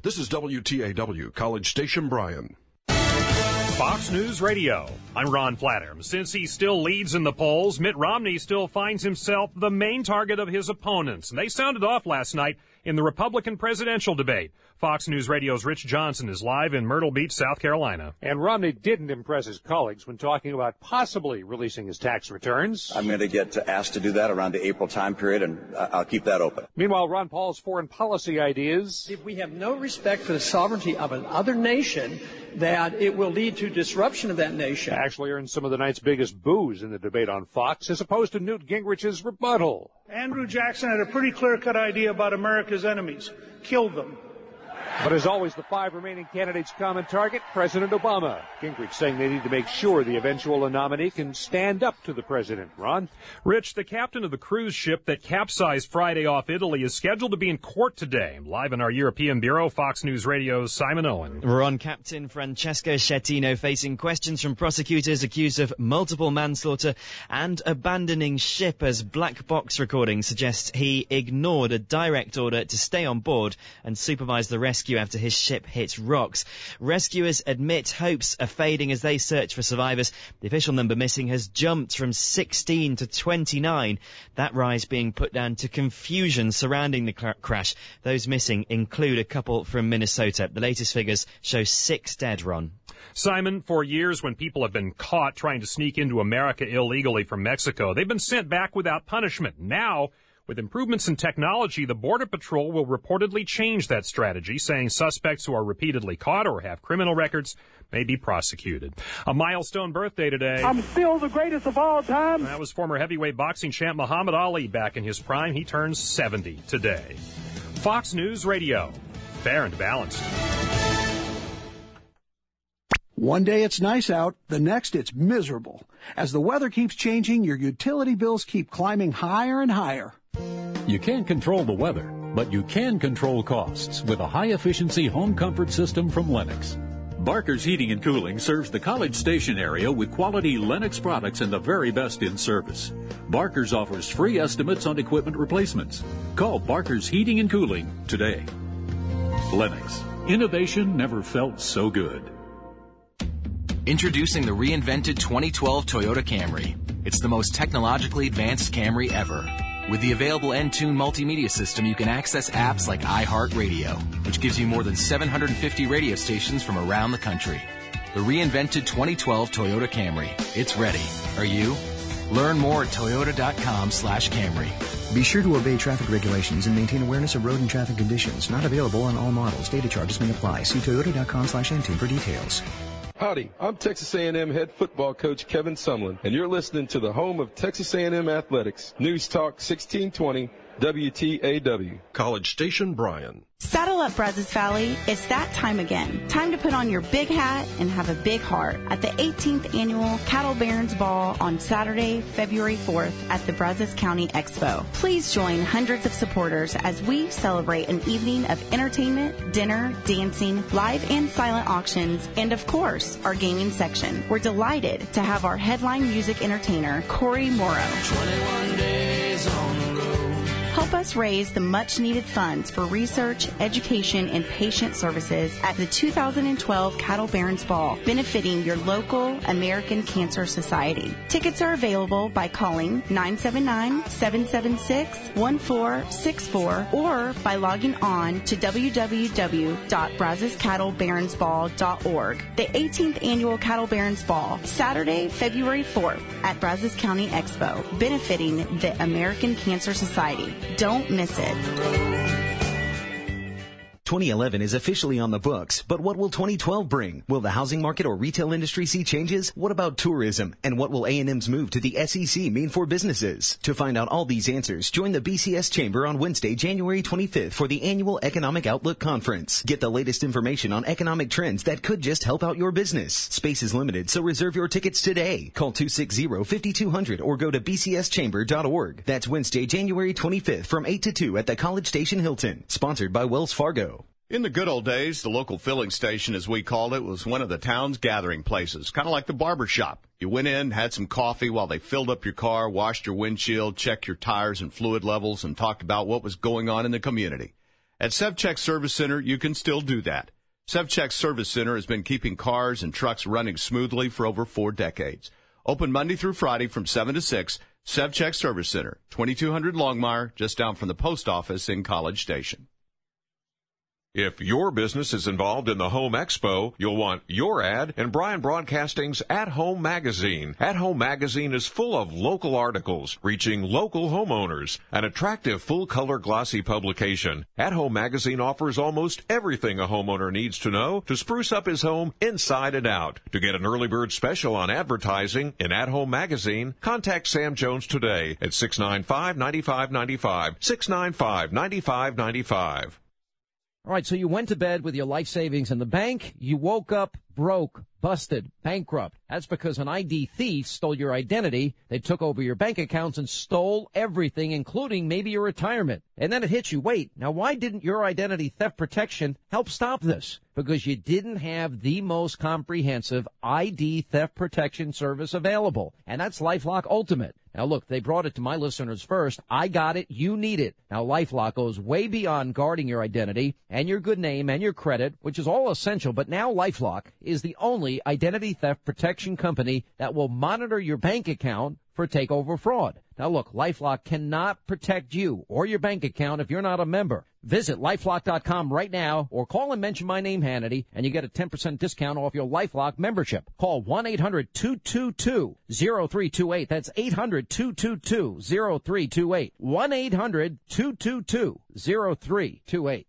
This is WTAW, College Station Bryan. Fox News Radio. I'm Ron Flatter. Since he still leads in the polls, Mitt Romney still finds himself the main target of his opponents. And they sounded off last night in the Republican presidential debate. Fox News Radio's Rich Johnson is live in Myrtle Beach, South Carolina. And Romney didn't impress his colleagues when talking about possibly releasing his tax returns. I'm going to get asked to do that around the April time period, and I'll keep that open. Meanwhile, Ron Paul's foreign policy ideas. If we have no respect for the sovereignty of another nation, that it will lead to disruption of that nation. Actually earned some of the night's biggest boos in the debate on Fox, as opposed to Newt Gingrich's rebuttal. Andrew Jackson had a pretty clear-cut idea about America's enemies. Killed them. But as always, the five remaining candidates' common target, President Obama. Gingrich saying they need to make sure the eventual nominee can stand up to the president. Ron? Rich, the captain of the cruise ship that capsized Friday off Italy is scheduled to be in court today. Live in our European bureau, Fox News Radio's Simon Owen. Ron, Captain Francesco Schettino facing questions from prosecutors accused of multiple manslaughter and abandoning ship as black box recordings suggest he ignored a direct order to stay on board and supervise the rescue after his ship hit rocks. Rescuers admit hopes are fading as they search for survivors. The official number missing has jumped from 16 to 29. That rise being put down to confusion surrounding the crash. Those missing include a couple from Minnesota. The latest figures show 6 dead, Ron. Simon, for years when people have been caught trying to sneak into America illegally from Mexico, they've been sent back without punishment. Now, with improvements in technology, the Border Patrol will reportedly change that strategy, saying suspects who are repeatedly caught or have criminal records may be prosecuted. A milestone birthday today. I'm still the greatest of all time. That was former heavyweight boxing champ Muhammad Ali back in his prime. He turns 70 today. Fox News Radio. Fair and balanced. One day it's nice out, the next it's miserable. As the weather keeps changing, your utility bills keep climbing higher and higher. You can't control the weather, but you can control costs with a high-efficiency home comfort system from Lennox. Barker's Heating and Cooling serves the College Station area with quality Lennox products and the very best in service. Barker's offers free estimates on equipment replacements. Call Barker's Heating and Cooling today. Lennox. Innovation never felt so good. Introducing the reinvented 2012 Toyota Camry. It's the most technologically advanced Camry ever. With the available Entune multimedia system, you can access apps like iHeartRadio, which gives you more than 750 radio stations from around the country. The reinvented 2012 Toyota Camry. It's ready. Are you? Learn more at toyota.com/Camry. Be sure to obey traffic regulations and maintain awareness of road and traffic conditions. Not available on all models. Data charges may apply. See toyota.com/Entune for details. Howdy, I'm Texas A&M head football coach Kevin Sumlin, and you're listening to the home of Texas A&M Athletics, News Talk 1620 WTAW. College Station Bryan. Saddle up, Brazos Valley. It's that time again. Time to put on your big hat and have a big heart at the 18th Annual Cattle Barons Ball on Saturday, February 4th at the Brazos County Expo. Please join hundreds of supporters as we celebrate an evening of entertainment, dinner, dancing, live and silent auctions, and of course, our gaming section. We're delighted to have our headline music entertainer, Corey Morrow. 21 days on the road. Help us raise the much-needed funds for research, education, and patient services at the 2012 Cattle Barons Ball, benefiting your local American Cancer Society. Tickets are available by calling 979-776-1464 or by logging on to www.brazoscattlebaronsball.org. The 18th Annual Cattle Barons Ball, Saturday, February 4th at Brazos County Expo, benefiting the American Cancer Society. Don't miss it. 2011 is officially on the books, but what will 2012 bring? Will the housing market or retail industry see changes? What about tourism? And what will A&M's move to the SEC mean for businesses? To find out all these answers, join the BCS Chamber on Wednesday, January 25th for the annual Economic Outlook Conference. Get the latest information on economic trends that could just help out your business. Space is limited, so reserve your tickets today. Call 260-5200 or go to bcschamber.org. That's Wednesday, January 25th from 8 to 2 at the College Station Hilton. Sponsored by Wells Fargo. In the good old days, the local filling station, as we called it, was one of the town's gathering places, kind of like the barber shop. You went in, had some coffee while they filled up your car, washed your windshield, checked your tires and fluid levels, and talked about what was going on in the community. At SevCheck Service Center, you can still do that. SevCheck Service Center has been keeping cars and trucks running smoothly for over 4 decades. Open Monday through Friday from 7 to 6, SevCheck Service Center, 2200 Longmire, just down from the post office in College Station. If your business is involved in the Home Expo, you'll want your ad in Bryan Broadcasting's At Home Magazine. At Home Magazine is full of local articles reaching local homeowners. An attractive full-color glossy publication, At Home Magazine offers almost everything a homeowner needs to know to spruce up his home inside and out. To get an early bird special on advertising in At Home Magazine, contact Sam Jones today at 695-9595, 695-9595. All right, so you went to bed with your life savings in the bank. You woke up broke, busted, bankrupt. That's because an ID thief stole your identity. They took over your bank accounts and stole everything, including maybe your retirement. And then it hits you. Wait, now why didn't your identity theft protection help stop this? Because you didn't have the most comprehensive ID theft protection service available. And that's LifeLock Ultimate. Now, look, they brought it to my listeners first. I got it. You need it. Now, LifeLock goes way beyond guarding your identity and your good name and your credit, which is all essential. But now LifeLock is the only identity theft protection company that will monitor your bank account for takeover fraud. Now, look, LifeLock cannot protect you or your bank account if you're not a member. Visit LifeLock.com right now or call and mention my name, Hannity, and you get a 10% discount off your LifeLock membership. Call 1-800-222-0328. That's 800-222-0328. 1-800-222-0328.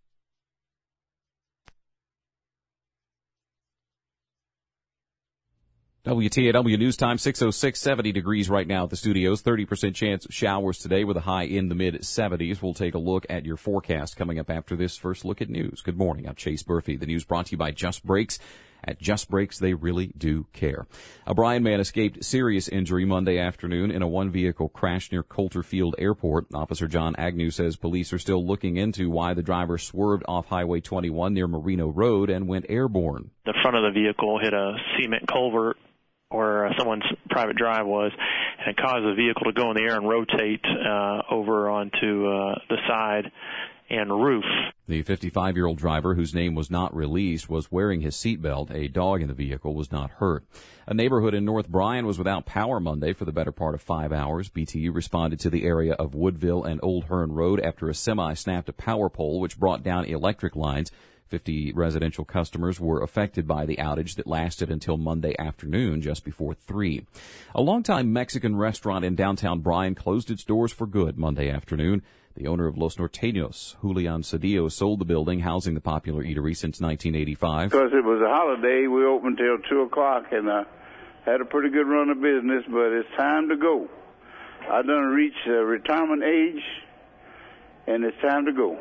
WTAW News Time, 6:06, 70 degrees right now at the studios. 30% chance of showers today with a high in the mid-70s. We'll take a look at your forecast coming up after this first look at news. Good morning. I'm Chase Murphy. The news brought to you by Just Brakes. At Just Brakes, they really do care. A Bryan man escaped serious injury Monday afternoon in a one-vehicle crash near Coulter Field Airport. Officer John Agnew says police are still looking into why the driver swerved off Highway 21 near Marino Road and went airborne. The front of the vehicle hit a cement culvert where someone's private drive was, and it caused the vehicle to go in the air and rotate over onto the side and roof. The 55-year-old driver, whose name was not released, was wearing his seatbelt. A dog in the vehicle was not hurt. A neighborhood in North Bryan was without power Monday for the better part of 5 hours. BTU responded to the area of Woodville and Old Hearn Road after a semi snapped a power pole which brought down electric lines. 50 residential customers were affected by the outage that lasted until Monday afternoon, just before 3. A longtime Mexican restaurant in downtown Bryan closed its doors for good Monday afternoon. The owner of Los Norteños, Julian Cedillo, sold the building housing the popular eatery since 1985. Because it was a holiday, we opened till 2 o'clock and had a pretty good run of business, but it's time to go. I done reached retirement age, and it's time to go.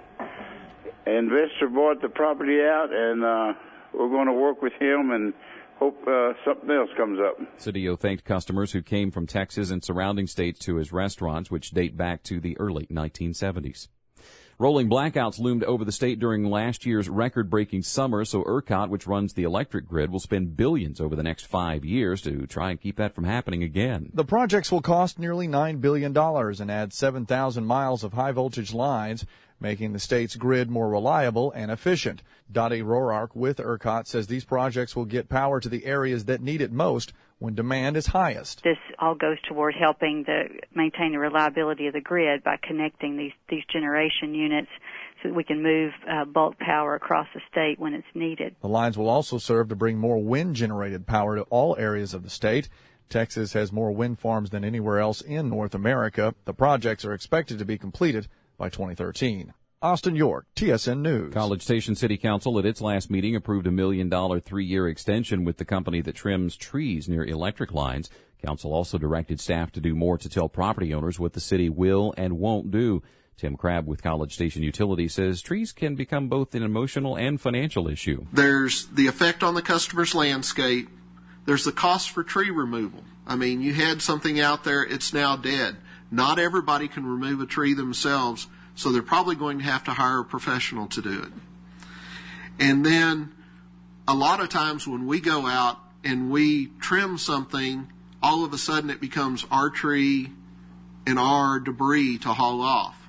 An investor bought the property out, and we're going to work with him and hope something else comes up. Cedillo thanked customers who came from Texas and surrounding states to his restaurants, which date back to the early 1970s. Rolling blackouts loomed over the state during last year's record-breaking summer, so ERCOT, which runs the electric grid, will spend billions over the next 5 years to try and keep that from happening again. The projects will cost nearly $9 billion and add 7,000 miles of high-voltage lines, making the state's grid more reliable and efficient. Dottie Roark with ERCOT says these projects will get power to the areas that need it most when demand is highest. This all goes toward helping maintain the reliability of the grid by connecting these generation units so that we can move bulk power across the state when it's needed. The lines will also serve to bring more wind-generated power to all areas of the state. Texas has more wind farms than anywhere else in North America. The projects are expected to be completed by 2013. Austin York, TSN News. College Station City Council at its last meeting approved $1 million 3-year extension with the company that trims trees near electric lines. Council also directed staff to do more to tell property owners what the city will and won't do. Tim Crabb with College Station Utility says trees can become both an emotional and financial issue. There's the effect on the customer's landscape. There's the cost for tree removal. I mean, you had something out there, it's now dead. Not everybody can remove a tree themselves, so they're probably going to have to hire a professional to do it. And then a lot of times when we go out and we trim something, all of a sudden it becomes our tree and our debris to haul off.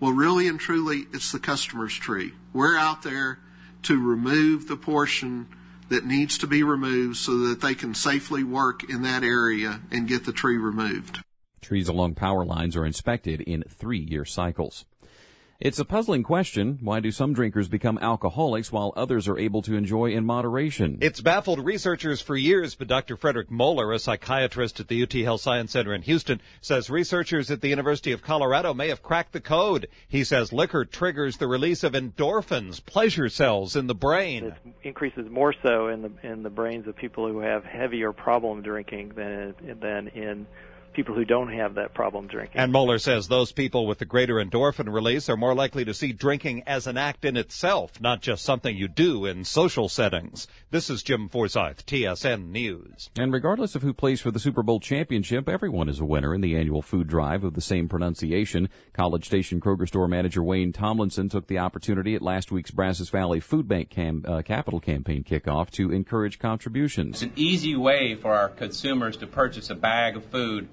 Well, really and truly, it's the customer's tree. We're out there to remove the portion that needs to be removed so that they can safely work in that area and get the tree removed. Trees along power lines are inspected in 3-year cycles. It's a puzzling question. Why do some drinkers become alcoholics while others are able to enjoy in moderation? It's baffled researchers for years, but Dr. Frederick Moeller, a psychiatrist at the UT Health Science Center in Houston, says researchers at the University of Colorado may have cracked the code. He says liquor triggers the release of endorphins, pleasure cells in the brain. It increases more so in the brains of people who have heavier problem drinking than in people who don't have that problem drinking. And Moeller says those people with the greater endorphin release are more likely to see drinking as an act in itself, not just something you do in social settings. This is Jim Forsyth, TSN News. And regardless of who plays for the Super Bowl championship, everyone is a winner in the annual food drive of the same pronunciation. College Station Kroger store manager Wayne Tomlinson took the opportunity at last week's Brazos Valley Food Bank Capital Campaign kickoff to encourage contributions. It's an easy way for our consumers to purchase a bag of food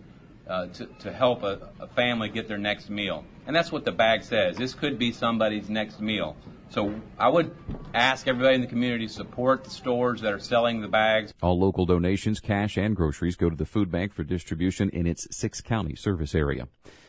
to help a family get their next meal. And that's what the bag says. This could be somebody's next meal. So I would ask everybody in the community to support the stores that are selling the bags. All local donations, cash and groceries, go to the food bank for distribution in its 6-county service area.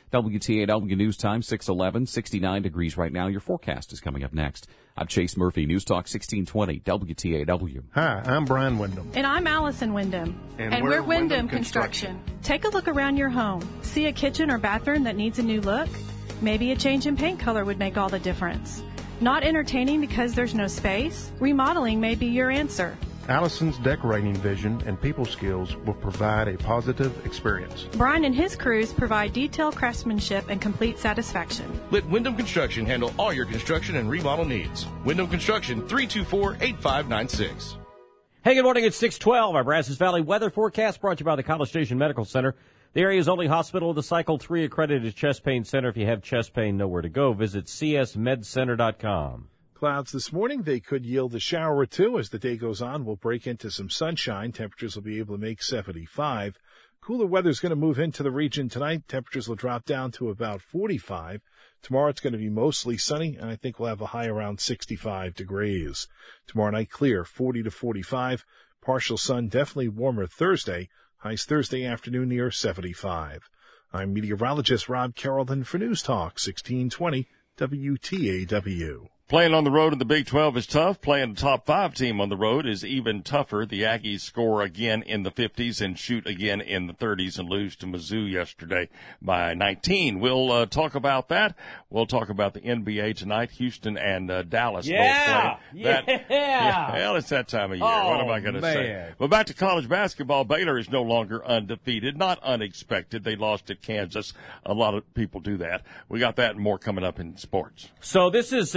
WTAW News Time, 6:11, 69 degrees right now. Your forecast is coming up next. I'm Chase Murphy, News Talk 1620, WTAW. Hi, I'm Brian Wyndham. And I'm Allison Wyndham. And we're Wyndham Construction. Take a look around your home. See a kitchen or bathroom that needs a new look? Maybe a change in paint color would make all the difference. Not entertaining because there's no space? Remodeling may be your answer. Allison's decorating vision and people skills will provide a positive experience. Brian and his crews provide detailed craftsmanship and complete satisfaction. Let Wyndham Construction handle all your construction and remodel needs. Wyndham Construction, 324-8596. Hey, good morning. It's 6:12. Our Brazos Valley weather forecast brought to you by the College Station Medical Center. The area's only hospital with a Cycle 3 accredited chest pain center. If you have chest pain, know where to go. Visit csmedcenter.com. Clouds this morning. They could yield a shower or two as the day goes on. We'll break into some sunshine. Temperatures will be able to make 75. Cooler weather is going to move into the region tonight. Temperatures will drop down to about 45. Tomorrow it's going to be mostly sunny, and I think we'll have a high around 65 degrees. Tomorrow night clear, 40 to 45. Partial sun, definitely warmer Thursday. Highs Thursday afternoon near 75. I'm meteorologist Rob Carrollton for News Talk 1620 WTAW. Playing on the road in the Big 12 is tough. Playing a top 5 team on the road is even tougher. The Aggies score again in the 50s and shoot again in the 30s and lose to Mizzou yesterday by 19. We'll talk about that. We'll talk about the NBA tonight. Houston and Dallas both play. Yeah. Well, it's that time of year. What am I going to say? Well, back to college basketball. Baylor is no longer undefeated. Not unexpected. They lost at Kansas. A lot of people do that. We got that and more coming up in sports. So this is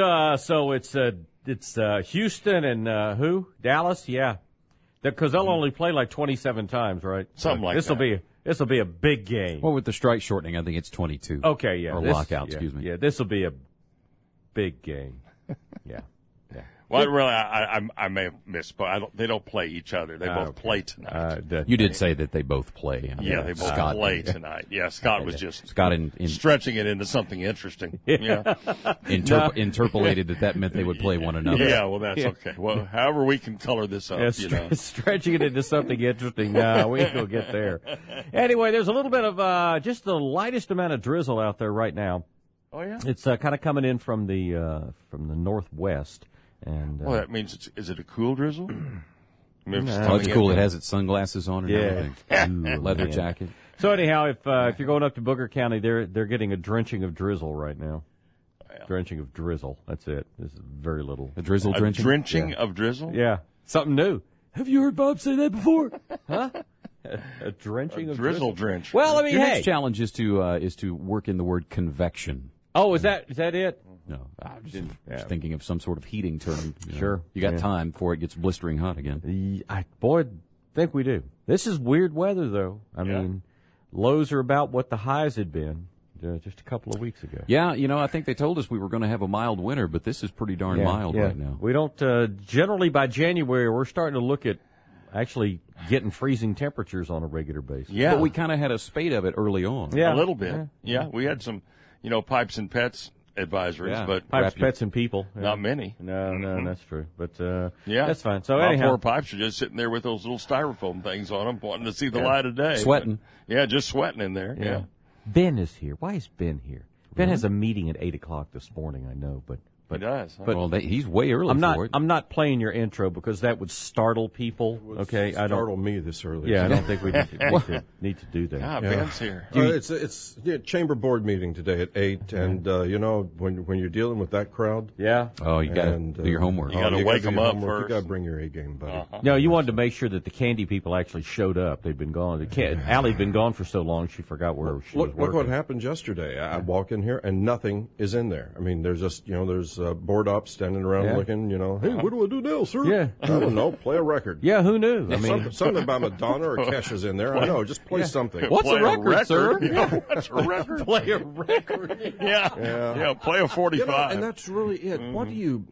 it's Houston and who? Dallas? Yeah. Because they'll only play like 27 times, right? Something like that. This will be a big game. Well, with the strike shortening, I think it's 22. Okay, yeah. Or lockout, excuse me. Yeah, this will be a big game. Yeah. Well, really, I may have missed, but they don't play each other. They both play tonight. You did say that they both play. Yeah, they both play tonight. Yeah, Scott was just stretching it into something interesting. Yeah. Interpolated that meant they would play one another. Yeah, well, that's okay. Well, however we can color this up, stretching it into something interesting. No, we ain't going to get there. Anyway, there's a little bit of just the lightest amount of drizzle out there right now. Oh, yeah? It's kind of coming in from the northwest. And well, that means is it a cool drizzle? It's cool. It has its sunglasses on and everything. Leather jacket. So anyhow, if you're going up to Booker County, they're getting a drenching of drizzle right now. Yeah. Drenching of drizzle. That's it. There's very little. A drizzle drenching? Drenching of drizzle? Yeah. Something new. Have you heard Bob say that before? Huh? A drenching of drizzle. Drench. Well, I mean, your next challenge is to work in the word convection. Oh, is that it? No, I'm just thinking of some sort of heating term. Sure. You got time before it gets blistering hot again. I think we do. This is weird weather, though. I mean, lows are about what the highs had been just a couple of weeks ago. Yeah, I think they told us we were going to have a mild winter, but this is pretty darn mild right now. We don't, generally by January, we're starting to look at actually getting freezing temperatures on a regular basis. Yeah. But we kind of had a spate of it early on. Yeah. A little bit. Yeah, we had some, pipes and pets advisories, but pipes, pets, and people. Not many. No, that's true. But yeah, that's fine. So our anyhow, poor pipes are just sitting there with those little styrofoam things on them, wanting to see the light of day, sweating. But, just sweating in there. Yeah. Ben is here. Why is Ben here? Ben has a meeting at 8:00 this morning. I know, but he does. Huh? But he's way early. I'm not playing your intro because that would startle people. Okay, I don't startle me this early. Yeah, I don't think we need to do that. God, Ben's here. It's chamber board meeting today at 8, and when you're dealing with that crowd, you got to do your homework. You got to wake them up first. You got to bring your A game, buddy. No, you wanted to make sure that the candy people actually showed up. They'd been gone. Allie'd been gone for so long she forgot where she was working. Look what happened yesterday. I walk in here and nothing is in there. I mean, there's just there's board ups standing around looking, hey, what do I do now, sir? Yeah. I don't know. Play a record. Yeah, who knew? I mean, something about Madonna or Kesha's in there. I know. Just play something. What's a record, sir? What's a record? Play a record. Yeah, play a 45. And that's really it. What do you,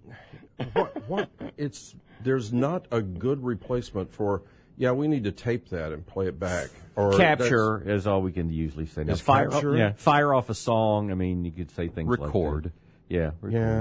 there's not a good replacement for, we need to tape that and play it back. Or capture is all we can usually say. Now, fire off a song. I mean, you could say things record. Like that. Yeah.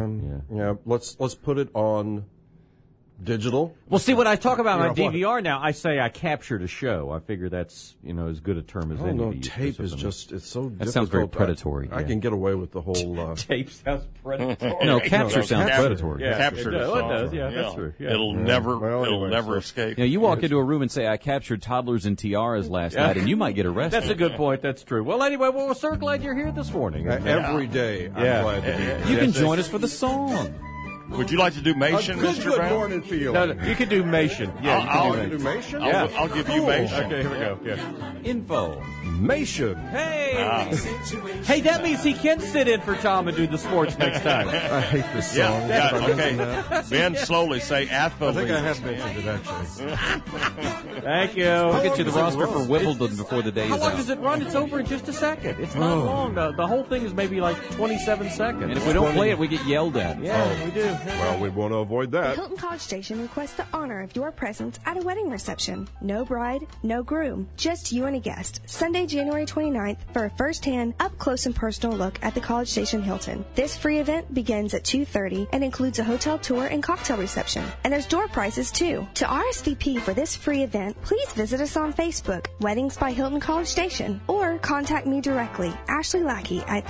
Let's put it on digital. Well, see, when I talk about my DVR now, I say I captured a show. I figure that's as good a term as any. No, tape is just it's so. That sounds very predatory. I can get away with the whole. Tape sounds predatory. No, capture sounds predatory. Yeah, capture. It does. Yeah, that's true. Yeah. It'll never escape. Yeah, you walk into a room and say, "I captured toddlers and tiaras last night," and you might get arrested. That's a good point. That's true. Well, anyway, we're so glad you're here this morning. Every day, I'm glad to be here. You can join us for the song. Would you like to do Mation, Mr. Brown? Good morning, Field. No, you can do Mation. Yeah, I'll do Mation? I'll give you Mation. Okay, here we go. Yeah. Info. Mation. Hey! Hey, that means he can sit in for Tom and do the sports next time. I hate this song. Okay. Ben, slowly say athlete. I think I have mentioned it, actually. Thank you. We'll get you the roster for Wimbledon before the day is out. How long does it run? It's over in just a second. It's not long. The whole thing is maybe like 27 seconds. And if we don't play it, we get yelled at. Yeah, we do. Well, we want to avoid that. The Hilton College Station requests the honor of your presence at a wedding reception. No bride, no groom, just you and a guest. Sunday, January 29th for a first-hand, up-close and personal look at the College Station Hilton. This free event begins at 2:30 and includes a hotel tour and cocktail reception. And there's door prizes, too. To RSVP for this free event, please visit us on Facebook, Weddings by Hilton College Station, or contact me directly, Ashley Lackey, at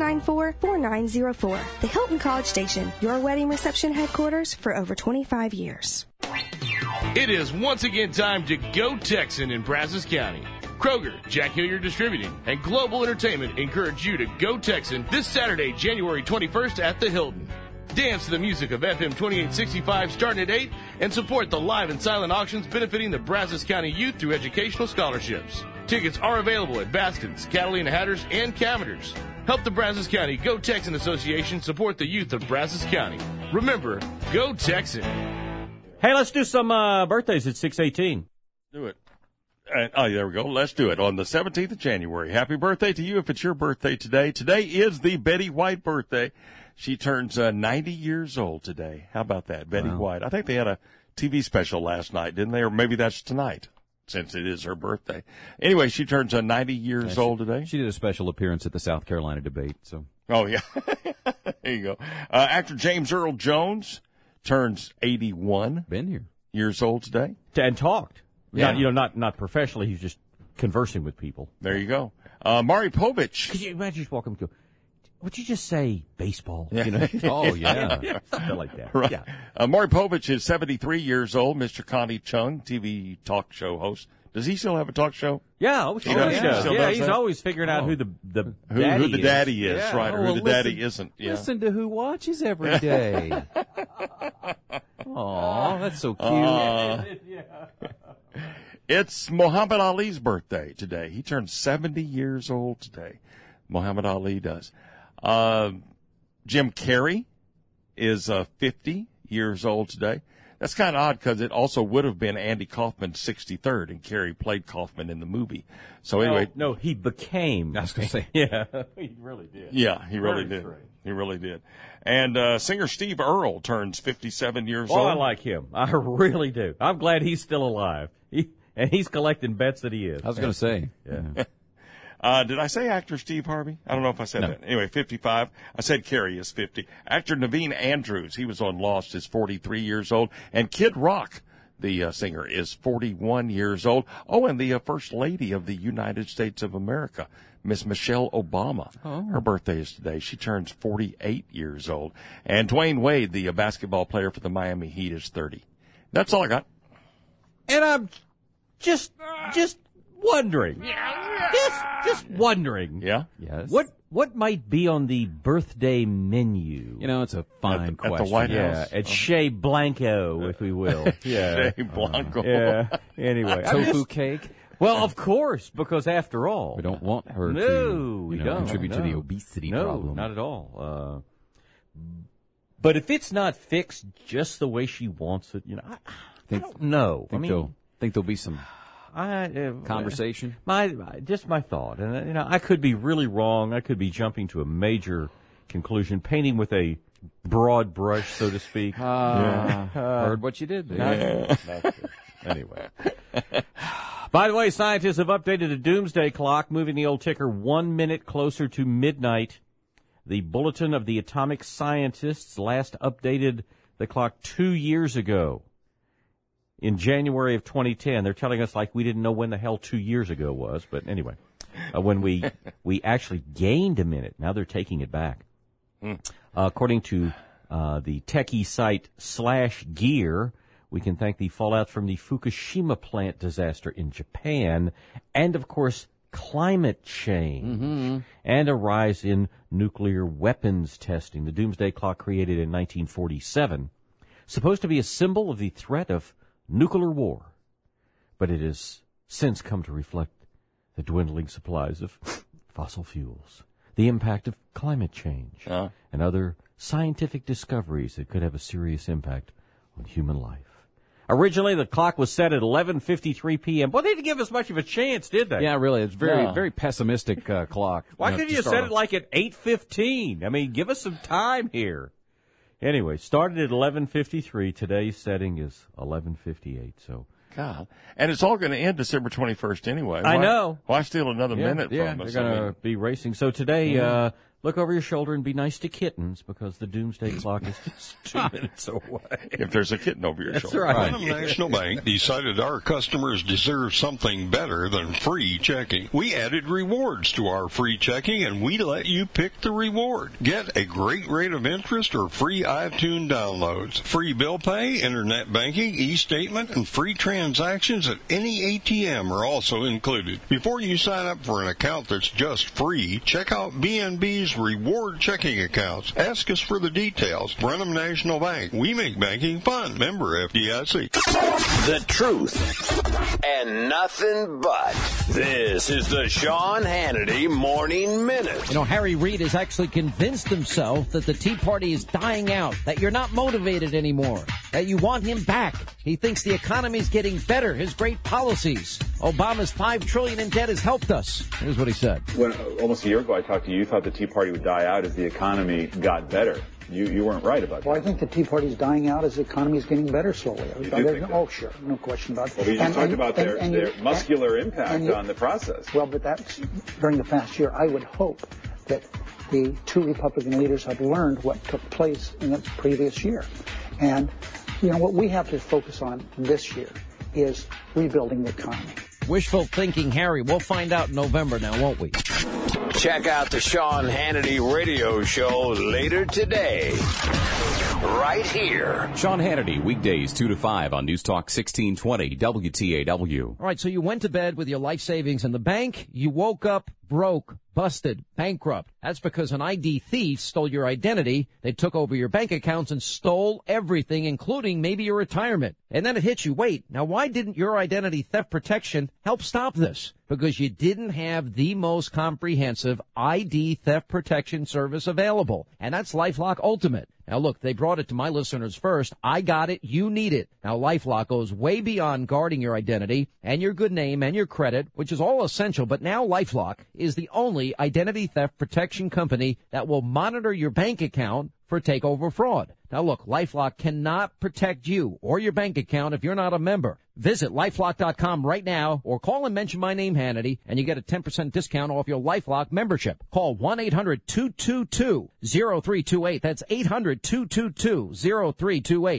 694-4904. The Hilton College Station, your wedding reception headquarters for over 25 years. It is once again time to go Texan in Brazos County. Kroger, Jack Hilliard Distributing, and Global Entertainment encourage you to go Texan this Saturday, January 21st at the Hilton. Dance to the music of FM 2865 starting at 8 and support the live and silent auctions benefiting the Brazos County youth through educational scholarships. Tickets are available at Baskin's, Catalina Hatters, and Cavender's. Help the Brazos County Go Texan Association support the youth of Brazos County. Remember, go Texan. Hey, let's do some birthdays at 6:18. Do it. There we go. Let's do it. On the 17th of January. Happy birthday to you if it's your birthday today. Today is the Betty White birthday. She turns 90 years old today. How about that, Betty White? I think they had a TV special last night, didn't they? Or maybe that's tonight, since it is her birthday. Anyway, she turns 90 years old today. She did a special appearance at the South Carolina debate. So. Oh, yeah. There you go. Actor James Earl Jones turns 81. Been here. Years old today. And talked. Yeah. Not professionally. He's just conversing with people. There you go. Maury Povich. Could you imagine just walking up and go, would you just say baseball? Yeah. You know? Oh, yeah. Something like that. Right. Yeah. Maury Povich is 73 years old. Mr. Connie Chung, TV talk show host. Does he still have a talk show? Yeah, he does. Yeah, he's always figuring out who the daddy is. Right, or who the daddy isn't. Yeah. Listen to Who Watches every day. Aw, that's so cute. It's Muhammad Ali's birthday today. He turns 70 years old today. Muhammad Ali does. Jim Carrey is 50 years old today. That's kind of odd because it also would have been Andy Kaufman's 63rd, and Carey played Kaufman in the movie. So anyway, no, he became. I was going to say, yeah, he really did. Yeah, he really did. Strange. He really did. And singer Steve Earle turns 57 years old. Oh, I like him. I really do. I'm glad he's still alive. And he's collecting bets that he is. I was going to say, Did I say actor Steve Harvey? I don't know if I said that. Anyway, 55. I said Carrie is 50. Actor Naveen Andrews, he was on Lost, is 43 years old. And Kid Rock, the singer, is 41 years old. Oh, and the First Lady of the United States of America, Miss Michelle Obama. Her birthday is today. She turns 48 years old. And Dwayne Wade, the basketball player for the Miami Heat, is 30. That's all I got. And I'm just wondering. Just wondering. Yeah? Yes. What might be on the birthday menu? You know, it's a fine question. At the White House. At Shea Blanco, if we will. Yeah. Shea Blanco. Yeah. Anyway. Tofu cake? Well, of course, because after all. We don't want her we to don't, contribute to the obesity problem. No, not at all. But if it's not fixed just the way she wants it, I don't know. Think there'll be some conversation? My thought. And, I could be really wrong. I could be jumping to a major conclusion, painting with a broad brush, so to speak. Heard what you did there. Anyway. By the way, scientists have updated the doomsday clock, moving the old ticker 1 minute closer to midnight. The Bulletin of the Atomic Scientists last updated the clock 2 years ago. In January of 2010, they're telling us like we didn't know when the hell 2 years ago was. But anyway, when we actually gained a minute, now they're taking it back. According to the techie site /Gear, we can thank the fallout from the Fukushima plant disaster in Japan, and of course climate change and a rise in nuclear weapons testing. The doomsday clock, created in 1947, supposed to be a symbol of the threat of nuclear war, but it has since come to reflect the dwindling supplies of fossil fuels, the impact of climate change, and other scientific discoveries that could have a serious impact on human life. Originally, the clock was set at 11:53 p.m. Well, they didn't give us much of a chance, did they? Yeah, really. It's very pessimistic clock. Why couldn't you set it like at 8:15? I mean, give us some time here. Anyway, started at 11:53. Today's setting is 11:58. So, God, and it's all going to end December 21st anyway. I know. Why steal another minute from us? They're going to be racing. So today, look over your shoulder and be nice to kittens, because the doomsday clock is just 2 minutes away. If there's a kitten over your shoulder. Right. Brenham National Bank decided our customers deserve something better than free checking. We added rewards to our free checking, and we let you pick the reward. Get a great rate of interest or free iTunes downloads, free bill pay, internet banking, e-statement, and free transactions at any ATM are also included. Before you sign up for an account that's just free, check out BNB's reward checking accounts. Ask us for the details. Brenham National Bank. We make banking fun. Member FDIC. The truth and nothing but. This is the Sean Hannity Morning Minute. Harry Reid has actually convinced himself that the Tea Party is dying out, that you're not motivated anymore, that you want him back. He thinks the economy's getting better, his great policies. Obama's $5 trillion in debt has helped us. Here's what he said. When almost a year ago I talked to you, thought the Tea Party would die out as the economy got better. You weren't right about that. Well, I think the Tea Party's dying out as the economy is getting better slowly. Oh, sure. No question about it. Well, you just talked about their muscular impact on the process. Well, but that's during the past year. I would hope that the two Republican leaders have learned what took place in the previous year. And, what we have to focus on this year is rebuilding the economy. Wishful thinking, Harry. We'll find out in November now, won't we? Check out the Sean Hannity radio show later today. Right here. Sean Hannity, weekdays 2 to 5 on News Talk 1620 WTAW. All right, so you went to bed with your life savings in the bank. You woke up broke, busted, bankrupt. That's because an ID thief stole your identity. They took over your bank accounts and stole everything, including maybe your retirement. And then it hits you. Wait, now why didn't your identity theft protection help stop this? Because you didn't have the most comprehensive ID theft protection service available. And that's LifeLock Ultimate. Now, look, they brought it to my listeners first. I got it. You need it. Now, LifeLock goes way beyond guarding your identity and your good name and your credit, which is all essential. But now LifeLock is the only identity theft protection company that will monitor your bank account for takeover fraud. Now look, LifeLock cannot protect you or your bank account if you're not a member. Visit LifeLock.com right now or call and mention my name, Hannity, and you get a 10% discount off your LifeLock membership. Call 1-800-222-0328. That's 800-222-0328.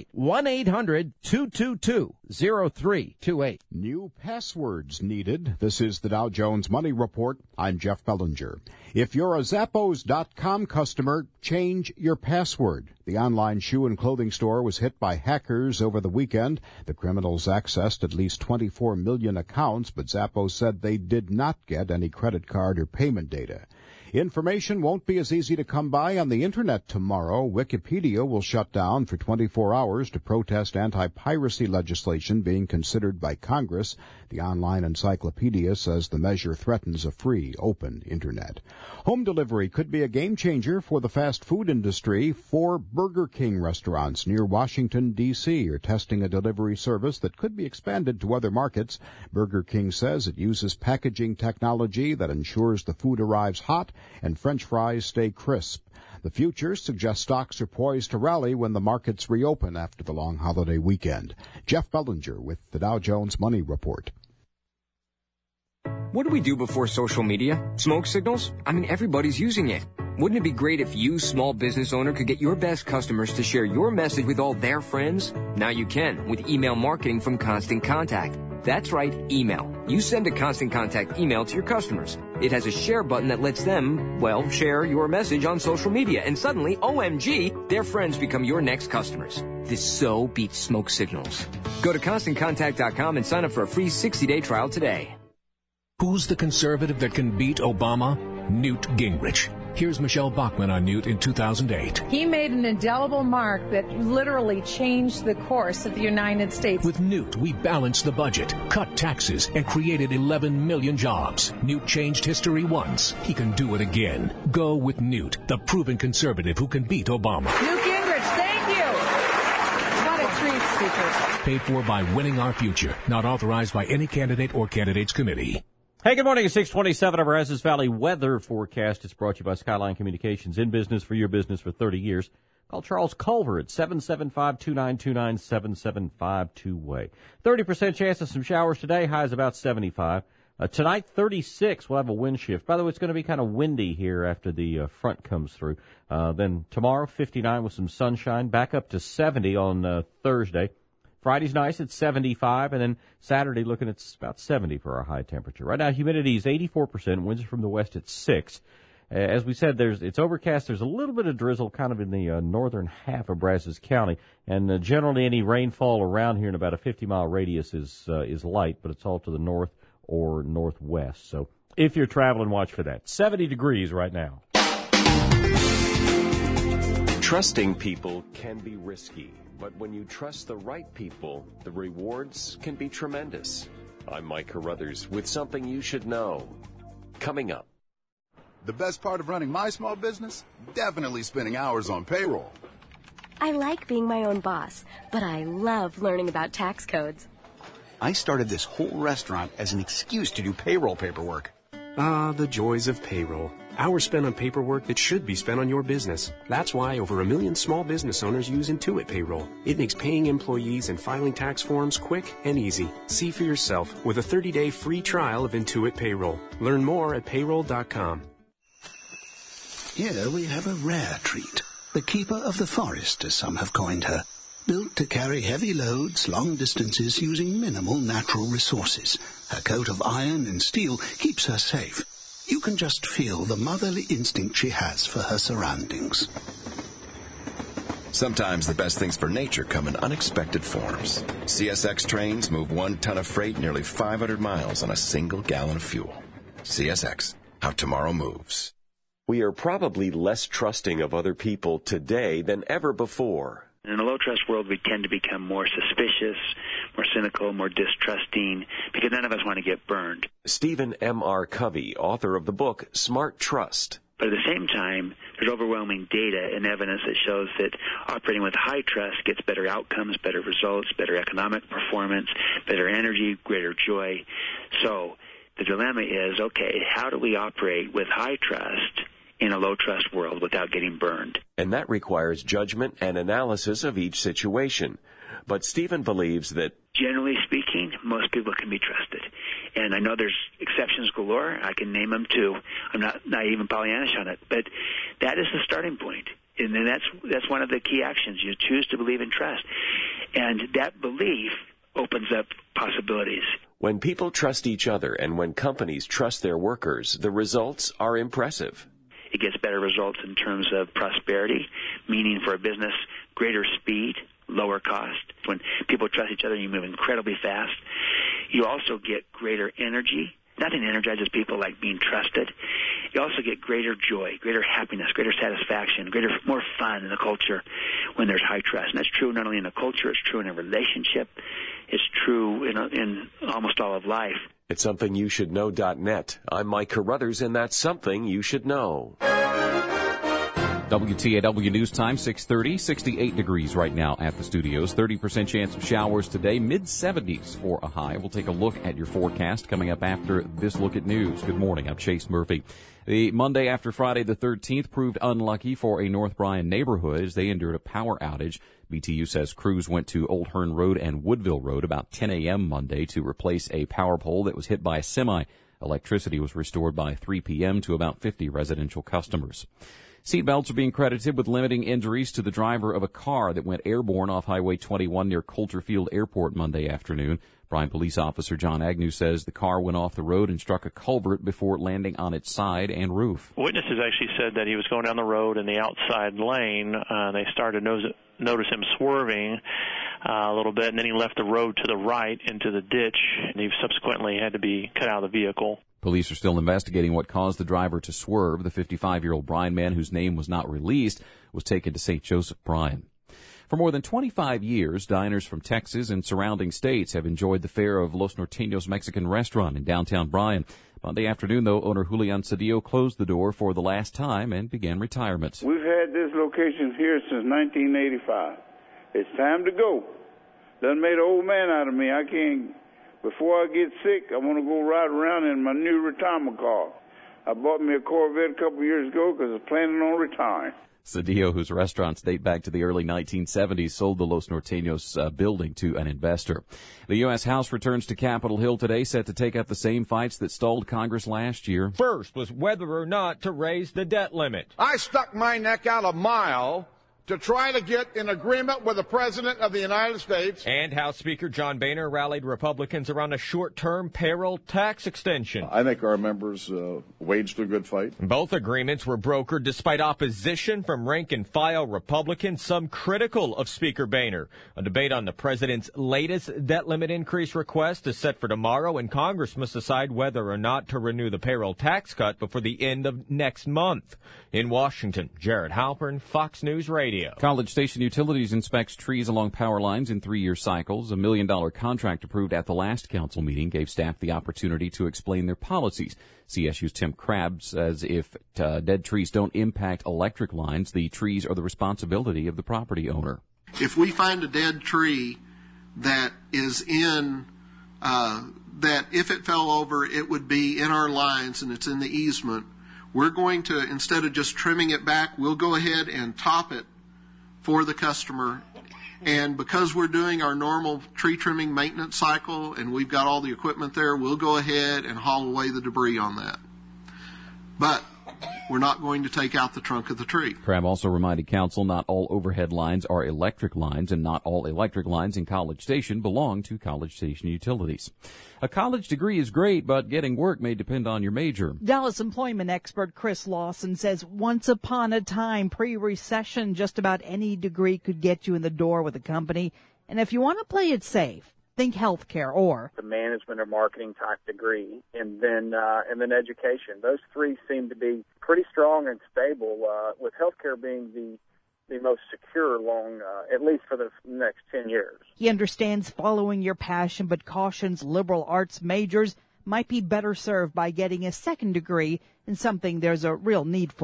1-800-222-0328. New passwords needed. This is the Dow Jones Money Report. I'm Jeff Bellinger. If you're a Zappos.com customer, change your password. The online shoe and clothing store was hit by hackers over the weekend. The criminals accessed at least 24 million accounts, but Zappos said they did not get any credit card or payment data. Information won't be as easy to come by on the Internet tomorrow. Wikipedia will shut down for 24 hours to protest anti-piracy legislation being considered by Congress. The online encyclopedia says the measure threatens a free, open Internet. Home delivery could be a game-changer for the fast food industry. 4 Burger King restaurants near Washington, D.C. are testing a delivery service that could be expanded to other markets. Burger King says it uses packaging technology that ensures the food arrives hot and French fries stay crisp. The future suggests stocks are poised to rally when the markets reopen after the long holiday weekend. Jeff Bellinger with the Dow Jones Money Report. What do we do before social media? Smoke signals? I mean, everybody's using it. Wouldn't it be great if you, small business owner, could get your best customers to share your message with all their friends? Now you can with email marketing from Constant Contact. That's right, email. You send a Constant Contact email to your customers. It has a share button that lets them, well, share your message on social media. And suddenly, OMG, their friends become your next customers. This so beats smoke signals. Go to ConstantContact.com and sign up for a free 60-day trial today. Who's the conservative that can beat Obama? Newt Gingrich. Here's Michelle Bachmann on Newt in 2008. He made an indelible mark that literally changed the course of the United States. With Newt, we balanced the budget, cut taxes, and created 11 million jobs. Newt changed history once. He can do it again. Go with Newt, the proven conservative who can beat Obama. Newt Gingrich, thank you. What a treat, Speaker. Paid for by Winning Our Future. Not authorized by any candidate or candidates committee. Hey, good morning. It's 627 of our Brazos Valley weather forecast. It's brought to you by Skyline Communications. In business for your business for 30 years. Call Charles Culver at 775-2929, 775-2-WAY. 30% chance of some showers today. High is about 75. Tonight, 36. We'll have a wind shift. By the way, it's going to be kind of windy here after the front comes through. Then tomorrow, 59 with some sunshine. Back up to 70 on Thursday. Friday's nice at 75, and then Saturday looking at about 70 for our high temperature. Right now, humidity is 84%, winds from the west at 6. As we said, it's overcast. There's a little bit of drizzle kind of in the northern half of Brazos County, and generally any rainfall around here in about a 50-mile radius is light, but it's all to the north or northwest. So if you're traveling, watch for that. 70 degrees right now. Trusting people can be risky. But when you trust the right people, the rewards can be tremendous. I'm Mike Carruthers with something you should know. Coming up. The best part of running my small business? Definitely spending hours on payroll. I like being my own boss, but I love learning about tax codes. I started this whole restaurant as an excuse to do payroll paperwork. Ah, the joys of payroll. Hours spent on paperwork that should be spent on your business. That's why over 1 million small business owners use Intuit Payroll. It makes paying employees and filing tax forms quick and easy. See for yourself with a 30-day free trial of Intuit Payroll. Learn more at payroll.com. Here we have a rare treat. The keeper of the forest, as some have coined her. Built to carry heavy loads long distances using minimal natural resources. Her coat of iron and steel keeps her safe. You can just feel the motherly instinct she has for her surroundings. Sometimes the best things for nature come in unexpected forms. CSX trains move 1 ton of freight nearly 500 miles on a single gallon of fuel. CSX, how tomorrow moves. We are probably less trusting of other people today than ever before. In a low-trust world, we tend to become more suspicious, more cynical, more distrusting, because none of us want to get burned. Stephen M.R. Covey, author of the book Smart Trust. But at the same time, there's overwhelming data and evidence that shows that operating with high trust gets better outcomes, better results, better economic performance, better energy, greater joy. So the dilemma is, okay, how do we operate with high trust in a low-trust world without getting burned. And that requires judgment and analysis of each situation. But Stephen believes that, generally speaking, most people can be trusted. And I know there's exceptions galore. I can name them too. I'm not naive and Pollyannish on it. But that is the starting point. And then that's one of the key actions. You choose to believe and trust. And that belief opens up possibilities. when people trust each other and when companies trust their workers, the results are impressive. It gets better results in terms of prosperity, meaning for a business, greater speed, lower cost. When people trust each other, you move incredibly fast. You also get greater energy. Nothing energizes people like being trusted. You also get greater joy, greater happiness, greater satisfaction, more fun in the culture when there's high trust. And that's true not only in a culture, it's true in a relationship. It's true in almost all of life. It's SomethingYouShouldKnow.net. I'm Mike Carruthers, and that's Something You Should Know. WTAW News Time, 6:30, 68 degrees right now at the studios. 30% chance of showers today, mid-70s for a high. We'll take a look at your forecast coming up after this look at news. Good morning, I'm Chase Murphy. The Monday after Friday the 13th proved unlucky for a North Bryan neighborhood as they endured a power outage. BTU says crews went to Old Hearn Road and Woodville Road about 10 a.m. Monday to replace a power pole that was hit by a semi. Electricity was restored by 3 p.m. to about 50 residential customers. Seatbelts are being credited with limiting injuries to the driver of a car that went airborne off Highway 21 near Coulter Field Airport Monday afternoon. Bryan Police Officer John Agnew says the car went off the road and struck a culvert before landing on its side and roof. Witnesses actually said that he was going down the road in the outside lane. They started to notice him swerving a little bit, and then he left the road to the right into the ditch, and he subsequently had to be cut out of the vehicle. Police are still investigating what caused the driver to swerve. The 55-year-old Bryan man, whose name was not released, was taken to St. Joseph Bryan. For more than 25 years, diners from Texas and surrounding states have enjoyed the fare of Los Norteños Mexican restaurant in downtown Bryan. Monday afternoon, though, owner Julian Cedillo closed the door for the last time and began retirement. We've had this location here since 1985. It's time to go. Done made an old man out of me. I can't. Before I get sick, I want to go ride around in my new retirement car. I bought me a Corvette a couple years ago because I was planning on retiring. Cedillo, whose restaurants date back to the early 1970s, sold the Los Norteños building to an investor. The U.S. House returns to Capitol Hill today, set to take up the same fights that stalled Congress last year. First was whether or not to raise the debt limit. I stuck my neck out a mile to try to get an agreement with the President of the United States. And House Speaker John Boehner rallied Republicans around a short-term payroll tax extension. I think our members waged a good fight. Both agreements were brokered despite opposition from rank-and-file Republicans, some critical of Speaker Boehner. A debate on the President's latest debt limit increase request is set for tomorrow, and Congress must decide whether or not to renew the payroll tax cut before the end of next month. In Washington, Jared Halpern, Fox News Radio. College Station Utilities inspects trees along power lines in 3-year cycles. $1 million contract approved at the last council meeting gave staff the opportunity to explain their policies. CSU's Tim Crabb says if dead trees don't impact electric lines, the trees are the responsibility of the property owner. If we find a dead tree that is that if it fell over, it would be in our lines and it's in the easement, we're going to, instead of just trimming it back, we'll go ahead and top it for the customer. And because we're doing our normal tree trimming maintenance cycle and we've got all the equipment there, we'll go ahead and haul away the debris on that. But we're not going to take out the trunk of the tree. Crabb also reminded council not all overhead lines are electric lines, and not all electric lines in College Station belong to College Station Utilities. A college degree is great, but getting work may depend on your major. Dallas employment expert Chris Lawson says once upon a time, pre-recession, just about any degree could get you in the door with a company. And if you want to play it safe, think healthcare or the management or marketing type degree, and then education. Those three seem to be pretty strong and stable, with healthcare being the most secure at least for the next 10 years. He understands following your passion, but cautions liberal arts majors might be better served by getting a second degree in something there's a real need for.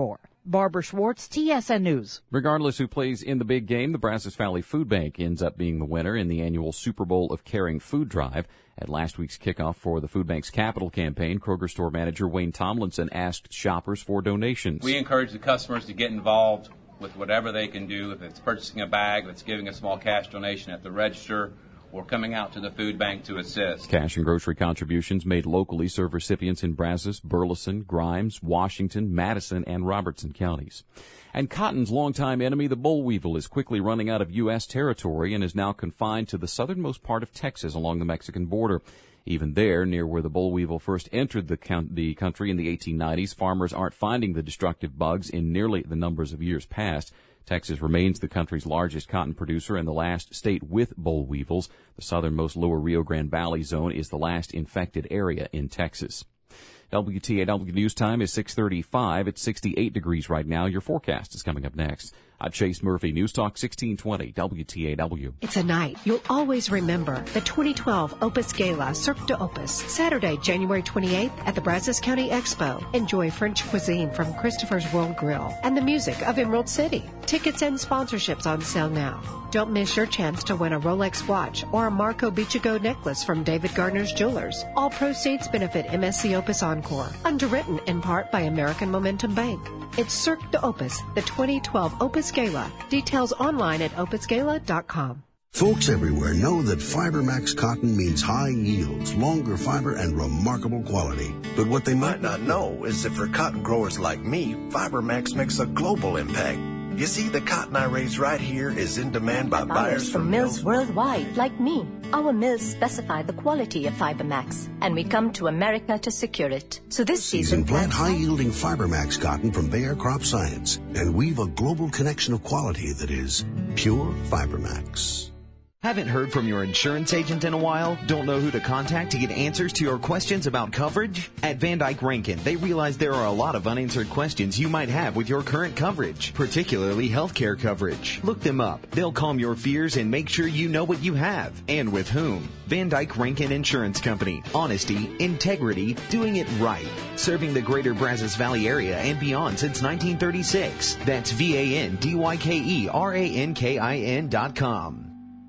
Barbara Schwartz, TSN News. Regardless who plays in the big game, the Brazos Valley Food Bank ends up being the winner in the annual Super Bowl of Caring food drive. At last week's kickoff for the Food Bank's capital campaign, Kroger store manager Wayne Tomlinson asked shoppers for donations. We encourage the customers to get involved with whatever they can do, if it's purchasing a bag, if it's giving a small cash donation at the register, or coming out to the food bank to assist. Cash and grocery contributions made locally serve recipients in Brazos, Burleson, Grimes, Washington, Madison, and Robertson counties. And cotton's longtime enemy, the boll weevil, is quickly running out of U.S. territory and is now confined to the southernmost part of Texas along the Mexican border. Even there, near where the boll weevil first entered the country in the 1890s, farmers aren't finding the destructive bugs in nearly the numbers of years past. Texas remains the country's largest cotton producer and the last state with boll weevils. The southernmost lower Rio Grande Valley zone is the last infected area in Texas. WTAW News Time is 6:35. It's 68 degrees right now. Your forecast is coming up next. I'm Chase Murphy, News Talk 1620, WTAW. It's a night you'll always remember. The 2012 Opus Gala, Cirque de Opus, Saturday, January 28th at the Brazos County Expo. Enjoy French cuisine from Christopher's World Grill and the music of Emerald City. Tickets and sponsorships on sale now. Don't miss your chance to win a Rolex watch or a Marco Bichigo necklace from David Gardner's Jewelers. All proceeds benefit MSC Opus Encore, underwritten in part by American Momentum Bank. It's Cirque de Opus, the 2012 Opus Gala. Details online at opusgala.com. Folks everywhere know that FiberMax cotton means high yields, longer fiber, and remarkable quality. But what they might not know is that for cotton growers like me, FiberMax makes a global impact. You see, the cotton I raise right here is in demand by buyers from mills worldwide, like me. Our mills specify the quality of FiberMax, and we come to America to secure it. So this season, plant high-yielding FiberMax cotton from Bayer Crop Science and weave a global connection of quality that is pure FiberMax. Haven't heard from your insurance agent in a while? Don't know who to contact to get answers to your questions about coverage? At Van Dyke Rankin, they realize there are a lot of unanswered questions you might have with your current coverage, particularly healthcare coverage. Look them up. They'll calm your fears and make sure you know what you have and with whom. Van Dyke Rankin Insurance Company. Honesty, integrity, doing it right. Serving the greater Brazos Valley area and beyond since 1936. That's VANDYKERANKIN.com.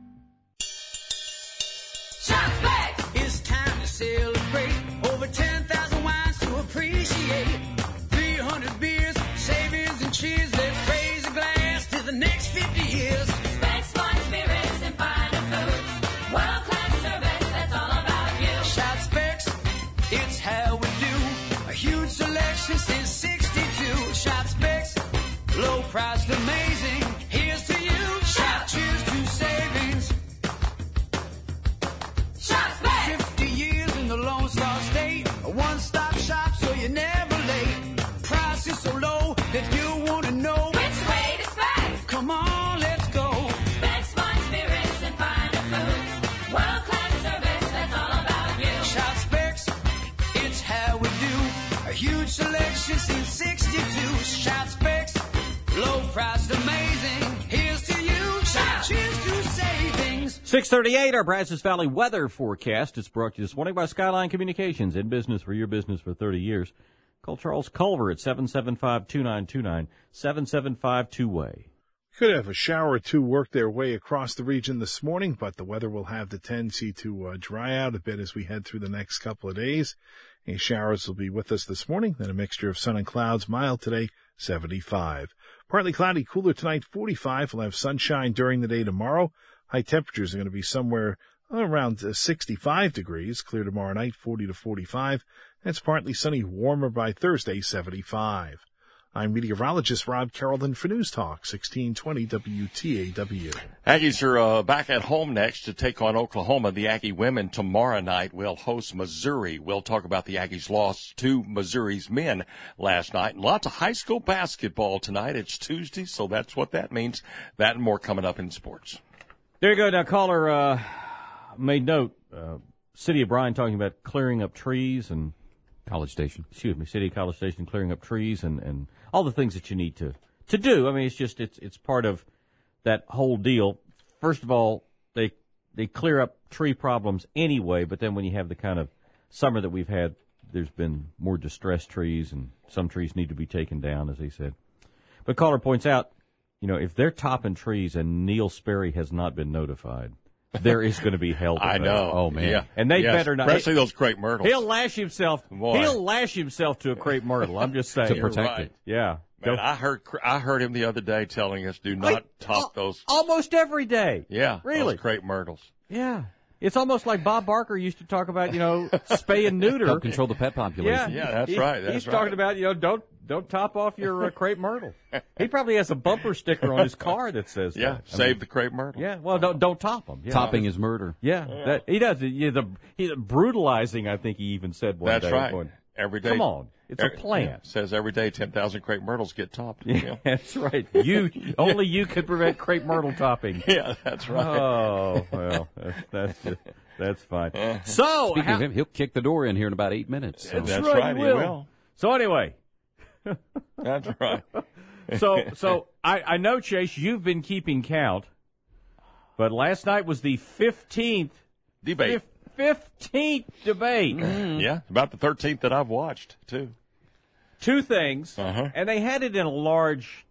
Shots back! It's time to celebrate. Over 10,000 wines to appreciate. 300 beers, savings and cheers. Let's raise a glass to the next 50 years. Specs, fine spirits, and finer foods. World-class service, that's all about you. Shots Specs, it's how we do. A huge selection since 62. Shots Specs, low priced, amazing. Here's to you. Shot, cheers to savings. 50 years in the Lone Star State, a one-stop shop so you're never late. Price is so low that you want to know which way to Specs. Come on, let's go. Specs, fine spirits, and finer foods. World-class service, that's all about you. Shop Specs, it's how we do. A huge selection since 62. Shop Specs, low priced, amazing. Here's to you. Shop, cheers to savings. 6:38, our Brazos Valley weather forecast. It's brought to you this morning by Skyline Communications. In business for your business for 30 years. Call Charles Culver at 775-2929, 775-2-WAY. Could have a shower or two work their way across the region this morning, but the weather will have the tendency to dry out a bit as we head through the next couple of days. Any showers will be with us this morning, then a mixture of sun and clouds, mild today, 75. Partly cloudy, cooler tonight, 45. We'll have sunshine during the day tomorrow. High temperatures are going to be somewhere around 65 degrees. Clear tomorrow night, 40 to 45. It's partly sunny, warmer by Thursday, 75. I'm meteorologist Rob Carrollton for News Talk 1620 WTAW. Aggies are back at home next to take on Oklahoma. The Aggie women tomorrow night will host Missouri. We'll talk about the Aggies' loss to Missouri's men last night. And lots of high school basketball tonight. It's Tuesday, so that's what that means. That and more coming up in sports. There you go. Now, caller made note. City of Bryan talking about clearing up trees and College Station. Excuse me, City of College Station clearing up trees and all the things that you need to do. I mean, it's just it's part of that whole deal. First of all, they clear up tree problems anyway, but then when you have the kind of summer that we've had, there's been more distressed trees, and some trees need to be taken down, as they said. But caller points out, if they're topping trees and Neil Sperry has not been notified, there is going to be hell to pay. I know. Oh, man. Yeah. And they better not. Especially those crepe myrtles. He'll lash himself to a crepe myrtle. I'm just saying. To protect it. Yeah. Man, I heard him the other day telling us, do not top those. Almost every day. Yeah. Really? Those crepe myrtles. Yeah. It's almost like Bob Barker used to talk about, spay and neuter. Help control the pet population. Yeah, that's right. He's talking about, don't top off your crepe myrtle. He probably has a bumper sticker on his car that says that. Save the crepe myrtle. Yeah, well, don't top them. Yeah. Topping is murder. Yeah. He does. He's brutalizing, I think he even said one day. That's right. Going, every day. Come on. It's a plan. Yeah, says every day 10,000 crepe myrtles get topped. Yeah, that's right. Only you could prevent crepe myrtle topping. Yeah, that's right. Oh, well, that's fine. So, speaking of him, he'll kick the door in here in about 8 minutes. So. That's right, he will. So anyway. That's right. So I know, Chase, you've been keeping count, but last night was the 15th debate. 15th debate. Yeah, about the 13th that I've watched, too. Two things, and they had it in a large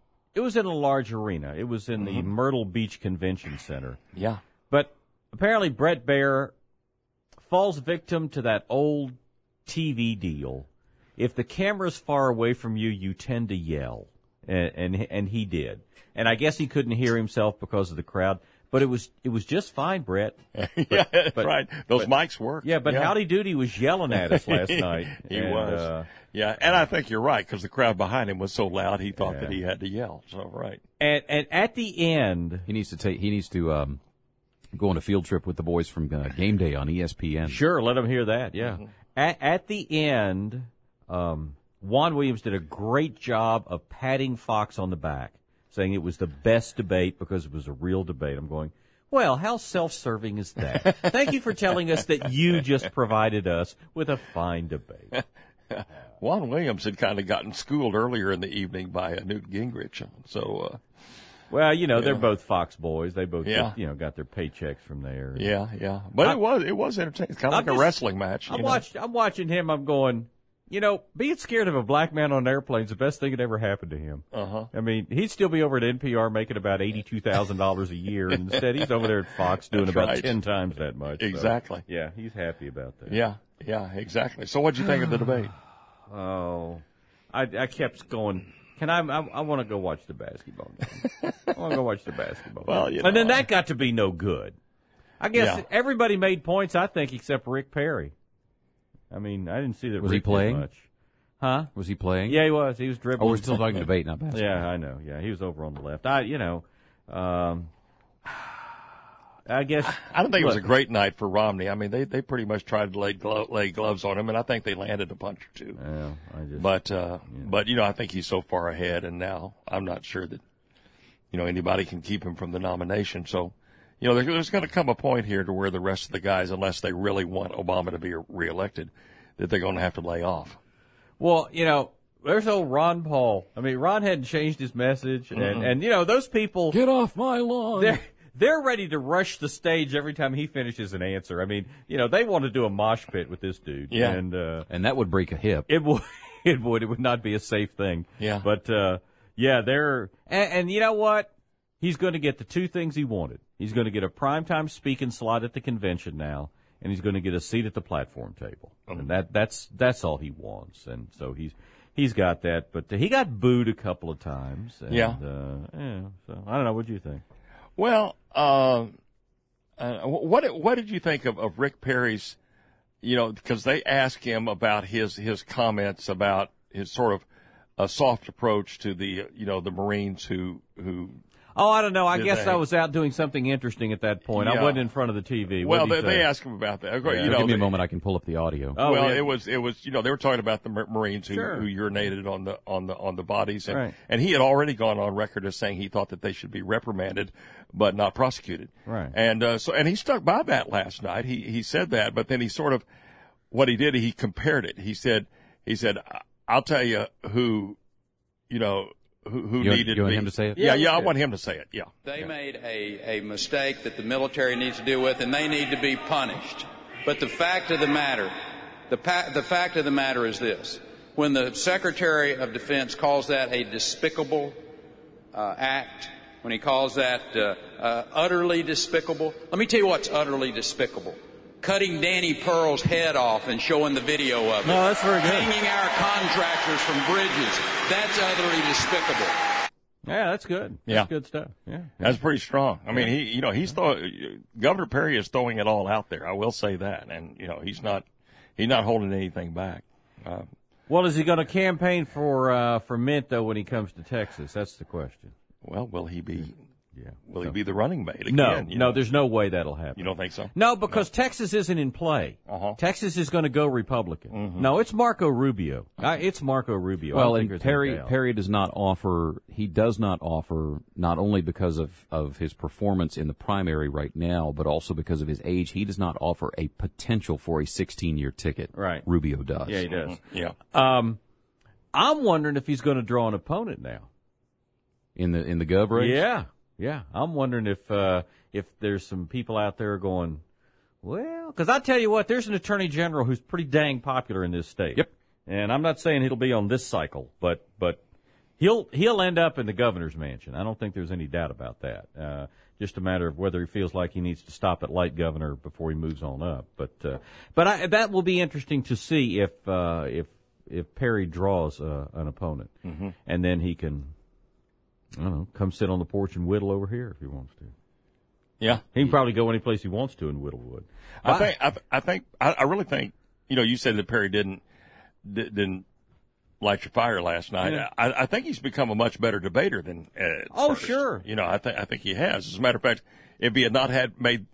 arena. It was in the Myrtle Beach Convention Center. Yeah. But apparently Bret Baier falls victim to that old TV deal. If the camera's far away from you, you tend to yell. And he did. And I guess he couldn't hear himself because of the crowd. But it was just fine, Brett. Yeah, that's right. Those mics work. Yeah, but Howdy Doody was yelling at us last night. He was. Yeah, and I think you're right, because the crowd behind him was so loud he thought that he had to yell. So, right. And at the end, he needs to go on a field trip with the boys from Game Day on ESPN. Sure, let them hear that. Yeah. At the end, Juan Williams did a great job of patting Fox on the back, saying it was the best debate because it was a real debate. I'm going, well, how self-serving is that? Thank you for telling us that you just provided us with a fine debate. Juan Williams had kind of gotten schooled earlier in the evening by Newt Gingrich. So, well, they're both Fox boys. They both, got their paychecks from there. Yeah. But it was entertaining. It's kind of like a wrestling match. I'm watching him. I'm going, being scared of a black man on an airplane is the best thing that ever happened to him. I mean, he'd still be over at NPR making about $82,000 a year, and instead he's over there at Fox doing about 10 times that much. Exactly. So, yeah, he's happy about that. Yeah, exactly. So what'd you think of the debate? Oh, I kept going. I want to go watch the basketball game. I want to go watch the basketball well, game. And then that got to be no good. I guess everybody made points, I think, except Rick Perry. I mean, I didn't see that. Was Rick he playing? Did much. Huh? Was he playing? Yeah, he was. He was dribbling. Oh, we're still talking debate, not basketball. Yeah, I know. Yeah, he was over on the left. I guess. I don't think it was a great night for Romney. I mean, they pretty much tried to lay gloves on him, and I think they landed a punch or two. But I think he's so far ahead, and now I'm not sure that anybody can keep him from the nomination. So, there's going to come a point here to where the rest of the guys, unless they really want Obama to be reelected, that they're going to have to lay off. Well, there's old Ron Paul. I mean, Ron hadn't changed his message, and those people get off my lawn. They're ready to rush the stage every time he finishes an answer. I mean, they want to do a mosh pit with this dude. Yeah. And that would break a hip. It would. It would not be a safe thing. Yeah. But, they're, and you know what? He's going to get the two things he wanted. He's going to get a primetime speaking slot at the convention now, and he's going to get a seat at the platform table. And that's all he wants. And so he's got that, but he got booed a couple of times. And, so I don't know. What do you think? Well, what did you think of Rick Perry's, because they asked him about his comments about his sort of a soft approach to the Marines who. Oh, I don't know. I guess I was out doing something interesting at that point. Yeah. I wasn't in front of the TV. Well, they asked him about that. Give me a moment. I can pull up the audio. Oh, well, it was they were talking about the Marines who urinated on the bodies, and he had already gone on record as saying he thought that they should be reprimanded, but not prosecuted. Right. And and he stuck by that last night. He said that, but then he sort of what he did. He compared it. He said, I'll tell you who, who needed you want him to say it? Yeah, I want him to say it. Yeah. They made a mistake that the military needs to deal with, and they need to be punished. But the fact of the matter, the fact of the matter is this: when the Secretary of Defense calls that a despicable act, when he calls that utterly despicable. Let me tell you what's utterly despicable. Cutting Danny Pearl's head off and showing the video of it. No, that's very good. Hanging our contractors from bridges. That's utterly despicable. Yeah, that's good. That's good stuff. Yeah. That's pretty strong. I mean, Governor Perry is throwing it all out there. I will say that. And, he's not holding anything back. Well, is he going to campaign for Mint, though, when he comes to Texas? That's the question. Well, will he be? Yeah. Will he be the running mate again? No, there's no way that'll happen. You don't think so? No, because Texas isn't in play. Texas is going to go Republican. Mm-hmm. No, it's Marco Rubio. It's Marco Rubio. Well, and Perry does not offer. He does not offer, not only because of his performance in the primary right now, but also because of his age. He does not offer a potential for a 16-year ticket. Right. Rubio does. Yeah, he does. Mm-hmm. Yeah. I'm wondering if he's going to draw an opponent now. In the gov race? Yeah. I'm wondering if there's some people out there going, well, because I tell you what, there's an attorney general who's pretty dang popular in this state. Yep. And I'm not saying he'll be on this cycle, but he'll end up in the governor's mansion. I don't think there's any doubt about that. Just a matter of whether he feels like he needs to stop at light governor before he moves on up. But that will be interesting to see if Perry draws an opponent, and then he can, I don't know, come sit on the porch and whittle over here if he wants to. Yeah, he can probably go any place he wants to in Whittlewood. I really think, you said that Perry didn't light your fire last night. Yeah. I think he's become a much better debater than Ed. Oh, first. sure. I think he has. As a matter of fact, if he had not made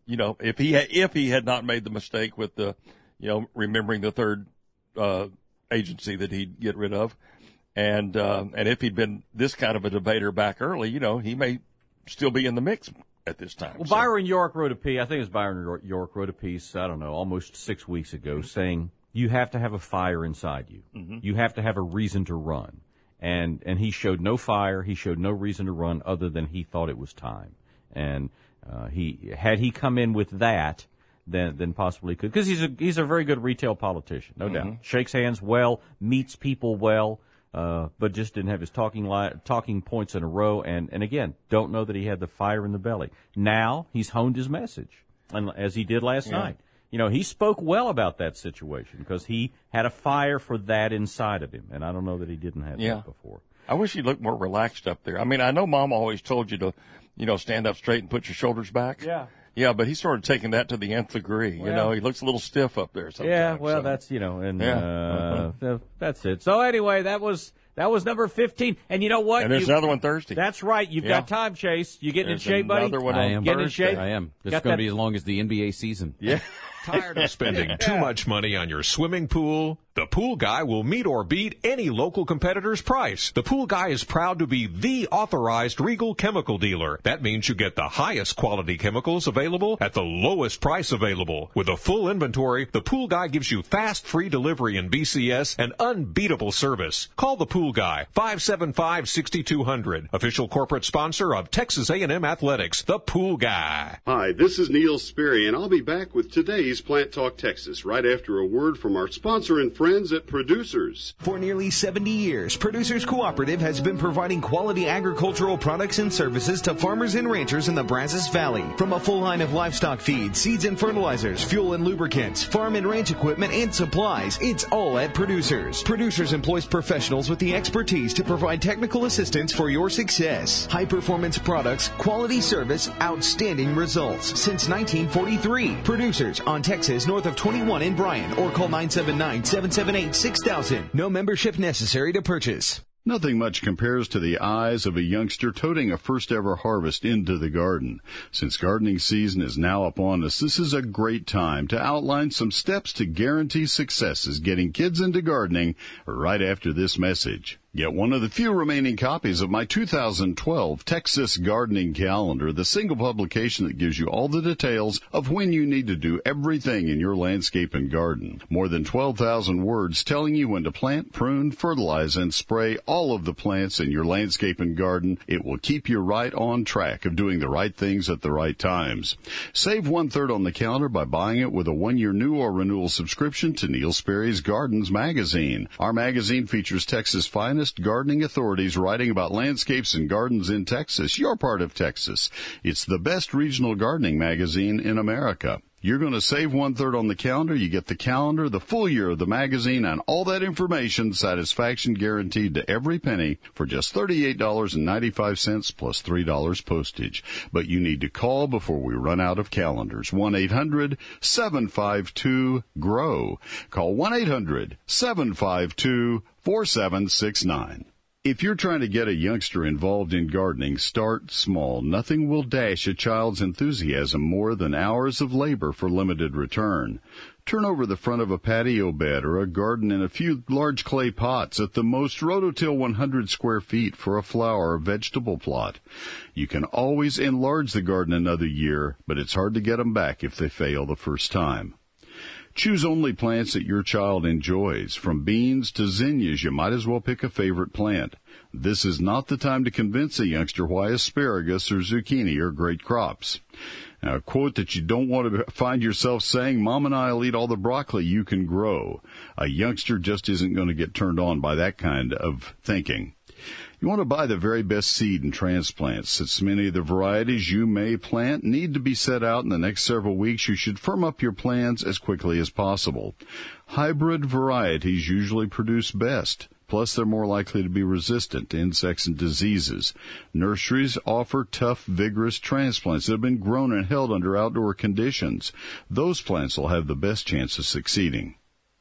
the mistake with the, remembering the third agency that he'd get rid of, and if he'd been this kind of a debater back early, he may still be in the mix at this time. Well, Byron York wrote a piece, I think it was Byron York wrote a piece, I don't know, almost 6 weeks ago, saying you have to have a fire inside you. Mm-hmm. You have to have a reason to run. And he showed no fire, he showed no reason to run other than he thought it was time. And had he come in with that, then possibly could, because he's a very good retail politician, no doubt. Shakes hands well, meets people well, but just didn't have his talking points in a row, and again, don't know that he had the fire in the belly. Now he's honed his message, and as he did last night. He spoke well about that situation because he had a fire for that inside of him, and I don't know that he didn't have that before. I wish he looked more relaxed up there. I mean, I know Mom always told you to, stand up straight and put your shoulders back. Yeah. Yeah, but he's sort of taking that to the nth degree. Well, he looks a little stiff up there sometimes. Yeah, well, so. that's, that's it. So anyway, that was number 15. And you know what? And there's another one Thursday. That's right. You've got time, Chase. You getting in shape, buddy? Another one I am. Getting in shape? I am. This is going to be as long as the NBA season. Yeah. Tired of spending too much money on your swimming pool? The Pool Guy will meet or beat any local competitor's price. The Pool Guy is proud to be the authorized Regal chemical dealer. That means you get the highest quality chemicals available at the lowest price available. With a full inventory, the Pool Guy gives you fast, free delivery in BCS and unbeatable service. Call the Pool Guy, 575-6200. Official corporate sponsor of Texas A&M Athletics, the Pool Guy. Hi, this is Neil Sperry, and I'll be back with today's Plant Talk Texas right after a word from our sponsor and friends at Producers. For nearly 70 years, Producers Cooperative has been providing quality agricultural products and services to farmers and ranchers in the Brazos Valley. From a full line of livestock feed, seeds and fertilizers, fuel and lubricants, farm and ranch equipment and supplies, it's all at Producers. Producers employs professionals with the expertise to provide technical assistance for your success. High-performance products, quality service, outstanding results. Since 1943, Producers on Texas north of 21 in Bryan, or call 979-778-6000. No membership necessary to purchase. Nothing much compares to the eyes of a youngster toting a first-ever harvest into the garden. Since gardening season is now upon us, this is a great time to outline some steps to guarantee success as getting kids into gardening right after this message. Get one of the few remaining copies of my 2012 Texas Gardening Calendar, the single publication that gives you all the details of when you need to do everything in your landscape and garden. More than 12,000 words telling you when to plant, prune, fertilize, and spray all of the plants in your landscape and garden. It will keep you right on track of doing the right things at the right times. Save 1/3 on the calendar by buying it with a 1-year new or renewal subscription to Neil Sperry's Gardens magazine. Our magazine features Texas' finest finest gardening authorities writing about landscapes and gardens in Texas. You're part of Texas. It's the best regional gardening magazine in America. You're going to save 1/3 on the calendar. You get the calendar, the full year of the magazine, and all that information, satisfaction guaranteed to every penny, for just $38.95 plus $3 postage. But you need to call before we run out of calendars. 1-800-752-GROW. Call 1-800-752-4769. If you're trying to get a youngster involved in gardening, start small. Nothing will dash a child's enthusiasm more than hours of labor for limited return. Turn over the front of a patio bed or a garden in a few large clay pots, at the most rototill 100 square feet for a flower or vegetable plot. You can always enlarge the garden another year, but it's hard to get them back if they fail the first time. Choose only plants that your child enjoys. From beans to zinnias, you might as well pick a favorite plant. This is not the time to convince a youngster why asparagus or zucchini are great crops. Now, a quote that you don't want to find yourself saying, "Mom and I will eat all the broccoli you can grow." A youngster just isn't going to get turned on by that kind of thinking. You want to buy the very best seed and transplants. Since many of the varieties you may plant need to be set out in the next several weeks, you should firm up your plans as quickly as possible. Hybrid varieties usually produce best. Plus, they're more likely to be resistant to insects and diseases. Nurseries offer tough, vigorous transplants that have been grown and held under outdoor conditions. Those plants will have the best chance of succeeding.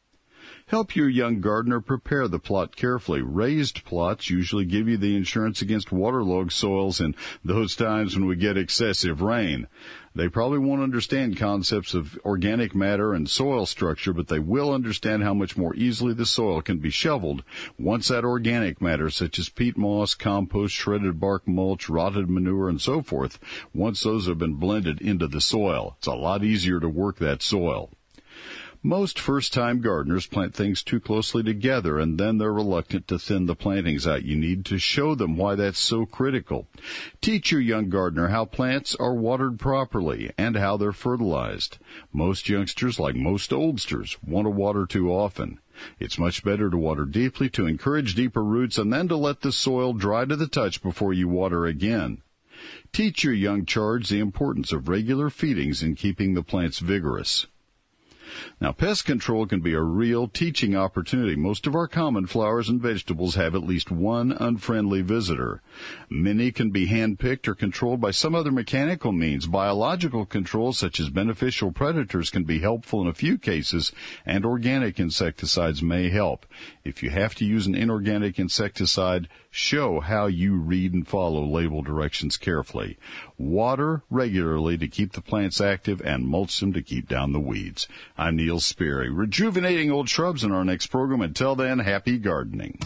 Help your young gardener prepare the plot carefully. Raised plots usually give you the insurance against waterlogged soils in those times when we get excessive rain. They probably won't understand concepts of organic matter and soil structure, but they will understand how much more easily the soil can be shoveled once that organic matter, such as peat moss, compost, shredded bark mulch, rotted manure, and so forth, once those have been blended into the soil. It's a lot easier to work that soil. Most first-time gardeners plant things too closely together, and then they're reluctant to thin the plantings out. You need to show them why that's so critical. Teach your young gardener how plants are watered properly and how they're fertilized. Most youngsters, like most oldsters, want to water too often. It's much better to water deeply to encourage deeper roots and then to let the soil dry to the touch before you water again. Teach your young charge the importance of regular feedings in keeping the plants vigorous. Now, pest control can be a real teaching opportunity. Most of our common flowers and vegetables have at least one unfriendly visitor. Many can be hand-picked or controlled by some other mechanical means. Biological control, such as beneficial predators, can be helpful in a few cases, and organic insecticides may help. If you have to use an inorganic insecticide, show how you read and follow label directions carefully. Water regularly to keep the plants active and mulch them to keep down the weeds. I'm Neil Sperry, rejuvenating old shrubs in our next program. Until then, happy gardening.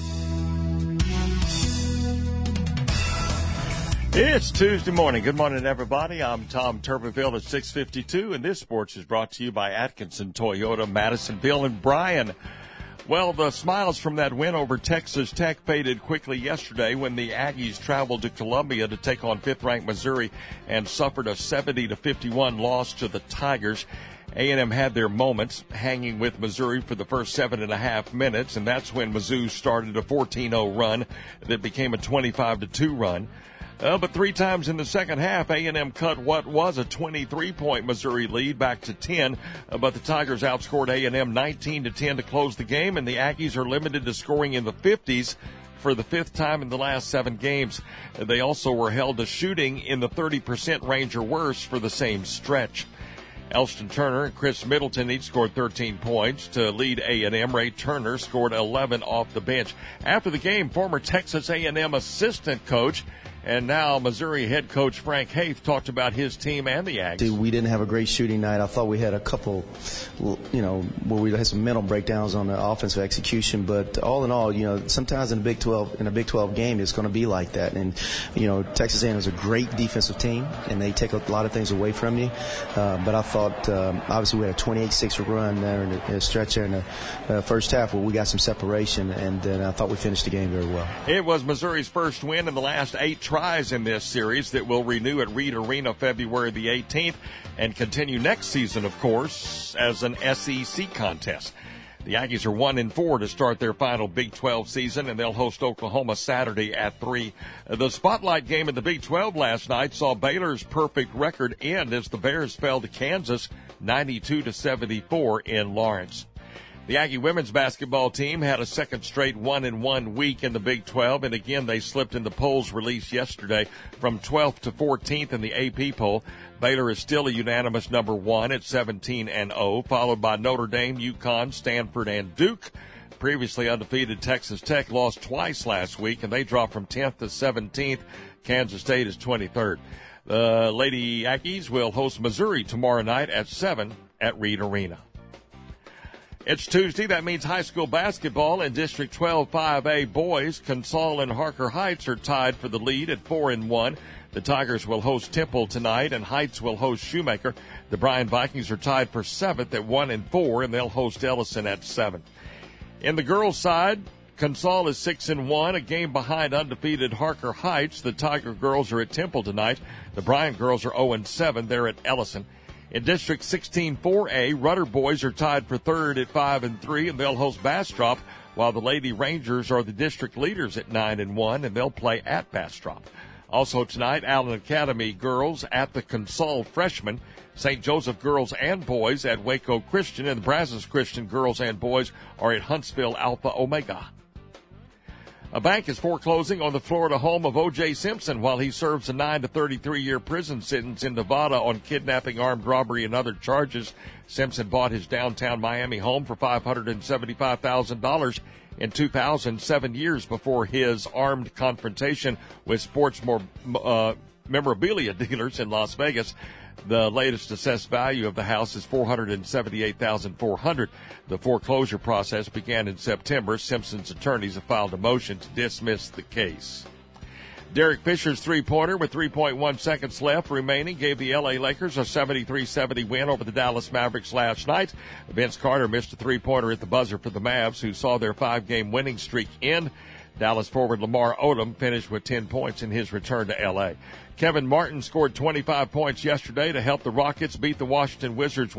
It's Tuesday morning. Good morning, everybody. I'm Tom Tuberville at 6:52, and this sports is brought to you by Atkinson Toyota, Madison, Bill, and Brian. Well, the smiles from that win over Texas Tech faded quickly yesterday when the Aggies traveled to Columbia to take on fifth-ranked Missouri and suffered a 70-51 loss to the Tigers. A&M had their moments, hanging with Missouri for the first 7.5 minutes, and that's when Mizzou started a 14-0 run that became a 25-2 run. But three times in the second half, A&M cut what was a 23-point Missouri lead back to 10. But the Tigers outscored A&M 19-10 to close the game, and the Aggies are limited to scoring in the 50s for the fifth time in the last 7 games. They also were held to shooting in the 30% range or worse for the same stretch. Elston Turner and Chris Middleton each scored 13 points to lead A&M. Ray Turner scored 11 off the bench. After the game, former Texas A&M assistant coach and now Missouri head coach Frank Haith talked about his team and the Aggies. We didn't have a great shooting night. I thought we had a couple, where we had some mental breakdowns on the offensive execution. But all in all, sometimes in a Big 12 game, it's going to be like that. And Texas A&M is a great defensive team, and they take a lot of things away from you. But I thought, obviously, we had a 28-6 run there in the stretch there in the first half where we got some separation, and then I thought we finished the game very well. It was Missouri's first win in the last 8 tries in this series that will renew at Reed Arena February the 18th and continue next season, of course, as an SEC contest. The Aggies are 1-4 to start their final Big 12 season, and they'll host Oklahoma Saturday at 3. The spotlight game in the Big 12 last night saw Baylor's perfect record end as the Bears fell to Kansas 92-74 in Lawrence. The Aggie women's basketball team had a second straight 1-1 week in the Big 12, and again they slipped in the polls released yesterday from 12th to 14th in the AP poll. Baylor is still a unanimous number 1 at 17-0, followed by Notre Dame, UConn, Stanford, and Duke. Previously undefeated Texas Tech lost twice last week, and they dropped from 10th to 17th. Kansas State is 23rd. The Lady Aggies will host Missouri tomorrow night at 7 at Reed Arena. It's Tuesday. That means high school basketball in District 12 5A boys. Consol and Harker Heights are tied for the lead at 4-1. The Tigers will host Temple tonight, and Heights will host Shoemaker. The Bryan Vikings are tied for 7th at 1-4, and they'll host Ellison at 7. In the girls' side, Consol is 6-1, a game behind undefeated Harker Heights. The Tiger girls are at Temple tonight. The Bryan girls are 0-7. They're at Ellison. In District 16 4A, Rudder boys are tied for 3rd at 5-3, and they'll host Bastrop, while the Lady Rangers are the district leaders at 9-1, and they'll play at Bastrop. Also tonight, Allen Academy girls at the Consol freshmen, St. Joseph girls and boys at Waco Christian, and the Brazos Christian girls and boys are at Huntsville Alpha Omega. A bank is foreclosing on the Florida home of O.J. Simpson while he serves a 9 to 33-year prison sentence in Nevada on kidnapping, armed robbery, and other charges. Simpson bought his downtown Miami home for $575,000 in 2007, years before his armed confrontation with sports memorabilia dealers in Las Vegas. The latest assessed value of the house is $478,400. The foreclosure process began in September. Simpson's attorneys have filed a motion to dismiss the case. Derek Fisher's three-pointer with 3.1 seconds left remaining gave the L.A. Lakers a 73-70 win over the Dallas Mavericks last night. Vince Carter missed a three-pointer at the buzzer for the Mavs, who saw their 5-game winning streak end. Dallas forward Lamar Odom finished with 10 points in his return to L.A. Kevin Martin scored 25 points yesterday to help the Rockets beat the Washington Wizards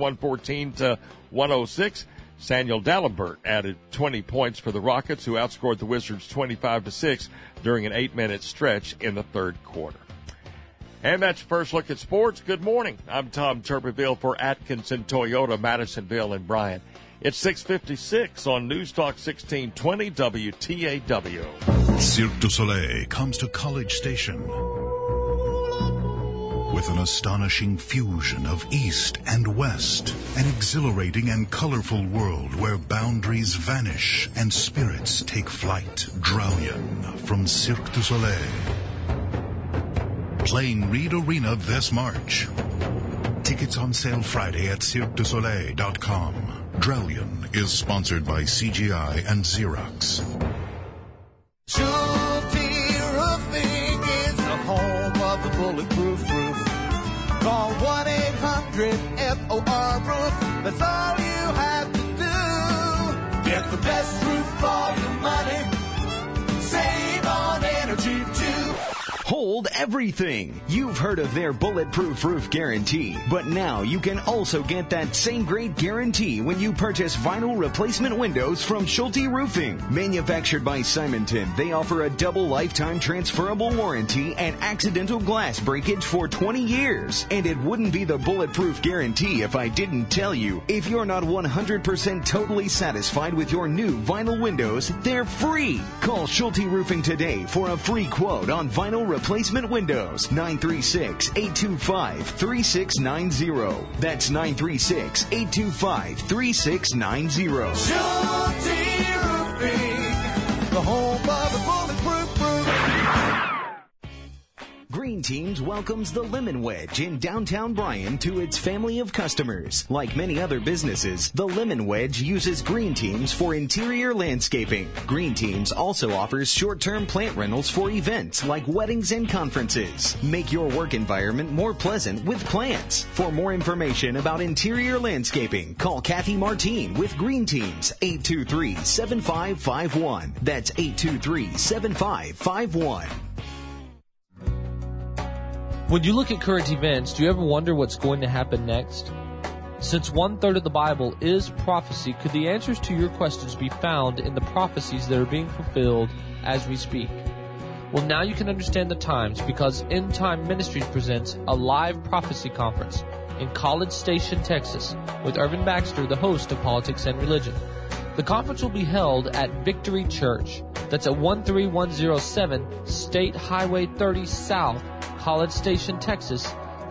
114-106. Samuel Dalembert added 20 points for the Rockets, who outscored the Wizards 25-6 during an 8-minute stretch in the third quarter. And that's your first look at sports. Good morning. I'm Tom Tuberville for Atkinson Toyota, Madisonville and Bryan. It's 6:56 on News Talk 1620 WTAW. Cirque du Soleil comes to College Station with an astonishing fusion of East and West, an exhilarating and colorful world where boundaries vanish and spirits take flight. Draulian from Cirque du Soleil. Playing Reed Arena this March. Tickets on sale Friday at CirqueDuSoleil.com. Draulian is sponsored by CGI and Xerox. Schulte Roofing is the home of the bulletproof roof. Call 1-800-FOR-ROOF. That's all you have to do. Get the best roof for your money. Save on energy too. Hold everything. You've heard of their bulletproof roof guarantee, but now you can also get that same great guarantee when you purchase vinyl replacement windows from Schulte Roofing. Manufactured by Simonton, they offer a double lifetime transferable warranty and accidental glass breakage for 20 years. And it wouldn't be the bulletproof guarantee if I didn't tell you. If you're not 100% totally satisfied with your new vinyl windows, they're free. Call Schulte Roofing today for a free quote on vinyl replacement windows. 936-825-3690. That's 936-825-3690. Schulte Roofing, the home of the bulletproof roof. Green Teams welcomes the Lemon Wedge in downtown Bryan to its family of customers. Like many other businesses, the Lemon Wedge uses Green Teams for interior landscaping. Green Teams also offers short-term plant rentals for events like weddings and conferences. Make your work environment more pleasant with plants. For more information about interior landscaping, call Kathy Martine with Green Teams, 823-7551. That's 823-7551. When you look at current events, do you ever wonder what's going to happen next? Since 1/3 of the Bible is prophecy, could the answers to your questions be found in the prophecies that are being fulfilled as we speak? Well, now you can understand the times, because End Time Ministries presents a live prophecy conference in College Station, Texas, with Irvin Baxter, the host of Politics and Religion. The conference will be held at Victory Church. That's at 13107 State Highway 30 South, College Station, Texas,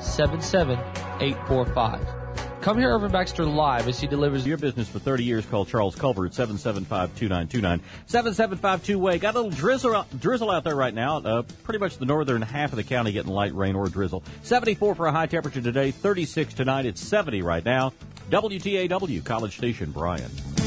77845. Come hear Irvin Baxter live as he delivers your business for 30 years. Call Charles Culver at 775-2929. 7752-WAY. Got a little drizzle out there right now. Pretty much the northern half of the county getting light rain or drizzle. 74 for a high temperature today, 36 tonight. It's 70 right now. WTAW, College Station, Bryan.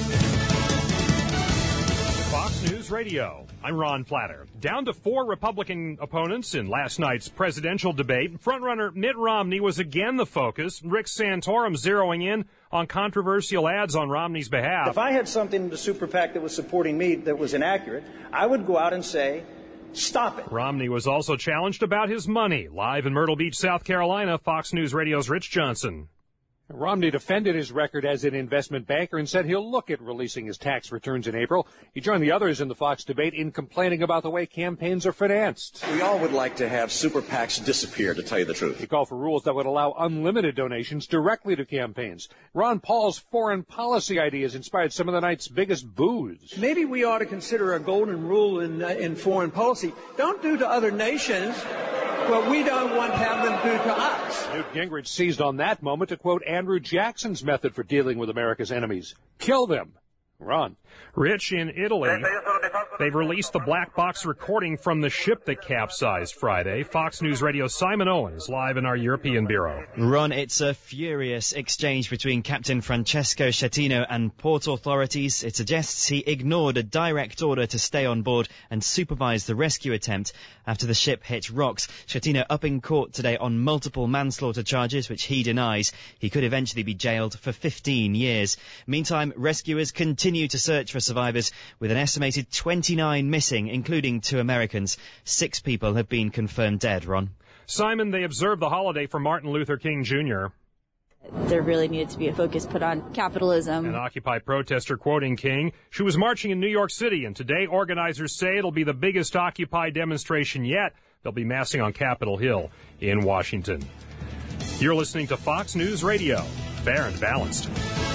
Fox News Radio. I'm Ron Flatter. Down to 4 Republican opponents in last night's presidential debate. Frontrunner Mitt Romney was again the focus. Rick Santorum zeroing in on controversial ads on Romney's behalf. If I had something in the super PAC that was supporting me that was inaccurate, I would go out and say, stop it. Romney was also challenged about his money. Live in Myrtle Beach, South Carolina, Fox News Radio's Rich Johnson. Romney defended his record as an investment banker and said he'll look at releasing his tax returns in April. He joined the others in the Fox debate in complaining about the way campaigns are financed. We all would like to have super PACs disappear, to tell you the truth. He called for rules that would allow unlimited donations directly to campaigns. Ron Paul's foreign policy ideas inspired some of the night's biggest boos. Maybe we ought to consider a golden rule in foreign policy. Don't do to other nations what we don't want to have them do to us. Newt Gingrich seized on that moment to quote Andrew Jackson's method for dealing with America's enemies. Kill them. Ron. Rich, in Italy, they've released the black box recording from the ship that capsized Friday. Fox News Radio's Simon Owen is live in our European bureau. Ron, it's a furious exchange between Captain Francesco Schettino and port authorities. It suggests he ignored a direct order to stay on board and supervise the rescue attempt after the ship hit rocks. Schettino up in court today on multiple manslaughter charges, which he denies. He could eventually be jailed for 15 years. Meantime, rescuers continue to search for survivors, with an estimated 29 missing, including 2 Americans. 6 people have been confirmed dead, Ron. Simon, they observed the holiday for Martin Luther King Jr. There really needed to be a focus put on capitalism. An Occupy protester quoting King, she was marching in New York City, and today organizers say it'll be the biggest Occupy demonstration yet. They'll be massing on Capitol Hill in Washington. You're listening to Fox News Radio, fair and balanced.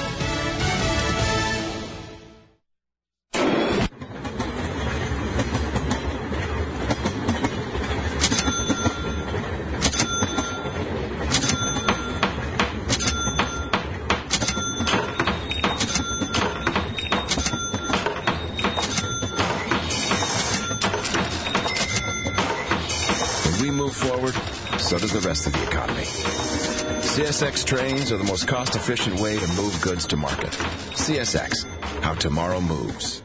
So does the rest of the economy. CSX trains are the most cost-efficient way to move goods to market. CSX, how tomorrow moves.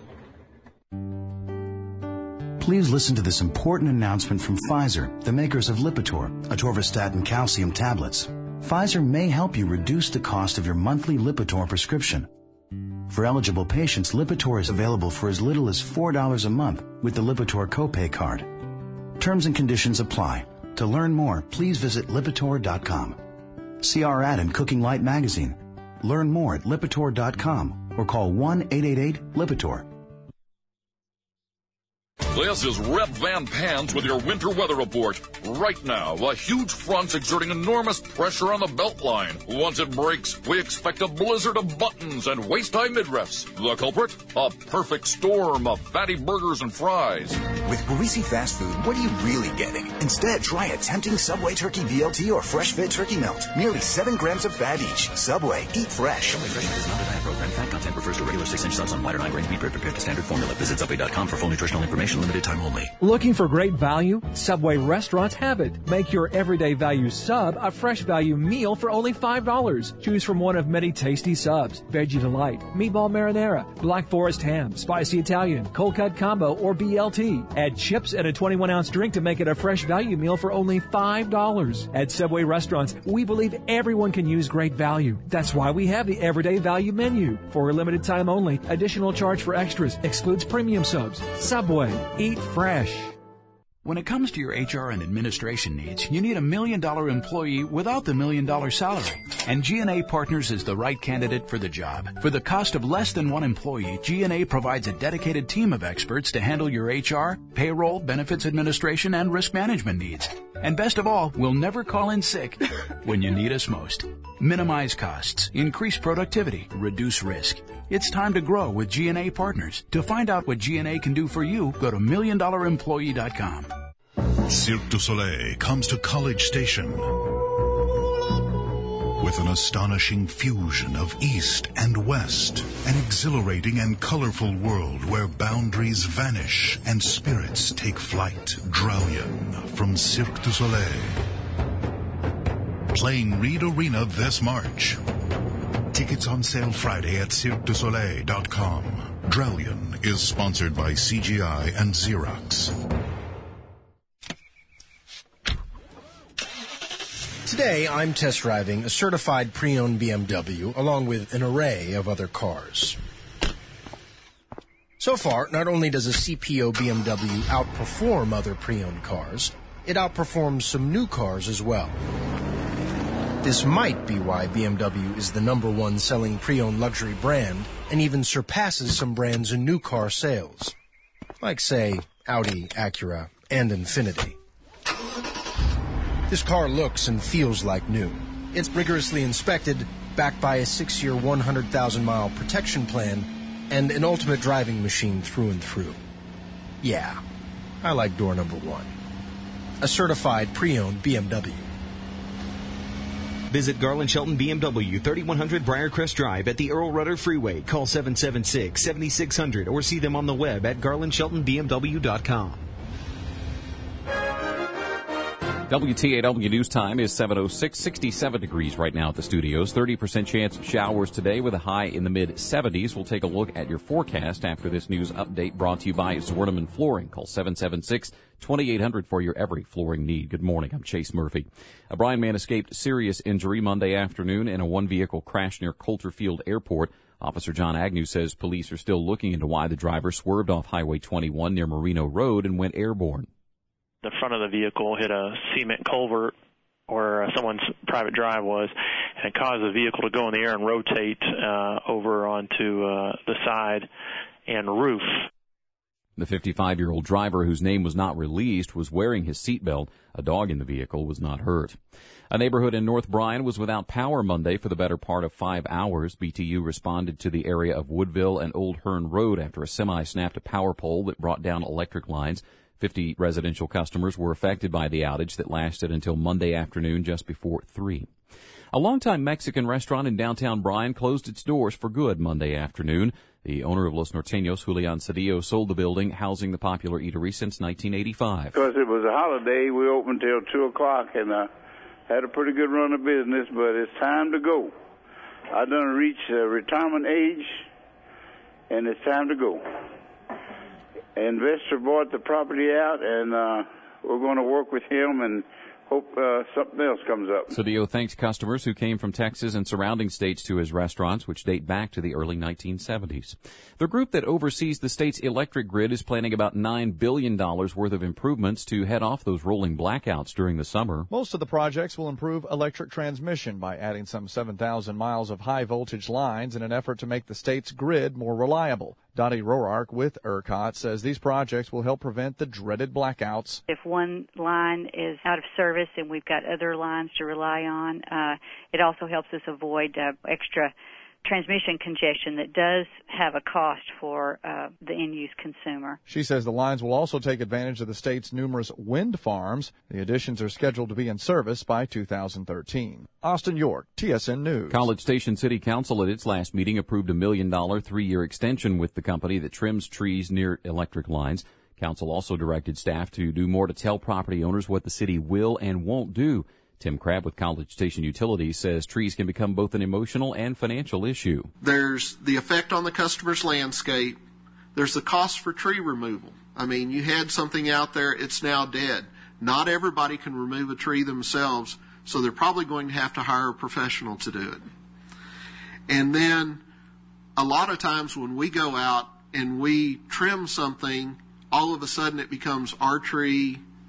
Please listen to this important announcement from Pfizer, the makers of Lipitor, atorvastatin calcium tablets. Pfizer may help you reduce the cost of your monthly Lipitor prescription. For eligible patients, Lipitor is available for as little as $4 a month with the Lipitor copay card. Terms and conditions apply. To learn more, please visit Lipitor.com. See our ad in Cooking Light magazine. Learn more at Lipitor.com or call 1-888-LIPITOR. This is Red Van Pans with your winter weather report. Right now, a huge front's exerting enormous pressure on the Beltline. Once it breaks, we expect a blizzard of buttons and waist-high midriffs. The culprit? A perfect storm of fatty burgers and fries. With greasy fast food, what are you really getting? Instead, try a tempting Subway Turkey BLT or Fresh Fit Turkey Melt. Nearly 7 grams of fat each. Subway. Eat fresh. Subway Fresh Fit is not a diet program. Fat content refers to regular 6-inch subs on wider 9-grain wheat bread prepared to standard formula. Visit Subway.com for full nutritional information. Limited time only. Looking for great value? Subway restaurants have it. Make your everyday value sub a fresh value meal for only $5. Choose from one of many tasty subs: Veggie Delight, Meatball Marinara, Black Forest Ham, Spicy Italian, Cold Cut Combo, or BLT. Add chips and a 21-ounce drink to make it a fresh value meal for only $5. At Subway restaurants, we believe everyone can use great value. That's why we have the everyday value menu. For a limited time only, additional charge for extras excludes premium subs. Subway. Eat fresh. When it comes to your HR and administration needs, you need $1 million employee without the $1 million salary. And G&A Partners is the right candidate for the job. For the cost of less than one employee, G&A provides a dedicated team of experts to handle your HR, payroll, benefits administration, and risk management needs. And best of all, we'll never call in sick when you need us most. Minimize costs, increase productivity, reduce risk. It's time to grow with G&A Partners. To find out what G&A can do for you, go to $1,000,000employee.com. Cirque du Soleil comes to College Station with an astonishing fusion of East and West, an exhilarating and colorful world where boundaries vanish and spirits take flight. Draulian from Cirque du Soleil. Playing Reed Arena this March. Tickets on sale Friday at CirqueDuSoleil.com. Draulian is sponsored by CGI and Xerox. Today, I'm test driving a certified pre-owned BMW along with an array of other cars. So far, not only does a CPO BMW outperform other pre-owned cars, it outperforms some new cars as well. This might be why BMW is the #1 selling pre-owned luxury brand and even surpasses some brands in new car sales, like, say, Audi, Acura, and Infiniti. This car looks and feels like new. It's rigorously inspected, backed by a 6-year, 100,000-mile protection plan, and an ultimate driving machine through and through. Yeah, I like door #1. A certified pre-owned BMW. Visit Garland Shelton BMW, 3100 Briarcrest Drive at the Earl Rudder Freeway. Call 776-7600 or see them on the web at garlandsheltonbmw.com. WTAW News Time is 7:06, 67 degrees right now at the studios. 30% chance of showers today with a high in the mid-70s. We'll take a look at your forecast after this news update brought to you by Zwerneman Flooring. Call 776-2800 for your every flooring need. Good morning. I'm Chase Murphy. A Bryan man escaped serious injury Monday afternoon in a one-vehicle crash near Coulter Field Airport. Officer John Agnew says police are still looking into why the driver swerved off Highway 21 near Marino Road and went airborne. The front of the vehicle hit a cement culvert where someone's private drive was, and it caused the vehicle to go in the air and rotate over onto the side and roof. The 55-year-old driver, whose name was not released, was wearing his seatbelt. A dog in the vehicle was not hurt. A neighborhood in North Bryan was without power Monday for the better part of 5 hours. BTU responded to the area of Woodville and Old Hearn Road after a semi snapped a power pole that brought down electric lines. 50 residential customers were affected by the outage that lasted until Monday afternoon just before 3. A longtime Mexican restaurant in downtown Bryan closed its doors for good Monday afternoon. The owner of Los Norteños, Julian Cedillo, sold the building housing the popular eatery since 1985. Because it was a holiday, we opened till 2 o'clock and had a pretty good run of business, but it's time to go. I done reached retirement age, and it's time to go. An investor bought the property out, and we're going to work with him and hope something else comes up. Cedillo thanks customers who came from Texas and surrounding states to his restaurants, which date back to the early 1970s. The group that oversees the state's electric grid is planning about $9 billion worth of improvements to head off those rolling blackouts during the summer. Most of the projects will improve electric transmission by adding some 7,000 miles of high-voltage lines in an effort to make the state's grid more reliable. Dottie Roark with ERCOT says these projects will help prevent the dreaded blackouts. If one line is out of service and we've got other lines to rely on, it also helps us avoid extra transmission congestion that does have a cost for the end-use consumer. She says the lines will also take advantage of the state's numerous wind farms. The additions are scheduled to be in service by 2013. Austin York, TSN News. College Station City Council at its last meeting approved $1 million 3-year extension with the company that trims trees near electric lines. Council also directed staff to do more to tell property owners what the city will and won't do. Tim Crabb with College Station Utilities says trees can become both an emotional and financial issue. There's the effect on the customer's landscape. There's the cost for tree removal. I mean, you had something out there, it's now dead. Not everybody can remove a tree themselves, so they're probably going to have to hire a professional to do it. And then a lot of times when we go out and we trim something, all of a sudden it becomes our tree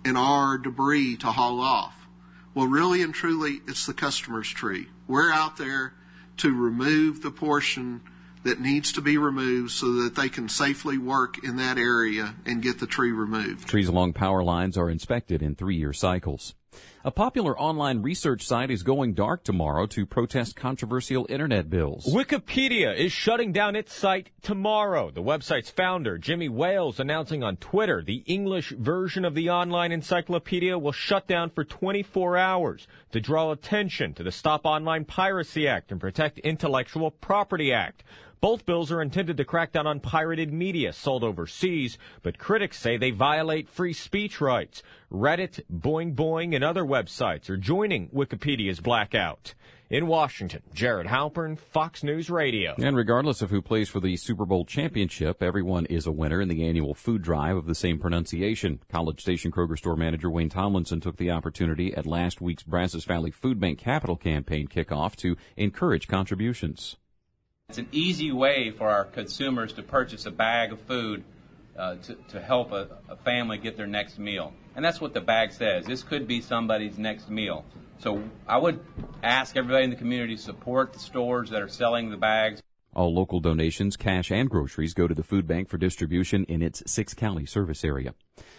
and our debris to haul off. Well, really and truly, it's the customer's tree. We're out there to remove the portion that needs to be removed so that they can safely work in that area and get the tree removed. Trees along power lines are inspected in 3-year cycles. A popular online research site is going dark tomorrow to protest controversial internet bills. Wikipedia is shutting down its site tomorrow. The website's founder, Jimmy Wales, announcing on Twitter the English version of the online encyclopedia will shut down for 24 hours to draw attention to the Stop Online Piracy Act and Protect Intellectual Property Act. Both bills are intended to crack down on pirated media sold overseas, but critics say they violate free speech rights. Reddit, Boing Boing, and other websites are joining Wikipedia's blackout. In Washington, Jared Halpern, Fox News Radio. And regardless of who plays for the Super Bowl championship, everyone is a winner in the annual food drive of the same pronunciation. College Station Kroger store manager Wayne Tomlinson took the opportunity at last week's Brazos Valley Food Bank Capital Campaign kickoff to encourage contributions. It's an easy way for our consumers to purchase a bag of food to help a family get their next meal. And that's what the bag says. This could be somebody's next meal. So I would ask everybody in the community to support the stores that are selling the bags. All local donations, cash and groceries, go to the food bank for distribution in its 6-county service area.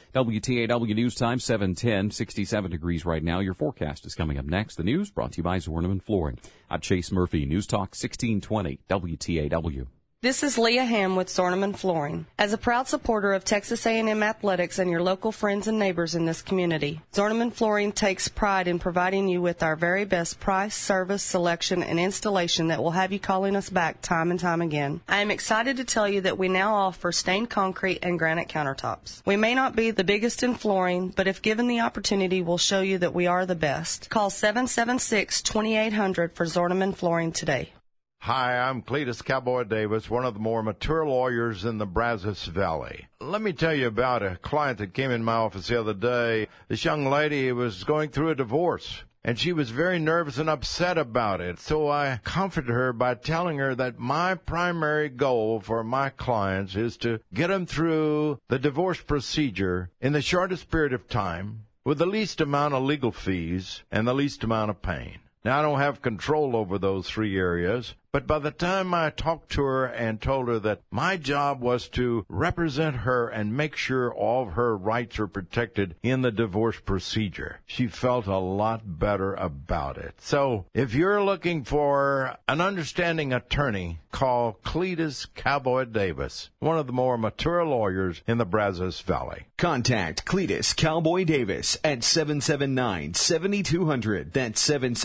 WTAW News Time, 7:10, 67 degrees right now. Your forecast is coming up next. The news brought to you by Zorneman Flooring. I'm Chase Murphy, News Talk 1620, WTAW. This is Leah Ham with Zorneman Flooring. As a proud supporter of Texas A&M athletics and your local friends and neighbors in this community, Zorneman Flooring takes pride in providing you with our very best price, service, selection, and installation that will have you calling us back time and time again. I am excited to tell you that we now offer stained concrete and granite countertops. We may not be the biggest in flooring, but if given the opportunity, we'll show you that we are the best. Call 776-2800 for Zorneman Flooring today. Hi, I'm Cletus Cowboy Davis, one of the more mature lawyers in the Brazos Valley. Let me tell you about a client that came in my office the other day. This young lady was going through a divorce, and she was very nervous and upset about it. So I comforted her by telling her that my primary goal for my clients is to get them through the divorce procedure in the shortest period of time with the least amount of legal fees and the least amount of pain. Now, I don't have control over those 3 areas, but by the time I talked to her and told her that my job was to represent her and make sure all of her rights are protected in the divorce procedure, she felt a lot better about it. So, if you're looking for an understanding attorney, call Cletus Cowboy Davis, one of the more mature lawyers in the Brazos Valley. Contact Cletus Cowboy Davis at 779-7200. That's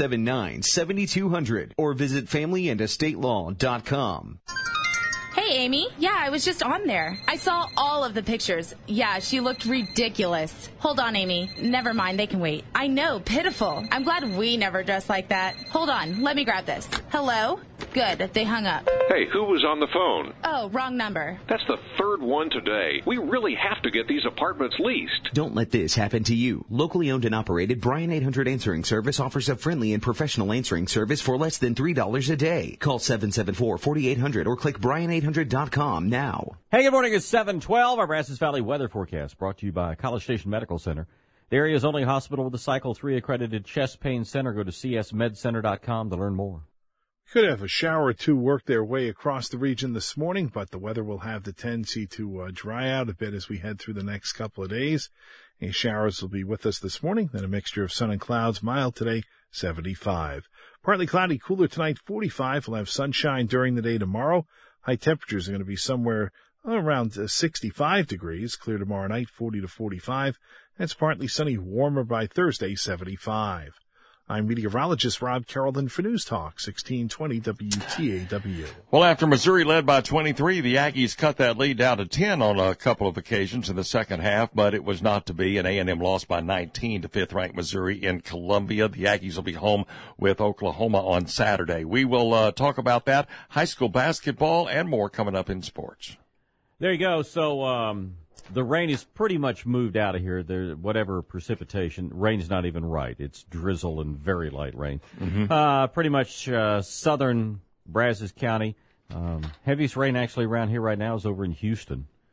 779-7200. Or visit familyandestatelaw.com. Hey, Amy. Yeah, I was just on there. I saw all of the pictures. Yeah, she looked ridiculous. Hold on, Amy. Never mind, they can wait. I know, pitiful. I'm glad we never dressed like that. Hold on, let me grab this. Hello? Good, they hung up. Hey, who was on the phone? Oh, wrong number. That's the third one today. We really have to get these apartments leased. Don't let this happen to you. Locally owned and operated, Bryan 800 Answering Service offers a friendly and professional answering service for less than $3 a day. Call 774-4800 or click Bryan800.com now. Hey, good morning. It's 7:12. Our Brazos Valley weather forecast brought to you by College Station Medical Center. The area's only hospital with a Cycle 3 accredited chest pain center. Go to csmedcenter.com to learn more. Could have a shower or two work their way across the region this morning, but the weather will have the tendency to dry out a bit as we head through the next couple of days. Any showers will be with us this morning, then a mixture of sun and clouds, mild today, 75. Partly cloudy, cooler tonight, 45. We'll have sunshine during the day tomorrow. High temperatures are going to be somewhere around 65 degrees. Clear tomorrow night, 40 to 45. It's partly sunny, warmer by Thursday, 75. I'm meteorologist Rob Carrollton for News Talk 1620 WTAW. Well, after Missouri led by 23, the Aggies cut that lead down to 10 on a couple of occasions in the second half, but it was not to be. And A&M lost by 19 to fifth-ranked Missouri in Columbia. The Aggies will be home with Oklahoma on Saturday. We will talk about that, high school basketball, and more coming up in sports. There you go. So, the rain is pretty much moved out of here. Whatever precipitation, rain's not even right. It's drizzle and very light rain. Mm-hmm. Pretty much southern Brazos County. Heaviest rain actually around here right now is over in Houston.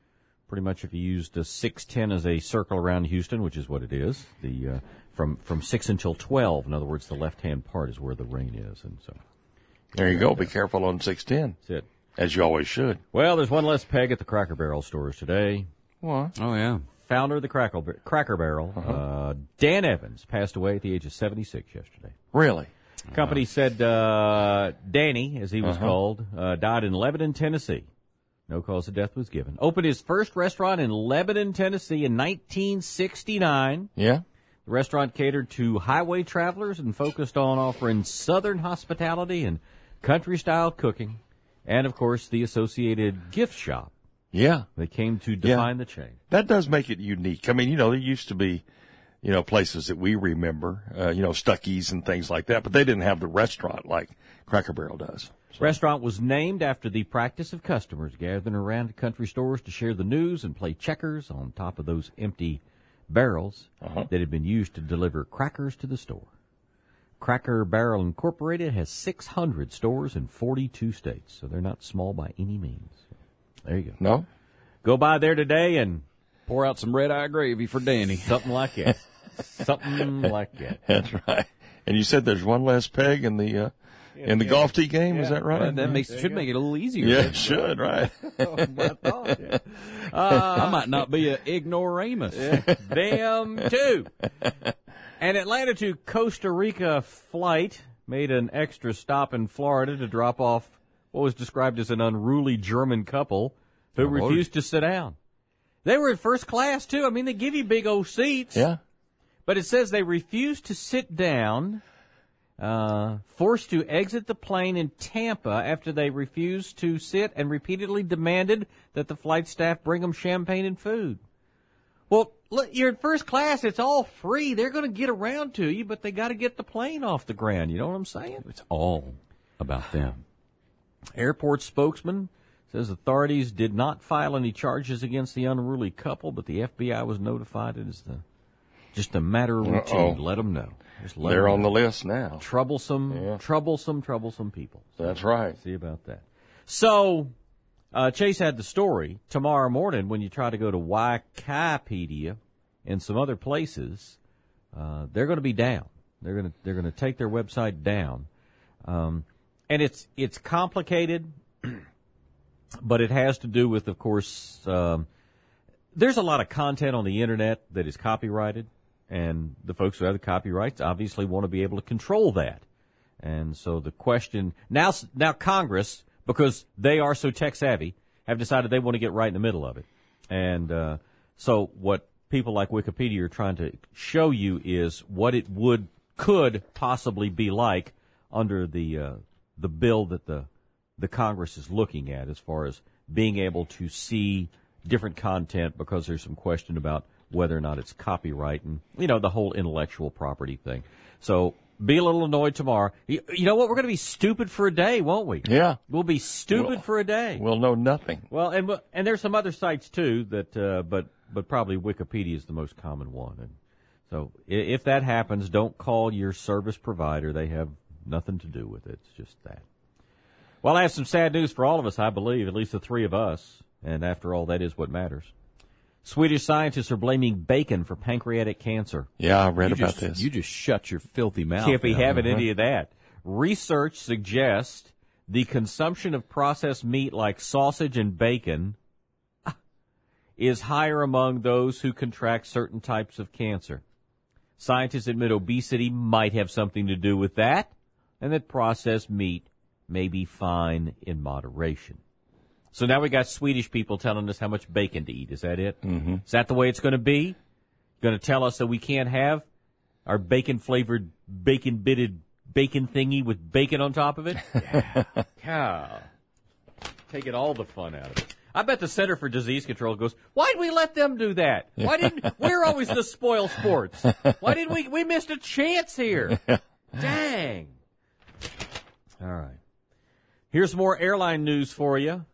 Pretty much if you used 610 as a circle around Houston, which is what it is, from 6 until 12, in other words, the left-hand part is where the rain is. And so there you go. Be careful on 610. That's it. As you always should. Well, there's one less peg at the Cracker Barrel stores today. What? Oh, yeah. Founder of the Cracker Barrel, Dan Evans, passed away at the age of 76 yesterday. Really? Company said Danny, as he was called, died in Lebanon, Tennessee. No cause of death was given. Opened his first restaurant in Lebanon, Tennessee in 1969. Yeah. The restaurant catered to highway travelers and focused on offering Southern hospitality and country-style cooking. And, of course, the associated gift shop. Yeah. They came to define the chain. That does make it unique. I mean, there used to be, places that we remember, Stuckey's and things like that, but they didn't have the restaurant like Cracker Barrel does. So. Restaurant was named after the practice of customers gathering around country stores to share the news and play checkers on top of those empty barrels that had been used to deliver crackers to the store. Cracker Barrel Incorporated has 600 stores in 42 states, so they're not small by any means. There you go. No? Go by there today and pour out some red-eye gravy for Danny. Something like that. Something like that. That's right. And you said there's one less peg in the golf tee game, is that right? Well, that should make it a little easier. Yeah, it should, right. I might not be an ignoramus. Them too. An Atlanta to Costa Rica flight made an extra stop in Florida to drop off what was described as an unruly German couple who refused to sit down. They were in first class, too. I mean, they give you big old seats. Yeah. But it says they refused to sit down, forced to exit the plane in Tampa after they refused to sit and repeatedly demanded that the flight staff bring them champagne and food. Well, look, you're in first class. It's all free. They're going to get around to you, but they got to get the plane off the ground. You know what I'm saying? It's all about them. Airport spokesman says authorities did not file any charges against the unruly couple, but the FBI was notified. It is just a matter of routine. Let them know. They're on the list now. Troublesome people. That's right. See about that. So, Chase had the story. Tomorrow morning, when you try to go to Wikipedia and some other places, they're going to be down. They're going to take their website down, and it's complicated, but it has to do with, of course, there's a lot of content on the internet that is copyrighted, and the folks who have the copyrights obviously want to be able to control that. And so the question now Congress, because they are so tech savvy, have decided they want to get right in the middle of it. And so what people like Wikipedia are trying to show you is what it could possibly be like under the bill that the Congress is looking at, as far as being able to see different content, because there's some question about whether or not it's copyright and, the whole intellectual property thing. So be a little annoyed tomorrow. You know what? We're going to be stupid for a day, won't we? Yeah. We'll be stupid for a day. We'll know nothing. Well, and there's some other sites too that, but probably Wikipedia is the most common one. And so if that happens, don't call your service provider. They have nothing to do with it. It's just that. Well, I have some sad news for all of us, I believe, at least the three of us. And after all, that is what matters. Swedish scientists are blaming bacon for pancreatic cancer. Yeah, I read about this. You just shut your filthy mouth. Can't be having any of that. Research suggests the consumption of processed meat like sausage and bacon is higher among those who contract certain types of cancer. Scientists admit obesity might have something to do with that, and that processed meat may be fine in moderation. So now we got Swedish people telling us how much bacon to eat. Is that it? Mm-hmm. Is that the way it's going to be? Going to tell us that we can't have our bacon-flavored, bacon-bitted bacon thingy with bacon on top of it? Yeah. Cow. Taking all the fun out of it. I bet the Center for Disease Control goes, why did we let them do that? We're always the spoil sports. Why didn't we missed a chance here? Dang. All right. Here's more airline news for you.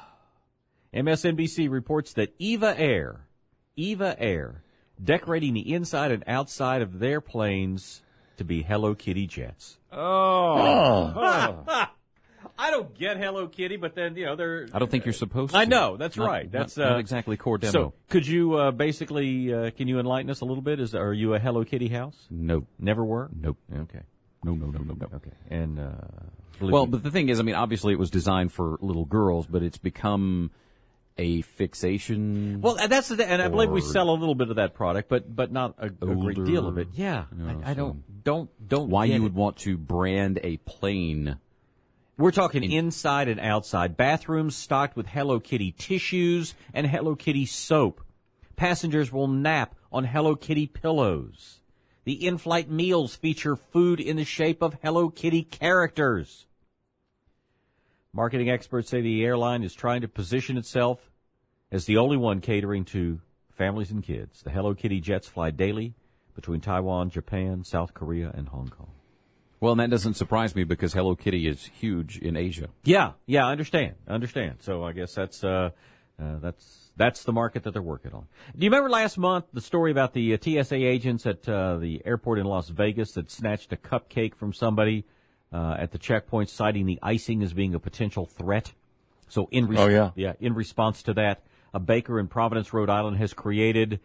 MSNBC reports that Eva Air, decorating the inside and outside of their planes to be Hello Kitty jets. Oh. I don't get Hello Kitty, but then, they're... I don't think you're supposed to. I know, that's right. That's not exactly core demo. So, could you basically, can you enlighten us a little bit? Are you a Hello Kitty house? No. Never were? Nope. Okay. No. Okay. And, but the thing is, obviously it was designed for little girls, but it's become a fixation. Well, that's the, and I believe we sell a little bit of that product, but not a great deal of it. Yeah. I don't why get you it. would want to brand a plane. We're talking inside and outside. Bathrooms stocked with Hello Kitty tissues and Hello Kitty soap. Passengers will nap on Hello Kitty pillows. The in-flight meals feature food in the shape of Hello Kitty characters. Marketing experts say the airline is trying to position itself as the only one catering to families and kids. The Hello Kitty jets fly daily between Taiwan, Japan, South Korea, and Hong Kong. Well, and that doesn't surprise me because Hello Kitty is huge in Asia. Yeah, I understand. So I guess that's the market that they're working on. Do you remember last month the story about the TSA agents at the airport in Las Vegas that snatched a cupcake from somebody at the checkpoint, citing the icing as being a potential threat? So in response to that, a baker in Providence, Rhode Island, has created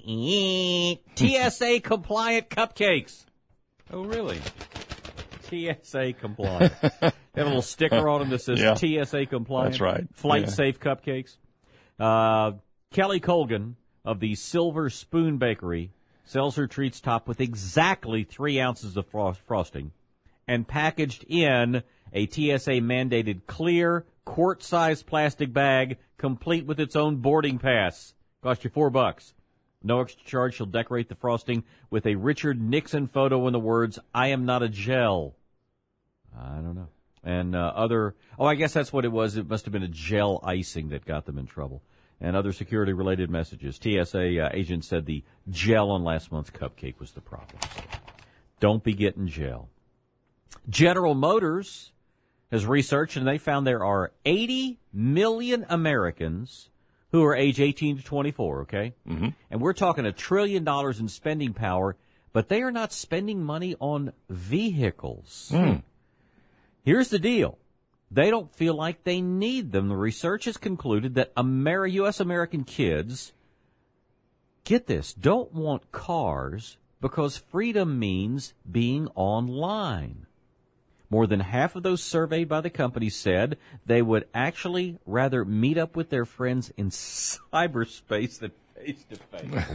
TSA compliant cupcakes. Oh, really? TSA compliant. They have a little sticker on them that says TSA compliant. That's right. Flight safe cupcakes. Kelly Colgan of the Silver Spoon Bakery sells her treats topped with exactly 3 ounces of frosting and packaged in a TSA mandated clear quart-sized plastic bag complete with its own boarding pass. Cost you $4. No extra charge. She'll decorate the frosting with a Richard Nixon photo and the words, "I am not a gel." I don't know. And I guess that's what it was. It must have been a gel icing that got them in trouble. And other security-related messages. TSA agent said the gel on last month's cupcake was the problem. So don't be getting gel. General Motors has researched, and they found there are 80 million Americans who are age 18 to 24, okay? Mm-hmm. And we're talking $1 trillion in spending power, but they are not spending money on vehicles. Here's the deal. They don't feel like they need them. The research has concluded that U.S. American kids, get this, don't want cars because freedom means being online. More than half of those surveyed by the company said they would actually rather meet up with their friends in cyberspace than face-to-face.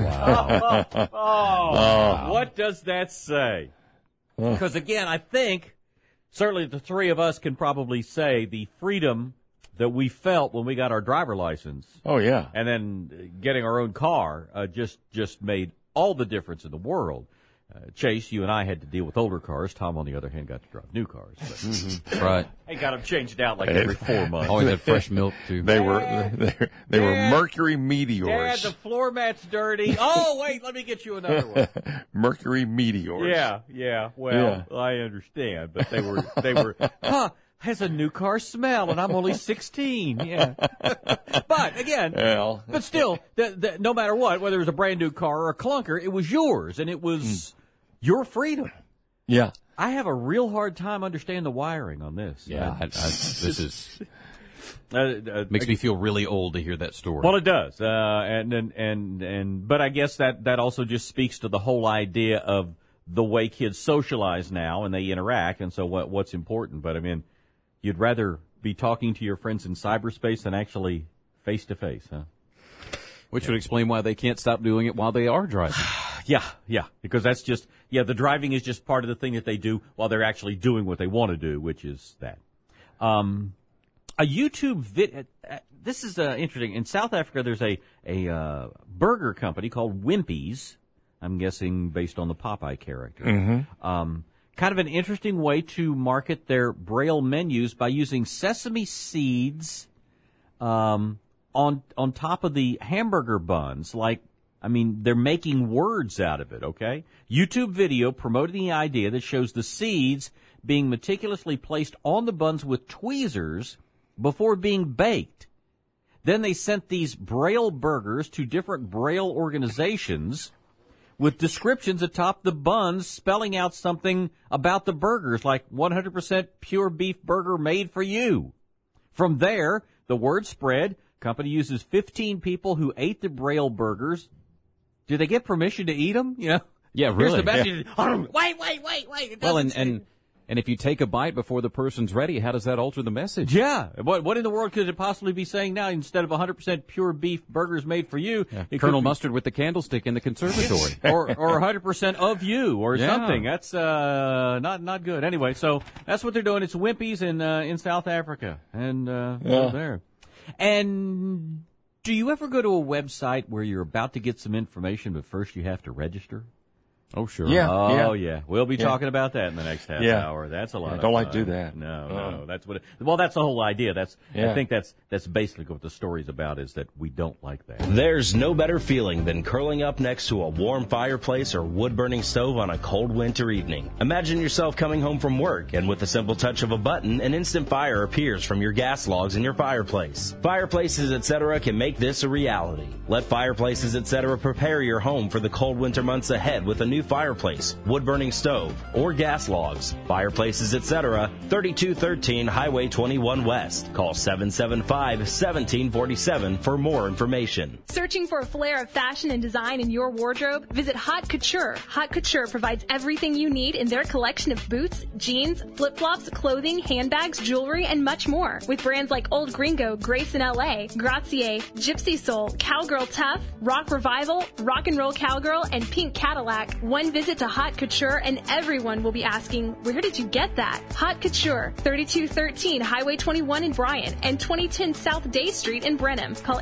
Wow. What does that say? Because, again, I think certainly the three of us can probably say the freedom that we felt when we got our driver license. Oh, yeah. And then getting our own car just made all the difference in the world. Chase, you and I had to deal with older cars. Tom, on the other hand, got to drive new cars. But Right. He got them changed out like every 4 months. Always had fresh milk, too. They were Mercury Meteors. Dad, the floor mat's dirty. Oh, wait, let me get you another one. Mercury Meteors. Yeah. Well, I understand, but they were, has a new car smell, and I'm only 16. Yeah. But, again, but still, no matter what, whether it was a brand new car or a clunker, it was yours, and it was your freedom. Yeah. I have a real hard time understanding the wiring on this. Yeah, this is makes me feel really old to hear that story. Well, it does, but I guess that also just speaks to the whole idea of the way kids socialize now and they interact, and so what's important. But I mean, you'd rather be talking to your friends in cyberspace than actually face to face, huh? Which would explain why they can't stop doing it while they are driving. Yeah, because that's just, the driving is just part of the thing that they do while they're actually doing what they want to do, which is that. A YouTube video, this is interesting. In South Africa, there's a burger company called Wimpy's, I'm guessing based on the Popeye character. Mm-hmm. Kind of an interesting way to market their Braille menus by using sesame seeds on top of the hamburger buns. They're making words out of it, okay? YouTube video promoting the idea that shows the seeds being meticulously placed on the buns with tweezers before being baked. Then they sent these Braille burgers to different Braille organizations with descriptions atop the buns spelling out something about the burgers, like 100% pure beef burger made for you. From there, the word spread. Company uses 15 people who ate the Braille burgers. Do they get permission to eat them? You know? Yeah, really. Here's the message. Yeah. Wait. Well, and if you take a bite before the person's ready, how does that alter the message? Yeah. What in the world could it possibly be saying now? Instead of 100% pure beef burgers made for you, Colonel Mustard with the candlestick in the conservatory. or 100% of you or something. That's not good. Anyway, so that's what they're doing. It's Wimpy's in South Africa. And there. And do you ever go to a website where you're about to get some information, but first you have to register? Oh, sure. Yeah. We'll be talking about that in the next half hour. That's a lot of don't fun. like to do that. No. That's what that's the whole idea. I think that's basically what the story's about, is that we don't like that. There's no better feeling than curling up next to a warm fireplace or wood-burning stove on a cold winter evening. Imagine yourself coming home from work, and with the simple touch of a button, an instant fire appears from your gas logs in your fireplace. Fireplaces, etc. can make this a reality. Let Fireplaces, etc. prepare your home for the cold winter months ahead with a new fireplace, wood-burning stove, or gas logs. Fireplaces, etc. 3213 Highway 21 West. Call 775-1747 for more information. Searching for a flair of fashion and design in your wardrobe? Visit Haute Couture. Haute Couture provides everything you need in their collection of boots, jeans, flip-flops, clothing, handbags, jewelry, and much more. With brands like Old Gringo, Grace in LA, Grazier, Gypsy Soul, Cowgirl Tough, Rock Revival, Rock and Roll Cowgirl, and Pink Cadillac. One visit to Haute Couture and everyone will be asking, where did you get that? Haute Couture, 3213 Highway 21 in Bryan and 2010 South Day Street in Brenham. Call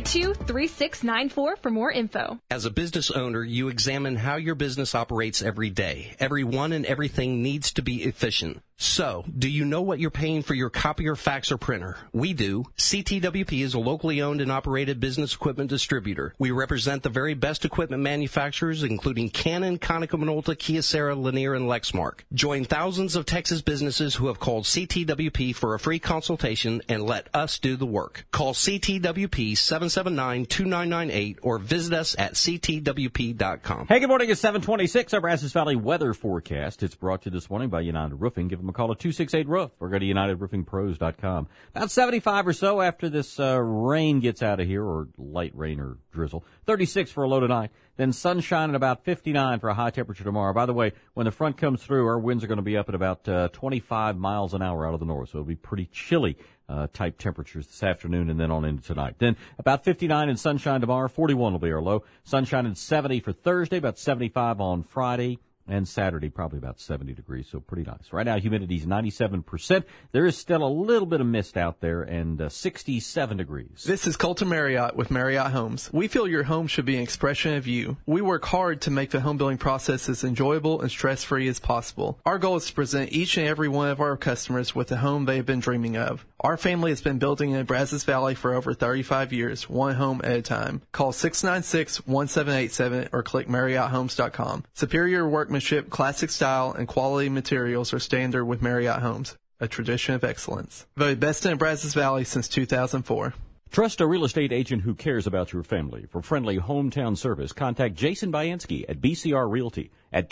822-3694 for more info. As a business owner, you examine how your business operates every day. Everyone and everything needs to be efficient. So, do you know what you're paying for your copier, fax, or printer? We do. CTWP is a locally owned and operated business equipment distributor. We represent the very best equipment manufacturers, including Canon, Konica Minolta, Kyocera, Lanier, and Lexmark. Join thousands of Texas businesses who have called CTWP for a free consultation and let us do the work. Call CTWP 779-2998 or visit us at ctwp.com. Hey, good morning. It's 726. Our Brazos Valley weather forecast. It's brought to you this morning by United Roofing. Give them a call at 268-ROOF or go to UnitedRoofingPros.com. About 75 or so after this rain gets out of here, or light rain or drizzle. 36 for a low tonight. Then sunshine at about 59 for a high temperature tomorrow. By the way, when the front comes through, our winds are going to be up at about 25 miles an hour out of the north. So it'll be pretty chilly type temperatures this afternoon and then on into tonight. Then about 59 and sunshine tomorrow. 41 will be our low. Sunshine and 70 for Thursday, about 75 on Friday. And Saturday, probably about 70 degrees, so pretty nice. Right now, humidity's 97%. There is still a little bit of mist out there, and 67 degrees. This is Colton Marriott with Marriott Homes. We feel your home should be an expression of you. We work hard to make the home building process as enjoyable and stress-free as possible. Our goal is to present each and every one of our customers with the home they've been dreaming of. Our family has been building in Brazos Valley for over 35 years, one home at a time. Call 696-1787 or click MarriottHomes.com. Superior workmanship, classic style, and quality materials are standard with Marriott Homes, a tradition of excellence. Voted best in Brazos Valley since 2004. Trust a real estate agent who cares about your family. For friendly hometown service, contact Jason Bayansky at BCR Realty at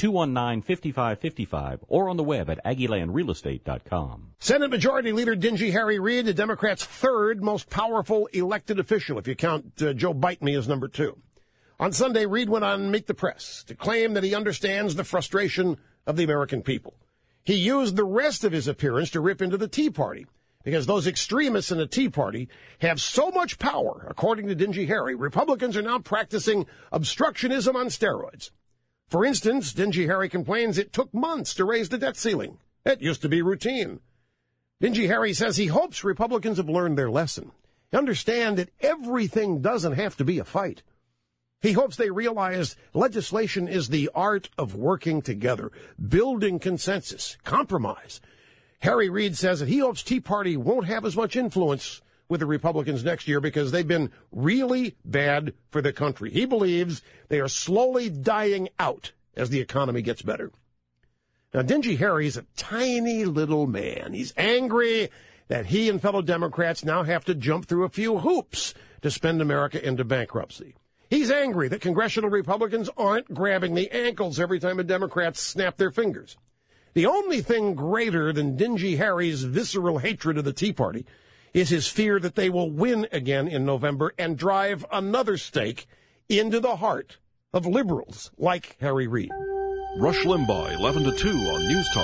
219-5555 or on the web at AggieLandRealEstate.com. Senate Majority Leader Dingy Harry Reid, the Democrats' third most powerful elected official, if you count Joe Bite Me as number 2. On Sunday, Reid went on Meet the Press to claim that he understands the frustration of the American people. He used the rest of his appearance to rip into the Tea Party, because those extremists in the Tea Party have so much power. According to Dingy Harry, Republicans are now practicing obstructionism on steroids. For instance, Dingy Harry complains it took months to raise the debt ceiling. It used to be routine. Dingy Harry says he hopes Republicans have learned their lesson. Understand that everything doesn't have to be a fight. He hopes they realize legislation is the art of working together, building consensus, compromise. Harry Reid says that he hopes Tea Party won't have as much influence with the Republicans next year because they've been really bad for the country. He believes they are slowly dying out as the economy gets better. Now, Dingy Harry is a tiny little man. He's angry that he and fellow Democrats now have to jump through a few hoops to spend America into bankruptcy. He's angry that congressional Republicans aren't grabbing the ankles every time the Democrats snap their fingers. The only thing greater than Dingy Harry's visceral hatred of the Tea Party is his fear that they will win again in November and drive another stake into the heart of liberals like Harry Reid. Rush Limbaugh, 11 to 2 on News Talk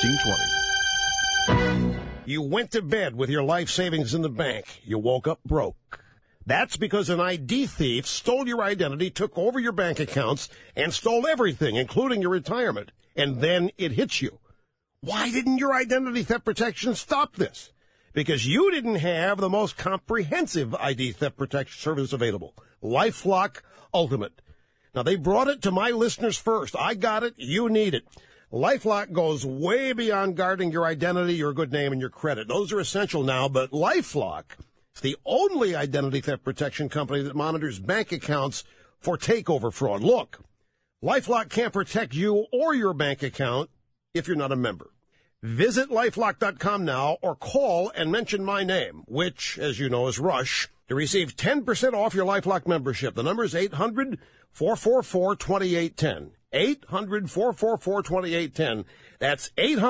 1620. You went to bed with your life savings in the bank. You woke up broke. That's because an ID thief stole your identity, took over your bank accounts, and stole everything, including your retirement. And then it hits you. Why didn't your identity theft protection stop this? Because you didn't have the most comprehensive ID theft protection service available, LifeLock Ultimate. Now, they brought it to my listeners first. I got it. You need it. LifeLock goes way beyond guarding your identity, your good name, and your credit. Those are essential now, but LifeLock is the only identity theft protection company that monitors bank accounts for takeover fraud. Look, LifeLock can't protect you or your bank account if you're not a member. Visit LifeLock.com now or call and mention my name, which, as you know, is Rush, to receive 10% off your LifeLock membership. The number is 800-444-2810. 800-444-2810. That's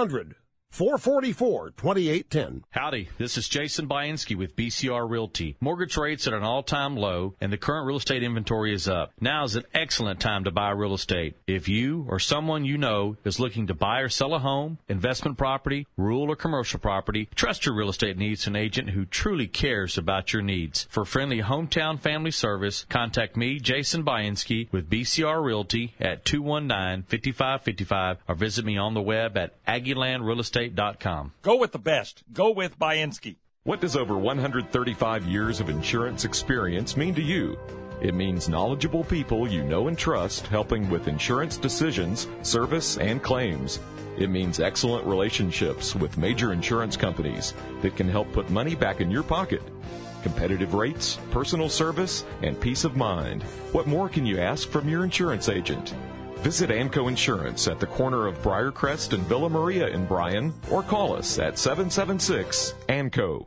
800-444-2810. Howdy, this is Jason Bianski with BCR Realty. Mortgage rates are at an all-time low, and the current real estate inventory is up. Now is an excellent time to buy real estate. If you or someone you know is looking to buy or sell a home, investment property, rural or commercial property, trust your real estate needs to an agent who truly cares about your needs. For friendly hometown family service, contact me, Jason Bianski, with BCR Realty at 219-5555 or visit me on the web at AggielandRealEstate.com. Go with the best. Go with Bianski. What does over 135 years of insurance experience mean to you? It means knowledgeable people you know and trust helping with insurance decisions, service, and claims. It means excellent relationships with major insurance companies that can help put money back in your pocket. Competitive rates, personal service, and peace of mind. What more can you ask from your insurance agent? Visit ANCO Insurance at the corner of Briarcrest and Villa Maria in Bryan, or call us at 776-ANCO.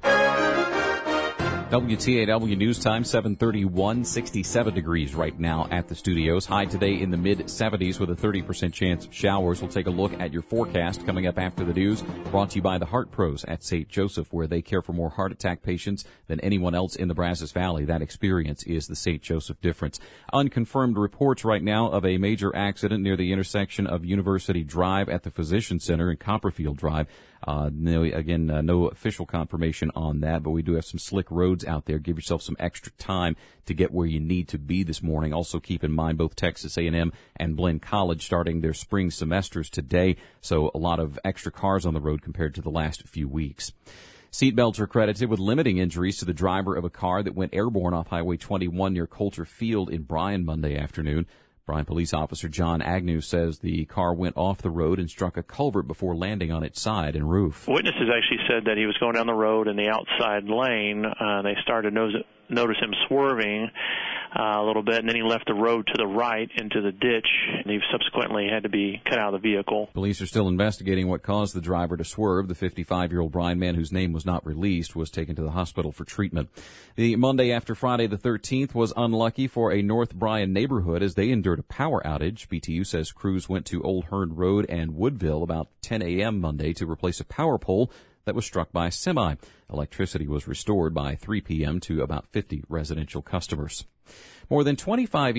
WTAW News Time, 7:31, 67 degrees right now at the studios. High today in the mid-70s with a 30% chance of showers. We'll take a look at your forecast coming up after the news. Brought to you by the Heart Pros at St. Joseph, where they care for more heart attack patients than anyone else in the Brazos Valley. That experience is the St. Joseph difference. Unconfirmed reports right now of a major accident near the intersection of University Drive at the Physician Center and Copperfield Drive. No official confirmation on that, but we do have some slick roads out there. Give yourself some extra time to get where you need to be this morning. Also keep in mind both Texas A&M and Blinn College starting their spring semesters today, so a lot of extra cars on the road compared to the last few weeks. Seatbelts are credited with limiting injuries to the driver of a car that went airborne off Highway 21 near Coulter Field in Bryan Monday afternoon. Bryan Police Officer John Agnew says the car went off the road and struck a culvert before landing on its side and roof. Witnesses actually said that he was going down the road in the outside lane. They started to notice him swerving a little bit, and then he left the road to the right into the ditch, and he subsequently had to be cut out of the vehicle. Police are still investigating what caused the driver to swerve. The 55-year-old Bryan man, whose name was not released, was taken to the hospital for treatment. The Monday after Friday the 13th was unlucky for a North Bryan neighborhood as they endured a power outage. BTU says crews went to Old Hearn Road and Woodville about 10 a.m. Monday to replace a power pole that was struck by a semi. Electricity was restored by 3 p.m. to about 50 residential customers. For more than 25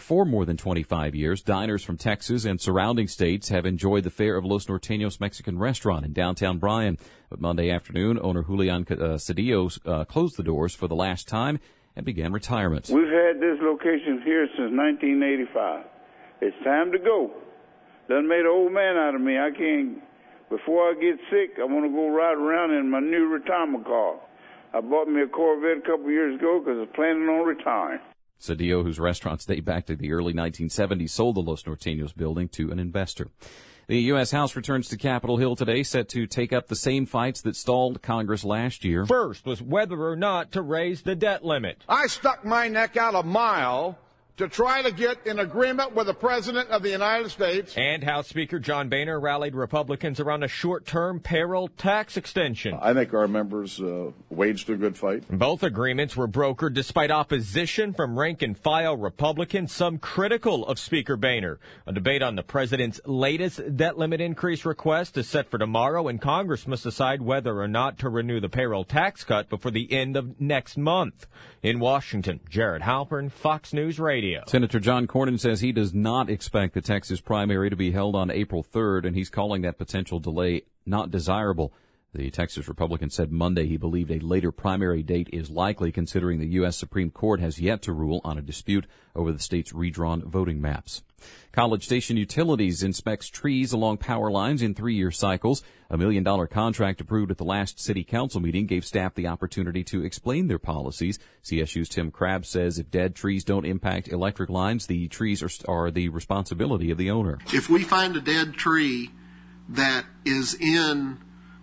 years, diners from Texas and surrounding states have enjoyed the fare of Los Norteños Mexican restaurant in downtown Bryan. But Monday afternoon, owner Julian Cedillo closed the doors for the last time and began retirement. We've had this location here since 1985. It's time to go. Done made an old man out of me. I can't. Before I get sick, I want to go ride around in my new retirement car. I bought me a Corvette a couple years ago because I was planning on retiring. Cedillo, whose restaurants date back to the early 1970s, sold the Los Norteños building to an investor. The U.S. House returns to Capitol Hill today, set to take up the same fights that stalled Congress last year. First was whether or not to raise the debt limit. I stuck my neck out a mile to try to get an agreement with the President of the United States. And House Speaker John Boehner rallied Republicans around a short-term payroll tax extension. I think our members waged a good fight. Both agreements were brokered despite opposition from rank-and-file Republicans, some critical of Speaker Boehner. A debate on the president's latest debt limit increase request is set for tomorrow, and Congress must decide whether or not to renew the payroll tax cut before the end of next month. In Washington, Jared Halpern, Fox News Radio. Senator John Cornyn says he does not expect the Texas primary to be held on April 3rd, and he's calling that potential delay not desirable. The Texas Republican said Monday he believed a later primary date is likely, considering the U.S. Supreme Court has yet to rule on a dispute over the state's redrawn voting maps. College Station Utilities inspects trees along power lines in 3-year cycles. A $1 million contract approved at the last city council meeting gave staff the opportunity to explain their policies. CSU's Tim Crabb says if dead trees don't impact electric lines, the trees are the responsibility of the owner. If we find a dead tree that is in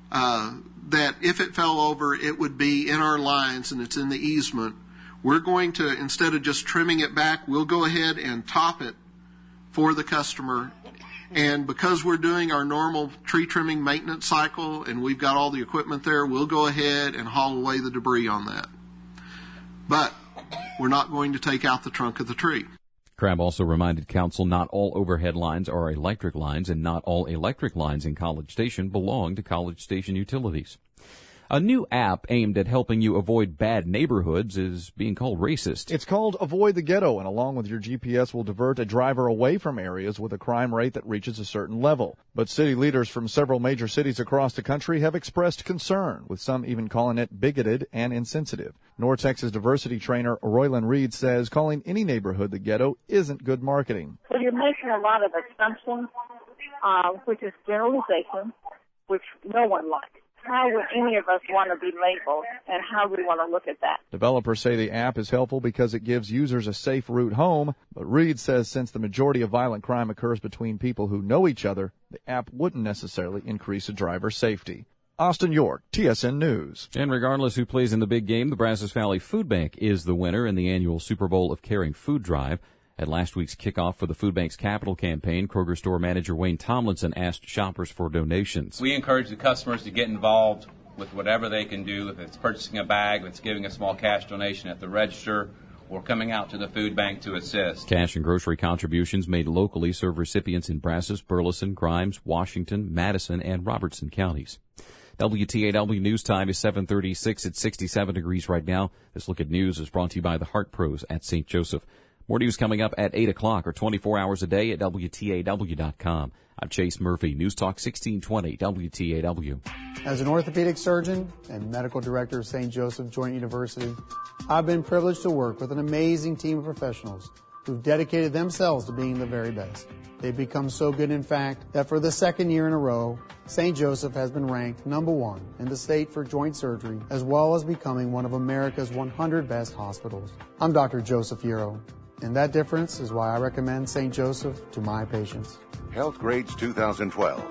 that if it fell over, it would be in our lines and it's in the easement, we're going to, instead of just trimming it back, we'll go ahead and top it for the customer. And because we're doing our normal tree trimming maintenance cycle and we've got all the equipment there, we'll go ahead and haul away the debris on that. But we're not going to take out the trunk of the tree. Crabb also reminded council not all overhead lines are electric lines, and not all electric lines in College Station belong to College Station Utilities. A new app aimed at helping you avoid bad neighborhoods is being called Racist. It's called Avoid the Ghetto, and along with your GPS will divert a driver away from areas with a crime rate that reaches a certain level. But city leaders from several major cities across the country have expressed concern, with some even calling it bigoted and insensitive. North Texas diversity trainer Roylan Reed says calling any neighborhood the ghetto isn't good marketing. Well, you're making a lot of assumptions, which is generalization, which no one likes. How would any of us want to be labeled, and how do we want to look at that? Developers say the app is helpful because it gives users a safe route home, but Reed says since the majority of violent crime occurs between people who know each other, the app wouldn't necessarily increase a driver's safety. Austin York, TSN News. And regardless who plays in the big game, the Brazos Valley Food Bank is the winner in the annual Super Bowl of Caring Food Drive. At last week's kickoff for the Food Bank's capital campaign, Kroger store manager Wayne Tomlinson asked shoppers for donations. We encourage the customers to get involved with whatever they can do, if it's purchasing a bag, if it's giving a small cash donation at the register, or coming out to the food bank to assist. Cash and grocery contributions made locally serve recipients in Brazos, Burleson, Grimes, Washington, Madison, and Robertson counties. WTAW News Time is 7:36. It's 67 degrees right now. This look at news is brought to you by the Heart Pros at St. Joseph. More news coming up at 8 o'clock or 24 hours a day at WTAW.com. I'm Chase Murphy, News Talk 1620 WTAW. As an orthopedic surgeon and medical director of St. Joseph Joint University, I've been privileged to work with an amazing team of professionals who've dedicated themselves to being the very best. They've become so good, in fact, that for the second year in a row, St. Joseph has been ranked #1 in the state for joint surgery, as well as becoming one of America's 100 best hospitals. I'm Dr. Joseph Hero, and that difference is why I recommend St. Joseph to my patients. Health Grades 2012.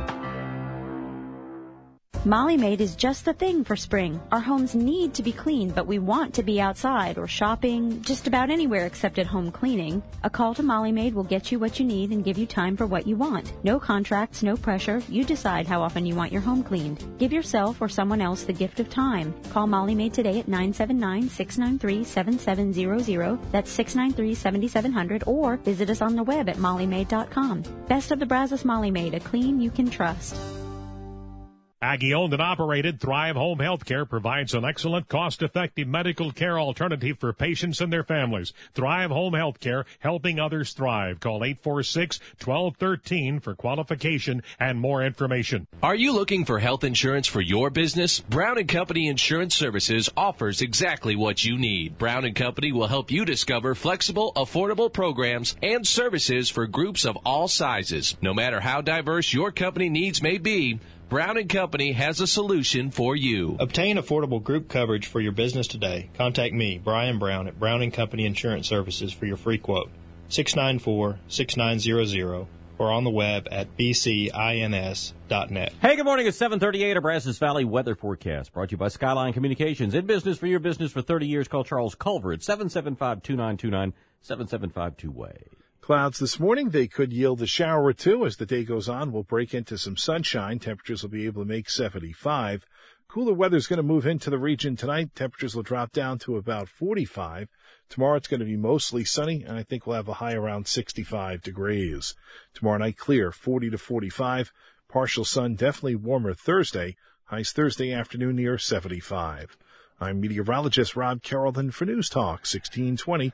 Molly Maid is just the thing for spring. Our homes need to be clean, but we want to be outside or shopping, just about anywhere except at home cleaning. A call to Molly Maid will get you what you need and give you time for what you want. No contracts, no pressure. You decide how often you want your home cleaned. Give yourself or someone else the gift of time. Call Molly Maid today at 979-693-7700. That's 693-7700, or visit us on the web at mollymaid.com. Best of the Brazos Molly Maid, a clean you can trust. Aggie-owned and operated, Thrive Home Healthcare provides an excellent, cost-effective medical care alternative for patients and their families. Thrive Home Healthcare, helping others thrive. Call 846-1213 for qualification and more information. Are you looking for health insurance for your business? Brown & Company Insurance Services offers exactly what you need. Brown & Company will help you discover flexible, affordable programs and services for groups of all sizes. No matter how diverse your company needs may be, Brown & Company has a solution for you. Obtain affordable group coverage for your business today. Contact me, Brian Brown, at Brown & Company Insurance Services for your free quote. 694-6900 or on the web at bcins.net. Hey, good morning. It's 7:38. A Brazos Valley weather forecast brought to you by Skyline Communications. In business for your business for 30 years. Call Charles Culver at 775-2929, 775-2-WAY. Clouds this morning. They could yield a shower or two. As the day goes on, we'll break into some sunshine. Temperatures will be able to make 75. Cooler weather is going to move into the region tonight. Temperatures will drop down to about 45. Tomorrow it's going to be mostly sunny, and I think we'll have a high around 65 degrees. Tomorrow night clear, 40 to 45. Partial sun, definitely warmer Thursday. Highs Thursday afternoon near 75. I'm meteorologist Rob Carrollton for News Talk 1620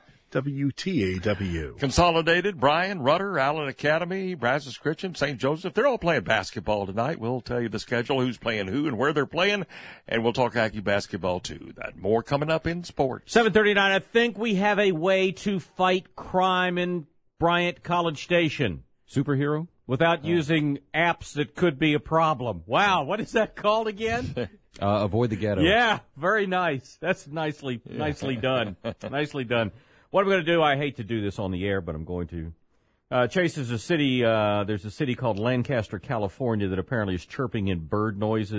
WTAW. Consolidated, Bryan, Rudder, Allen Academy, Brazos Christian, St. Joseph, they're all playing basketball tonight. We'll tell you the schedule, who's playing who and where they're playing, and we'll talk Aggie basketball too. That more coming up in sports. 7:39. I think we have a way to fight crime in Bryant College Station. Superhero? Without using apps that could be a problem. Wow, what is that called again? Avoid the Ghetto. Yeah, very nice. That's nicely done. Nicely done. What I'm going to do, I hate to do this on the air, but I'm going to. Chase, there's a city called Lancaster, California that apparently is piping in bird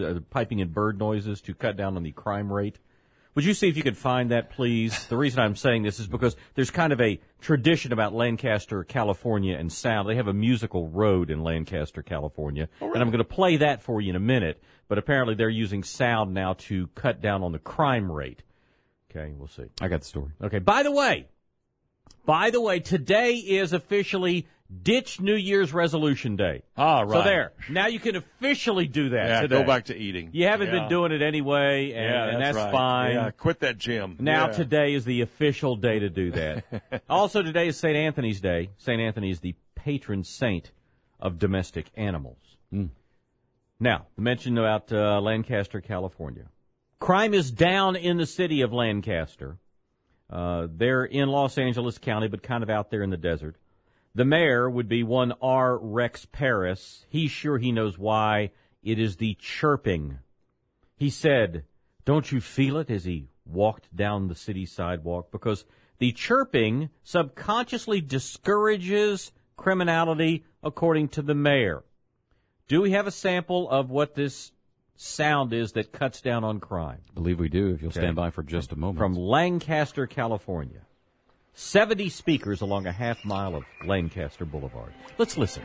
noises to cut down on the crime rate. Would you see if you could find that, please? The reason I'm saying this is because there's kind of a tradition about Lancaster, California, and sound. They have a musical road in Lancaster, California, and I'm going to play that for you in a minute, but apparently they're using sound now to cut down on the crime rate. Okay, we'll see. I got the story. Okay, by the way, today is officially Ditch New Year's Resolution Day. Right. So there. Now you can officially do that today. Go back to eating. You haven't been doing it anyway, and that's right. fine. Yeah, quit that gym. Now today is the official day to do that. Also today is St. Anthony's Day. St. Anthony is the patron saint of domestic animals. Now, the mention about Lancaster, California. Crime is down in the city of Lancaster. They're in Los Angeles County, but kind of out there in the desert. The mayor would be one R. Rex Paris. He's sure he knows why. It is the chirping. He said, "Don't you feel it?" as he walked down the city sidewalk, because the chirping subconsciously discourages criminality, according to the mayor. Do we have a sample of what this sound is that cuts down on crime? I believe we do, if you'll stand by for just a moment. From Lancaster, California. 70 speakers along a half mile of Lancaster Boulevard. Let's listen.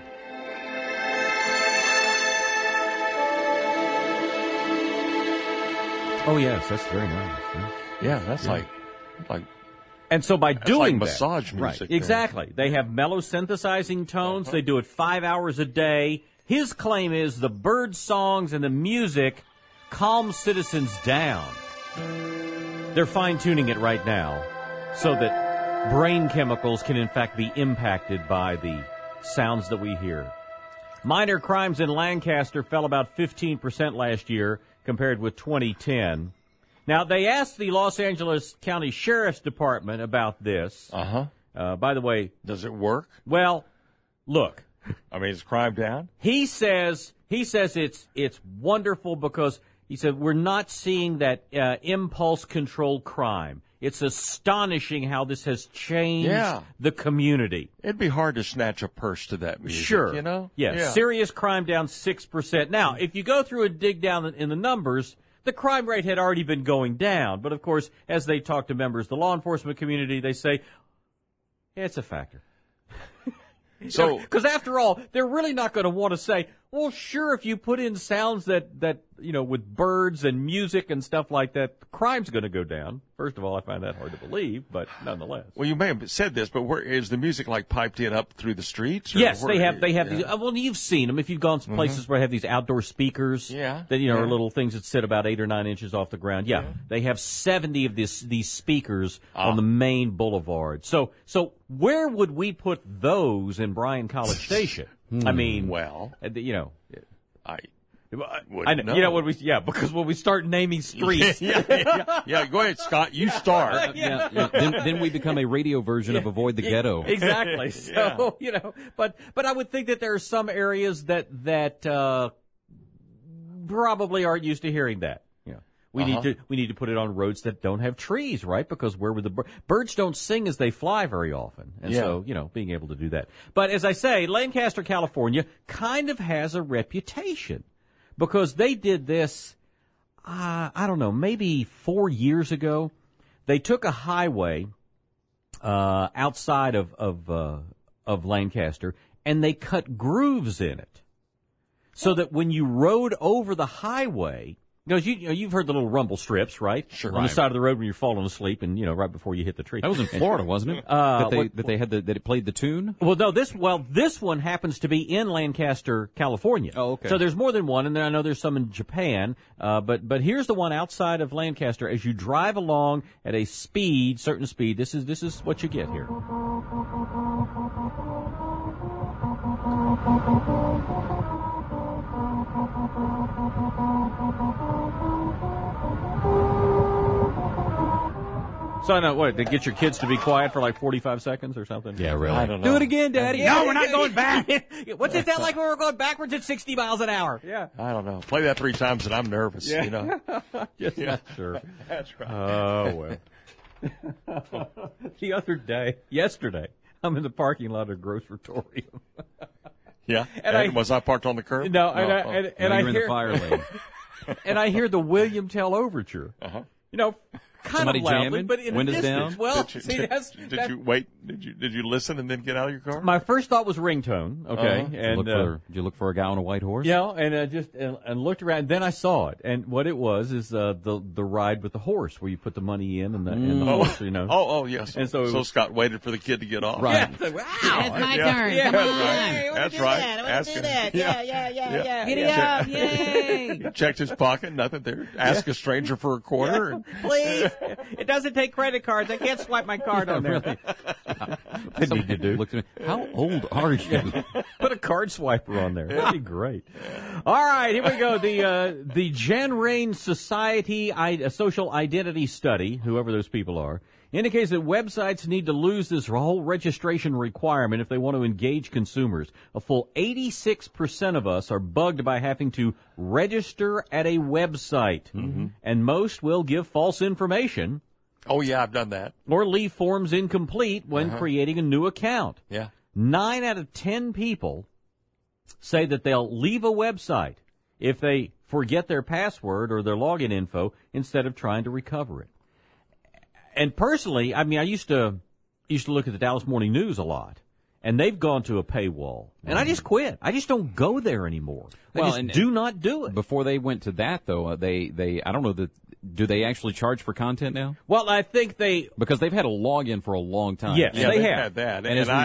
Oh, yes, that's very nice. Yeah, that's like. And so by doing like massage music. Right, exactly. They have mellow synthesizing tones. They do it 5 hours a day. His claim is the bird songs and the music calm citizens down. They're fine-tuning it right now so that brain chemicals can, in fact, be impacted by the sounds that we hear. Minor crimes in Lancaster fell about 15% last year compared with 2010. Now, they asked the Los Angeles County Sheriff's Department about this. By the way... Does it work? Well, look. I mean, is crime down? He says it's wonderful because he said we're not seeing that impulse-controlled crime. It's astonishing how this has changed the community. It'd be hard to snatch a purse to that music, sure. You know? Yeah, serious crime down 6%. Now, if you go through and dig down in the numbers, the crime rate had already been going down. But, of course, as they talk to members of the law enforcement community, they say, it's a factor. So, because after all, they're really not going to want to say, well, sure, if you put in sounds that with birds and music and stuff like that, crime's going to go down. First of all, I find that hard to believe, but nonetheless. Well, you may have said this, but where is the music like piped in up through the streets? Yes, they have these. Well, you've seen them if you've gone to places where they have these outdoor speakers. Yeah. That are little things that sit about 8 or 9 inches off the ground. Yeah. They have 70 of these speakers on the main boulevard. So where would we put those in Bryan College Station? I mean, well, I know. Because when we start naming streets. Yeah, go ahead, Scott. You start. Then we become a radio version of Avoid the Ghetto. Exactly. So, but I would think that there are some areas that probably aren't used to hearing that. We need to put it on roads that don't have trees, right? Because where would the birds don't sing as they fly very often, and so being able to do that. But as I say, Lancaster, California, kind of has a reputation because they did this. I don't know, maybe 4 years ago. They took a highway outside of Lancaster, and they cut grooves in it, so that when you rode over the highway. Because you've heard the little rumble strips, right? Sure. On the side of the road when you're falling asleep, and right before you hit the tree. That was in Florida, wasn't it? That it played the tune. Well, no, this one happens to be in Lancaster, California. Oh, okay. So there's more than one, and then I know there's some in Japan. But here's the one outside of Lancaster. As you drive along at a certain speed, this is what you get here. So I know what, to get your kids to be quiet for like 45 seconds or something? Yeah, really. I don't know. Do it again, Daddy. No, we're not going back. What's it sound like when we're going backwards at 60 miles an hour? Yeah. I don't know. Play that 3 times and I'm nervous, Yes, sure. That's right. Oh, well. Yesterday, I'm in the parking lot of Grocery-torium. Yeah. And was I parked on the curb? No, and I you're in hear the fire lane. And I hear the William Tell Overture. Uh-huh. Kind Somebody of loudly, jamming? but in Windows a distance. down? Well, Did you wait? Did you listen and then get out of your car? My first thought was ringtone. Okay, Uh-huh. and Did you look for a guy on a white horse? Yeah, and just looked around. Then I saw it, and what it was is the ride with the horse, where you put the money in and the horse. Oh, yes. And so Scott waited for the kid to get off. Right. Yeah, wow. It's my turn. Come on. That's right. I want to do that. Yeah. Giddy Yeah. up. Yay. He checked his pocket, nothing there. Ask a stranger for a quarter. And Please. It doesn't take credit cards. I can't swipe my card on there. I need to do. Looked at me. How old are you? Put a card swiper on there. That'd be great. All right, here we go. The Jan Rain Society Social Identity Study, whoever those people are, indicates that websites need to lose this whole registration requirement if they want to engage consumers. A full 86% of us are bugged by having to register at a website, and most will give false information. Oh, yeah, I've done that. Or leave forms incomplete when creating a new account. Yeah. 9 out of 10 people say that they'll leave a website if they forget their password or their login info instead of trying to recover it. And personally, I mean, I used to look at the Dallas Morning News a lot, and they've gone to a paywall, and I just quit. I just don't go there anymore. I do not do it. Before they went to that, though, they I don't know that. Do they actually charge for content now? Well, I think because they've had a login for a long time. Yes, yeah, they they've have had that,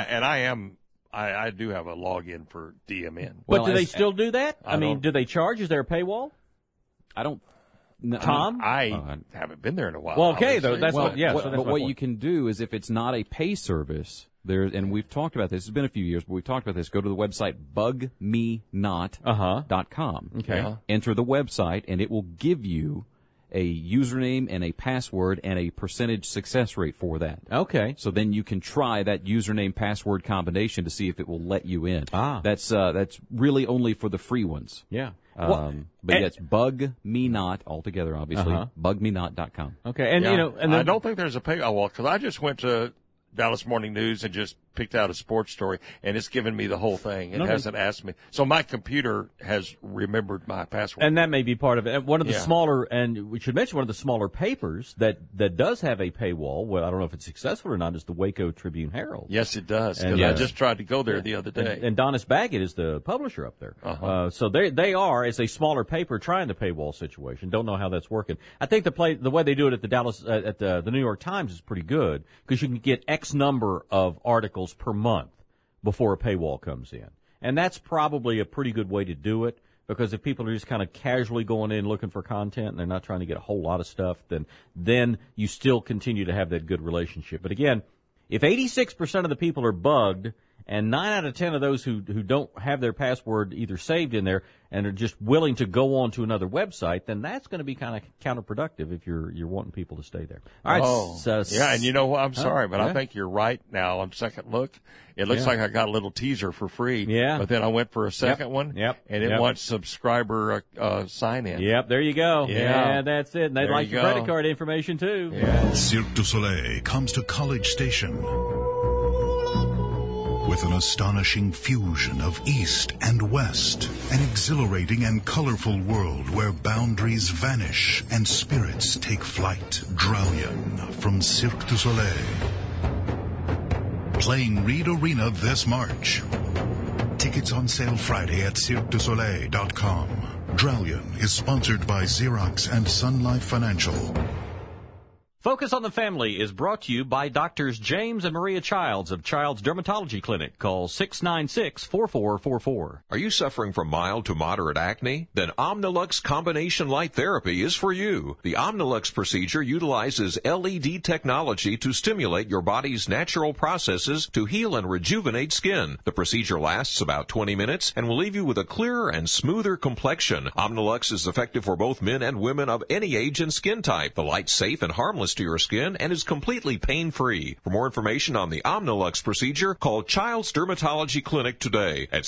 I do have a login for DMN. But do they still do that? I mean, do they charge? Is there a paywall? I don't. No, Tom? I haven't been there in a while. Well, okay, though. That's but what you can do is if it's not a pay service, and we've talked about this. It's been a few years, but we've talked about this. Go to the website bugmenot.com. Okay. Yeah. Enter the website, and it will give you a username and a password and a percentage success rate for that. Okay. So then you can try that username password combination to see if it will let you in. That's really only for the free ones. Yeah. But it's bugmenot altogether, obviously. Bugmenot.com. Okay. And and I don't think there's a pay. Oh, well, because I just went to Dallas Morning News and just picked out a sports story, and it's given me the whole thing. It hasn't asked me. So my computer has remembered my password. And that may be part of it. One of the smaller, and we should mention one of the smaller papers that does have a paywall, well, I don't know if it's successful or not, is the Waco Tribune-Herald. Yes, it does, because I just tried to go there the other day. And Donis Baggett is the publisher up there. So they are, as a smaller paper, trying the paywall situation. Don't know how that's working. I think the way they do it at the Dallas, at the New York Times is pretty good, because you can get X number of articles per month before a paywall comes in. And that's probably a pretty good way to do it, because if people are just kind of casually going in looking for content and they're not trying to get a whole lot of stuff, then you still continue to have that good relationship. But again, if 86% of the people are bugged And 9 out of 10 of those who don't have their password either saved in there and are just willing to go on to another website, then that's going to be kind of counterproductive if you're wanting people to stay there. All right. Yeah, and you know what? I'm sorry, but yeah. I think you're right now on second look. It looks like I got a little teaser for free. Yeah. But then I went for a second one. Yep. And it wants subscriber sign in. Yep, there you go. Yeah, that's it. And they'd like your credit card information too. Yeah. Cirque du Soleil comes to College Station with an astonishing fusion of East and West, an exhilarating and colorful world where boundaries vanish and spirits take flight. Dralion from Cirque du Soleil. Playing Reed Arena this March. Tickets on sale Friday at CirqueDuSoleil.com. Dralion is sponsored by Xerox and Sun Life Financial. Focus on the Family is brought to you by Doctors James and Maria Childs of Childs Dermatology Clinic. Call 696-4444. Are you suffering from mild to moderate acne? Then Omnilux Combination Light Therapy is for you. The Omnilux procedure utilizes LED technology to stimulate your body's natural processes to heal and rejuvenate skin. The procedure lasts about 20 minutes and will leave you with a clearer and smoother complexion. Omnilux is effective for both men and women of any age and skin type. The light's safe and harmless to your skin and is completely pain-free. For more information on the Omnilux procedure, call Child's Dermatology Clinic today at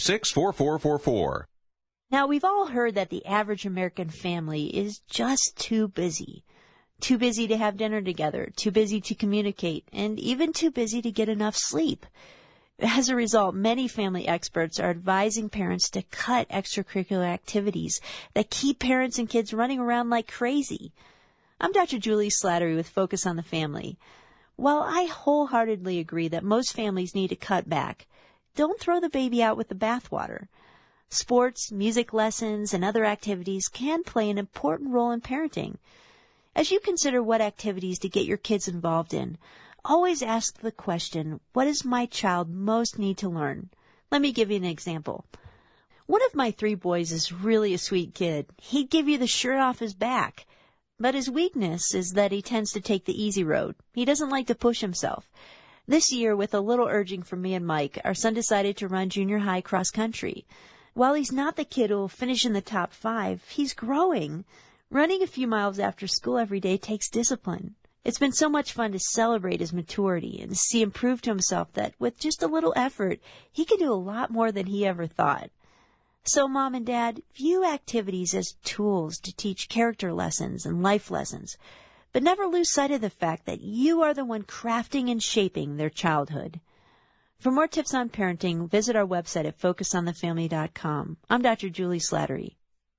696-4444. Now, we've all heard that the average American family is just too busy. Too busy to have dinner together, too busy to communicate, and even too busy to get enough sleep. As a result, many family experts are advising parents to cut extracurricular activities that keep parents and kids running around like crazy. I'm Dr. Julie Slattery with Focus on the Family. While I wholeheartedly agree that most families need to cut back, don't throw the baby out with the bathwater. Sports, music lessons, and other activities can play an important role in parenting. As you consider what activities to get your kids involved in, always ask the question, what does my child most need to learn? Let me give you an example. One of my 3 boys is really a sweet kid. He'd give you the shirt off his back. But his weakness is that he tends to take the easy road. He doesn't like to push himself. This year, with a little urging from me and Mike, our son decided to run junior high cross country. While he's not the kid who will finish in the top 5, he's growing. Running a few miles after school every day takes discipline. It's been so much fun to celebrate his maturity and see him prove to himself that with just a little effort, he can do a lot more than he ever thought. So, Mom and Dad, view activities as tools to teach character lessons and life lessons, but never lose sight of the fact that you are the one crafting and shaping their childhood. For more tips on parenting, visit our website at FocusOnTheFamily.com. I'm Dr. Julie Slattery.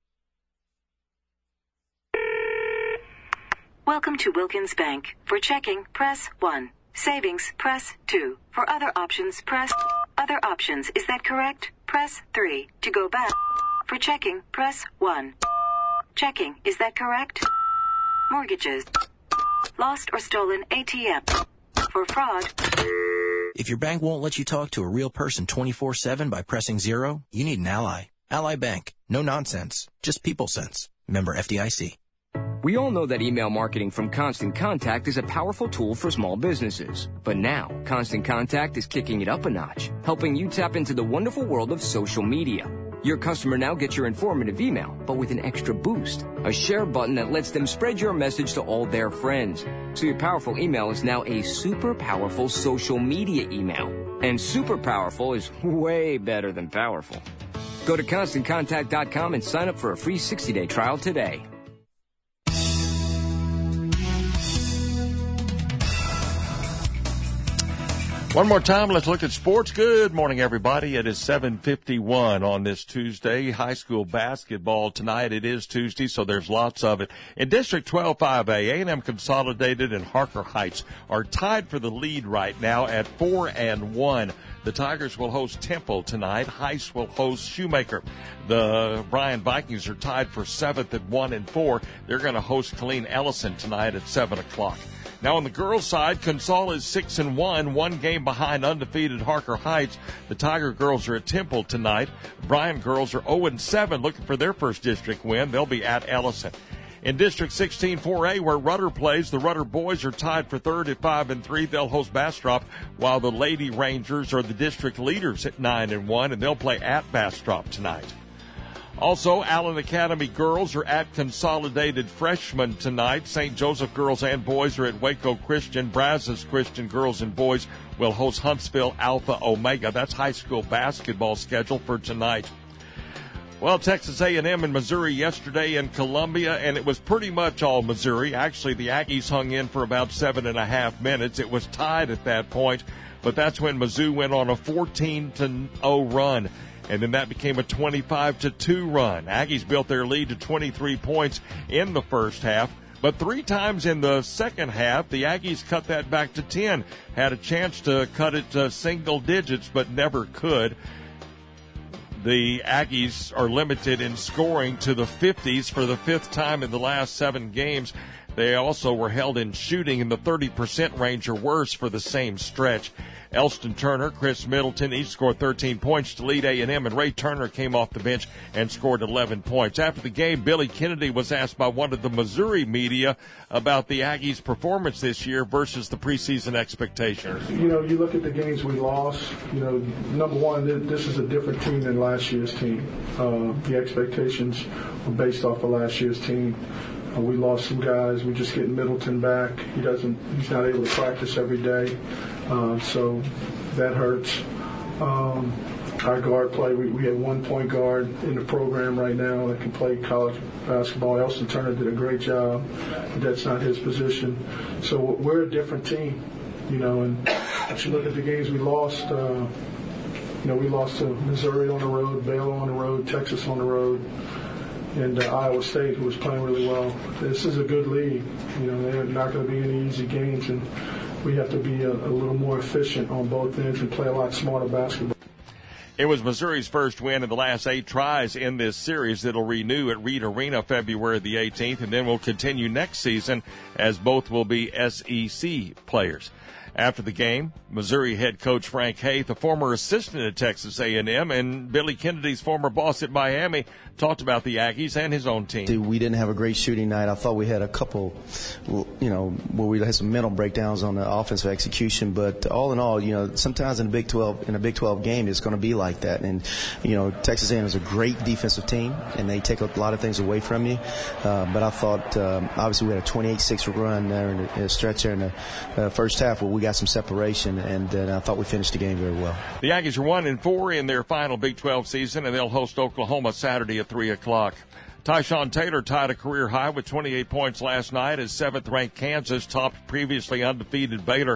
Welcome to Wilkins Bank. For checking, press 1. Savings, press 2. For other options, press other options. Is that correct? Press 3. To go back. For checking, press 1. Checking, is that correct? Mortgages. Lost or stolen ATM. For fraud. If your bank won't let you talk to a real person 24/7 by pressing 0, you need an Ally. Ally Bank. No nonsense. Just people sense. Member FDIC. We all know that email marketing from Constant Contact is a powerful tool for small businesses. But now, Constant Contact is kicking it up a notch, helping you tap into the wonderful world of social media. Your customer now gets your informative email, but with an extra boost, a share button that lets them spread your message to all their friends. So your powerful email is now a super powerful social media email. And super powerful is way better than powerful. Go to ConstantContact.com and sign up for a free 60-day trial today. One more time, let's look at sports. Good morning, everybody. It is 7:51 on this Tuesday. High school basketball tonight. It is Tuesday, so there's lots of it. In District 12-5A, A&M Consolidated and Harker Heights are tied for the lead right now at 4-1. The Tigers will host Temple tonight. Heights will host Shoemaker. The Bryan Vikings are tied for 7th at 1-4. They're going to host Killeen Ellison tonight at 7 o'clock. Now on the girls' side, Consol is 6-1, 1 game behind undefeated Harker Heights. The Tiger girls are at Temple tonight. Bryan girls are 0-7, looking for their first district win. They'll be at Ellison. In District 16 4A, where Rudder plays, the Rudder boys are tied for third at 5-3. They'll host Bastrop, while the Lady Rangers are the district leaders at 9-1, and they'll play at Bastrop tonight. Also, Allen Academy girls are at Consolidated Freshmen tonight. St. Joseph girls and boys are at Waco Christian. Brazos Christian girls and boys will host Huntsville Alpha Omega. That's high school basketball schedule for tonight. Well, Texas A&M and Missouri yesterday in Columbia, and it was pretty much all Missouri. Actually, the Aggies hung in for about 7.5 minutes. It was tied at that point, but that's when Mizzou went on a 14-0 run, and then that became a 25-2 run. Aggies built their lead to 23 points in the first half, but 3 times in the second half, the Aggies cut that back to 10. Had a chance to cut it to single digits, but never could. The Aggies are limited in scoring to the 50s for the 5th time in the last 7 games. They also were held in shooting in the 30% range or worse for the same stretch. Elston Turner, Chris Middleton each scored 13 points to lead A&M, and Ray Turner came off the bench and scored 11 points. After the game, Billy Kennedy was asked by one of the Missouri media about the Aggies' performance this year versus the preseason expectations. You know, you look at the games we lost, you know, number one, this is a different team than last year's team. The expectations were based off of last year's team. We lost some guys. We're just getting Middleton back. He's not able to practice every day. So that hurts. Our guard play, we have 1 point guard in the program right now that can play college basketball. Elston Turner did a great job, but that's not his position. So we're a different team, you know, and if you look at the games we lost, we lost to Missouri on the road, Baylor on the road, Texas on the road, and Iowa State, who was playing really well. This is a good league. You know, they're not going to be any easy games, and we have to be a little more efficient on both ends and play a lot smarter basketball. It was Missouri's first win in the last 8 tries in this series. It'll renew at Reed Arena February the 18th, and then will continue next season as both will be SEC players. After the game, Missouri head coach Frank Haith, a former assistant at Texas A&M, and Billy Kennedy's former boss at Miami, talked about the Aggies and his own team. We didn't have a great shooting night. I thought we had a couple, where we had some mental breakdowns on the offensive execution. But all in all, sometimes in a Big 12 game, it's going to be like that. And Texas A&M is a great defensive team, and they take a lot of things away from you. But I thought, obviously, we had a 28-6 run there in a stretch there in the first half where we got some separation, and I thought we finished the game very well. The Aggies are 1-4 in their final Big 12 season, and they'll host Oklahoma Saturday at 3 o'clock. Tyshawn Taylor tied a career high with 28 points last night as 7th-ranked Kansas topped previously undefeated Baylor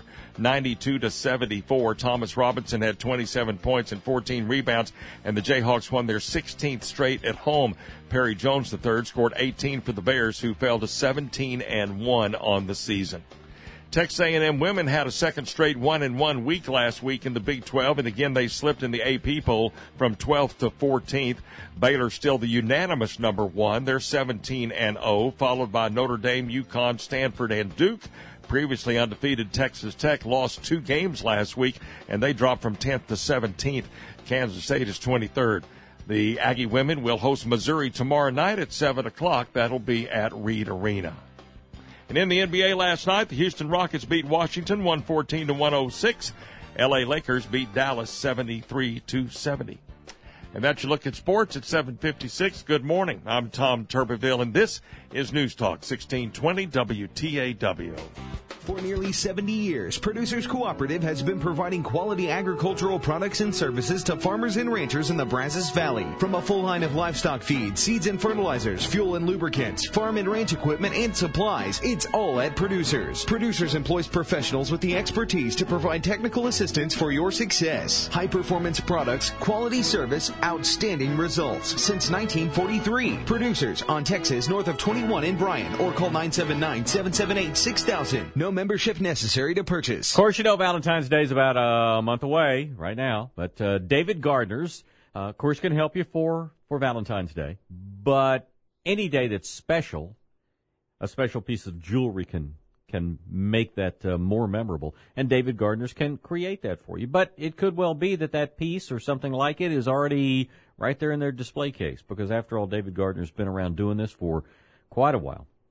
92-74. Thomas Robinson had 27 points and 14 rebounds, and the Jayhawks won their 16th straight at home. Perry Jones III scored 18 for the Bears, who fell to 17-1 on the season. Texas A&M women had a second straight 1-1 week last week in the Big 12, and again they slipped in the AP poll from 12th to 14th. Baylor still the unanimous number 1. They're 17-0, followed by Notre Dame, UConn, Stanford, and Duke. Previously undefeated Texas Tech lost 2 games last week, and they dropped from 10th to 17th. Kansas State is 23rd. The Aggie women will host Missouri tomorrow night at 7 o'clock. That'll be at Reed Arena. And in the NBA last night, the Houston Rockets beat Washington 114-106. L.A. Lakers beat Dallas 73-70. And that's your look at sports at 7:56. Good morning. I'm Tom Turbeville, and this is News Talk 1620 WTAW. For nearly 70 years, Producers Cooperative has been providing quality agricultural products and services to farmers and ranchers in the Brazos Valley. From a full line of livestock feed, seeds and fertilizers, fuel and lubricants, farm and ranch equipment, and supplies, it's all at Producers. Producers employs professionals with the expertise to provide technical assistance for your success. High-performance products, quality service, outstanding results. Since 1943, Producers on Texas north of 21 in Bryan, or call 979-778-6000. No membership necessary to purchase. Of course, Valentine's Day is about a month away right now, but David Gardner's, of course, can help you for Valentine's Day. But any day that's special, a special piece of jewelry can make that more memorable, and David Gardner's can create that for you. But it could well be that piece or something like it is already right there in their display case, because after all, David Gardner's been around doing this for quite a while.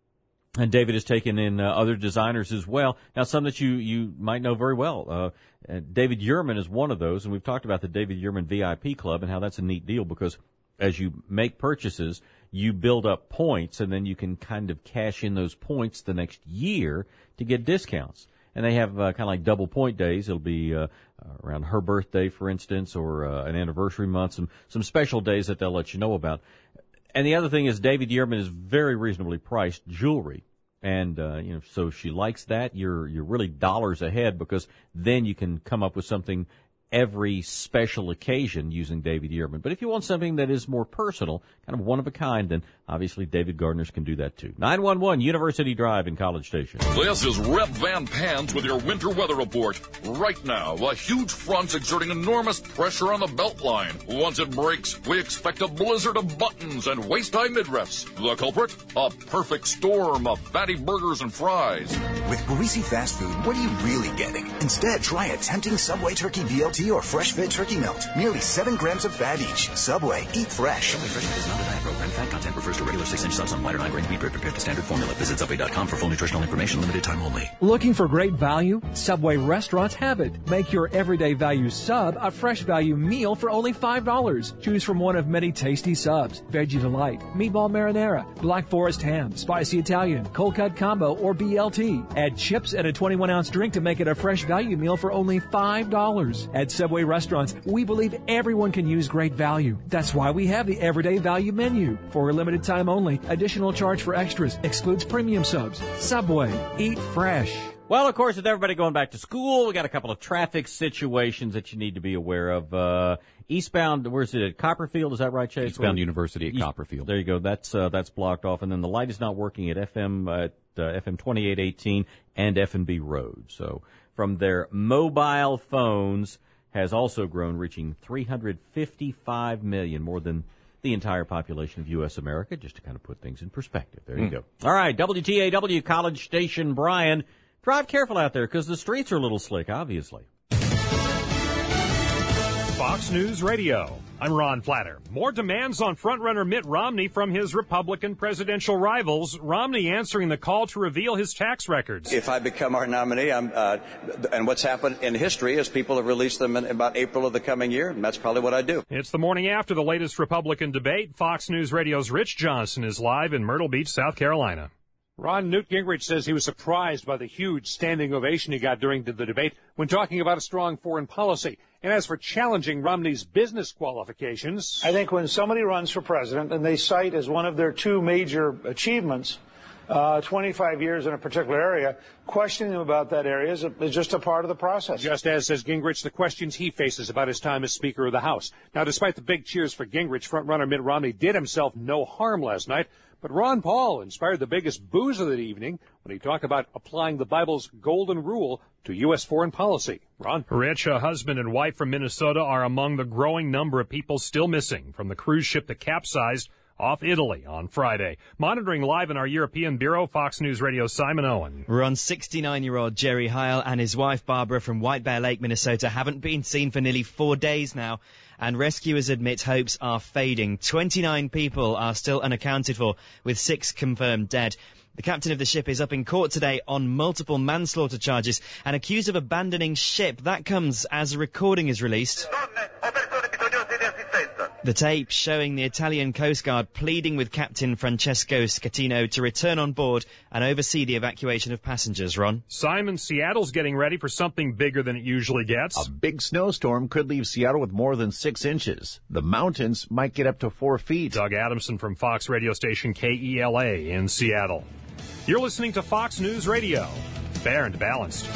And David has taken in other designers as well. Now, some that you might know very well. David Yurman is one of those, and we've talked about the David Yurman VIP Club and how that's a neat deal because as you make purchases, you build up points, and then you can kind of cash in those points the next year to get discounts. And they have kind of like double point days. It'll be around her birthday, for instance, or an anniversary month, some special days that they'll let you know about. And the other thing is David Yurman is very reasonably priced jewelry. And, so if she likes that, you're really dollars ahead because then you can come up with something every special occasion using David Yurman. But if you want something that is more personal, kind of one of a kind, then obviously David Gardner's can do that too. 911 University Drive in College Station. This is Rep Van Pans with your winter weather report. Right now, a huge front's exerting enormous pressure on the belt line. Once it breaks, we expect a blizzard of buttons and waist-high midriffs. The culprit? A perfect storm of fatty burgers and fries. With greasy fast food, what are you really getting? Instead, try a tempting Subway turkey BLT or Fresh Fit turkey melt. Nearly 7 grams of fat each. Subway. Eat fresh. Subway Fresh Fit is not a diet program. Fat content refers to regular 6-inch subs on white or 9-grain wheat bread prepared to standard formula. Visit Subway.com for full nutritional information. Limited time only. Looking for great value? Subway restaurants have it. Make your everyday value sub a fresh value meal for only $5. Choose from one of many tasty subs. Veggie Delight, Meatball Marinara, Black Forest Ham, Spicy Italian, Cold Cut Combo, or BLT. Add chips and a 21-ounce drink to make it a fresh value meal for only $5. At Subway restaurants, we believe everyone can use great value. That's why we have the Everyday Value menu. For a limited time only, additional charge for extras, excludes premium subs. Subway. Eat fresh. Well, of course, with everybody going back to school, we got a couple of traffic situations that you need to be aware of. Eastbound, where's it at? Copperfield, is that right, Chase? Eastbound University at Copperfield. There you go. That's blocked off. And then the light is not working at FM 2818 and F&B Road. So from their mobile phones has also grown, reaching 355 million, more than the entire population of U.S. America, just to kind of put things in perspective. There you go. All right, WTAW College Station, Brian. Drive careful out there because the streets are a little slick, obviously. Fox News Radio. I'm Ron Flatter. More demands on frontrunner Mitt Romney from his Republican presidential rivals. Romney answering the call to reveal his tax records. If I become our nominee, and what's happened in history is people have released them in about April of the coming year, and that's probably what I do. It's the morning after the latest Republican debate. Fox News Radio's Rich Johnson is live in Myrtle Beach, South Carolina. Ron, Newt Gingrich says he was surprised by the huge standing ovation he got during the debate when talking about a strong foreign policy. And as for challenging Romney's business qualifications, I think when somebody runs for president and they cite as one of their two major achievements 25 years in a particular area, questioning them about that area is just a part of the process. Just as, says Gingrich, the questions he faces about his time as Speaker of the House. Now, despite the big cheers for Gingrich, frontrunner Mitt Romney did himself no harm last night. But Ron Paul inspired the biggest booze of the evening when he talked about applying the Bible's golden rule to U.S. foreign policy. Ron? Rich, a husband and wife from Minnesota, are among the growing number of people still missing from the cruise ship that capsized off Italy on Friday. Monitoring live in our European bureau, Fox News Radio, Simon Owen. Ron, 69-year-old Jerry Heil and his wife Barbara from White Bear Lake, Minnesota, haven't been seen for nearly 4 days now, and rescuers admit hopes are fading. 29 people are still unaccounted for, with 6 confirmed dead. The captain of the ship is up in court today on multiple manslaughter charges and accused of abandoning ship. That comes as a recording is released. The tape showing the Italian Coast Guard pleading with Captain Francesco Scatino to return on board and oversee the evacuation of passengers, Ron. Simon, Seattle's getting ready for something bigger than it usually gets. A big snowstorm could leave Seattle with more than 6 inches. The mountains might get up to 4 feet. Doug Adamson from Fox radio station KELA in Seattle. You're listening to Fox News Radio. Fair and balanced.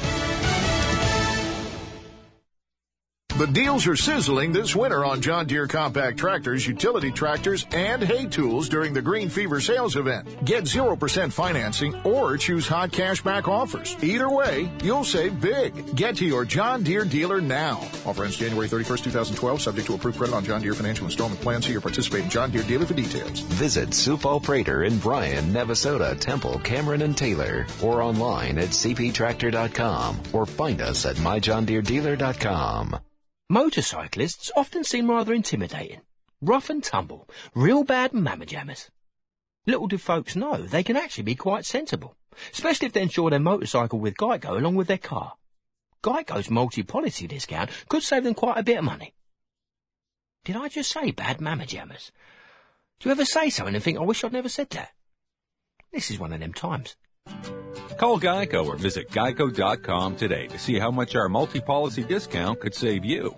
The deals are sizzling this winter on John Deere compact tractors, utility tractors, and hay tools during the Green Fever sales event. Get 0% financing or choose hot cashback offers. Either way, you'll save big. Get to your John Deere dealer now. Offer ends January 31st, 2012, subject to approved credit on John Deere financial installment plan. See your participating John Deere dealer for details. Visit Supal Prater in Bryan, Navasota, Temple, Cameron, and Taylor, or online at cptractor.com, or find us at myjohndeeredealer.com. Motorcyclists often seem rather intimidating. Rough and tumble. Real bad mamma jammers. Little do folks know they can actually be quite sensible, especially if they insure their motorcycle with Geico along with their car. Geico's multi-policy discount could save them quite a bit of money. Did I just say bad mamma jammers? Do you ever say something and think, I wish I'd never said that? This is one of them times. Call Geico or visit geico.com today to see how much our multi-policy discount could save you.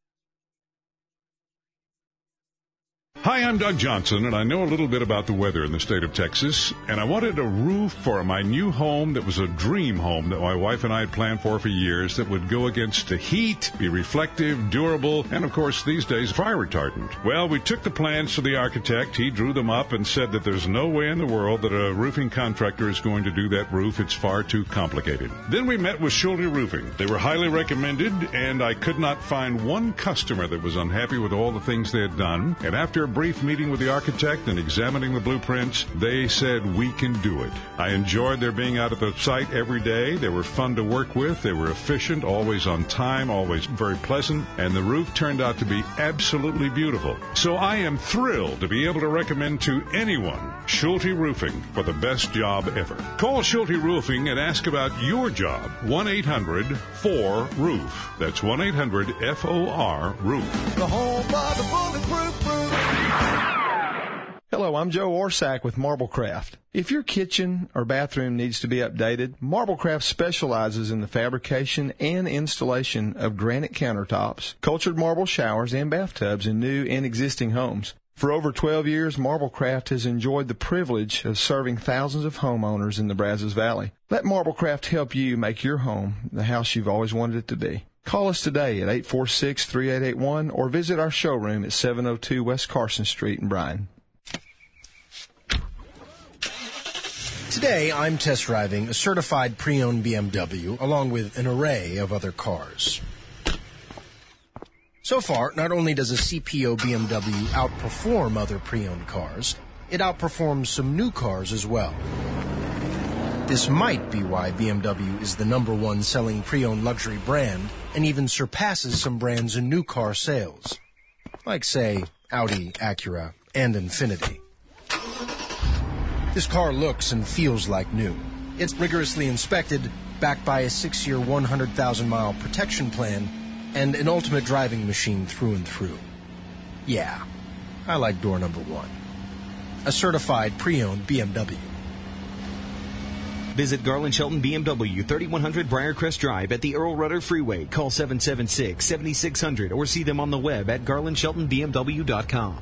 Hi, I'm Doug Johnson, and I know a little bit about the weather in the state of Texas, and I wanted a roof for my new home that was a dream home that my wife and I had planned for years that would go against the heat, be reflective, durable, and of course these days fire retardant. Well, we took the plans to the architect. He drew them up and said that there's no way in the world that a roofing contractor is going to do that roof. It's far too complicated. Then we met with Schulte Roofing. They were highly recommended, and I could not find one customer that was unhappy with all the things they had done. And after a brief meeting with the architect and examining the blueprints, they said we can do it. I enjoyed their being out at the site every day. They were fun to work with. They were efficient, always on time, always very pleasant, and the roof turned out to be absolutely beautiful. So I am thrilled to be able to recommend to anyone Schulte Roofing for the best job ever. Call Schulte Roofing and ask about your job. 1-800-4ROOF. That's 1-800-FOR-ROOF. The home of the bulletproof roof. Hello, I'm Joe Orsack with Marblecraft. If your kitchen or bathroom needs to be updated, Marblecraft specializes in the fabrication and installation of granite countertops, cultured marble showers, and bathtubs in new and existing homes. For over 12 years, Marblecraft has enjoyed the privilege of serving thousands of homeowners in the Brazos Valley. Let Marblecraft help you make your home the house you've always wanted it to be. Call us today at 846-3881 or visit our showroom at 702 West Carson Street in Bryan. Today, I'm test driving a certified pre-owned BMW along with an array of other cars. So far, not only does a CPO BMW outperform other pre-owned cars, it outperforms some new cars as well. This might be why BMW is the #1 selling pre-owned luxury brand and even surpasses some brands in new car sales, like, say, Audi, Acura, and Infiniti. This car looks and feels like new. It's rigorously inspected, backed by a 6-year, 100,000-mile protection plan, and an ultimate driving machine through and through. Yeah, I like door #1. A certified pre-owned BMW. Visit Garland Shelton BMW, 3100 Briarcrest Drive at the Earl Rudder Freeway. Call 776-7600 or see them on the web at garlandsheltonbmw.com.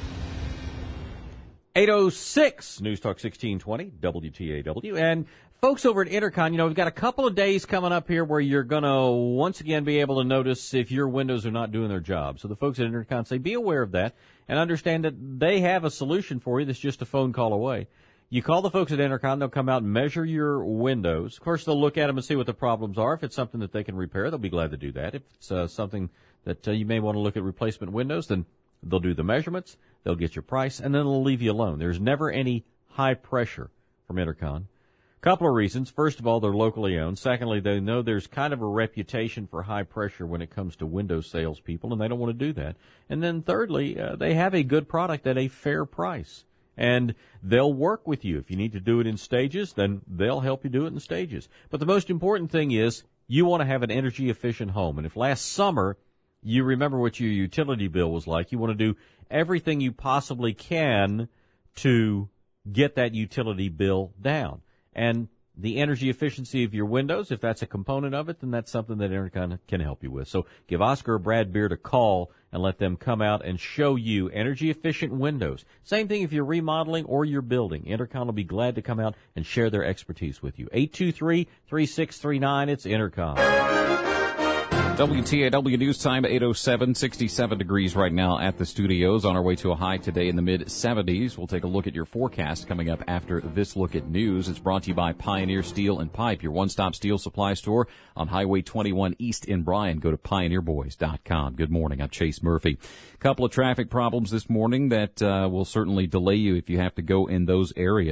8:06 News Talk 1620 WTAW. And folks over at Intercon, we've got a couple of days coming up here where you're going to once again be able to notice if your windows are not doing their job. So the folks at Intercon say be aware of that and understand that they have a solution for you that's just a phone call away. You call the folks at Intercon, they'll come out and measure your windows. Of course, they'll look at them and see what the problems are. If it's something that they can repair, they'll be glad to do that. If it's something that you may want to look at replacement windows, then they'll do the measurements, they'll get your price, and then they'll leave you alone. There's never any high pressure from Intercon. Couple of reasons. First of all, they're locally owned. Secondly, they know there's kind of a reputation for high pressure when it comes to window salespeople, and they don't want to do that. And then thirdly, they have a good product at a fair price. And they'll work with you. If you need to do it in stages, then they'll help you do it in stages. But the most important thing is you want to have an energy efficient home. And if last summer you remember what your utility bill was like, you want to do everything you possibly can to get that utility bill down. And the energy efficiency of your windows, if that's a component of it, then that's something that Intercon can help you with. So give Oscar or Brad Beard a call and let them come out and show you energy efficient windows. Same thing if you're remodeling or you're building. Intercon will be glad to come out and share their expertise with you. 823-3639, it's Intercon. WTAW News Time, 8:07, 67 degrees right now at the studios. On our way to a high today in the mid-70s. We'll take a look at your forecast coming up after this look at news. It's brought to you by Pioneer Steel and Pipe, your one-stop steel supply store on Highway 21 East in Bryan. Go to pioneerboys.com. Good morning. I'm Chase Murphy. Couple of traffic problems this morning that will certainly delay you if you have to go in those areas.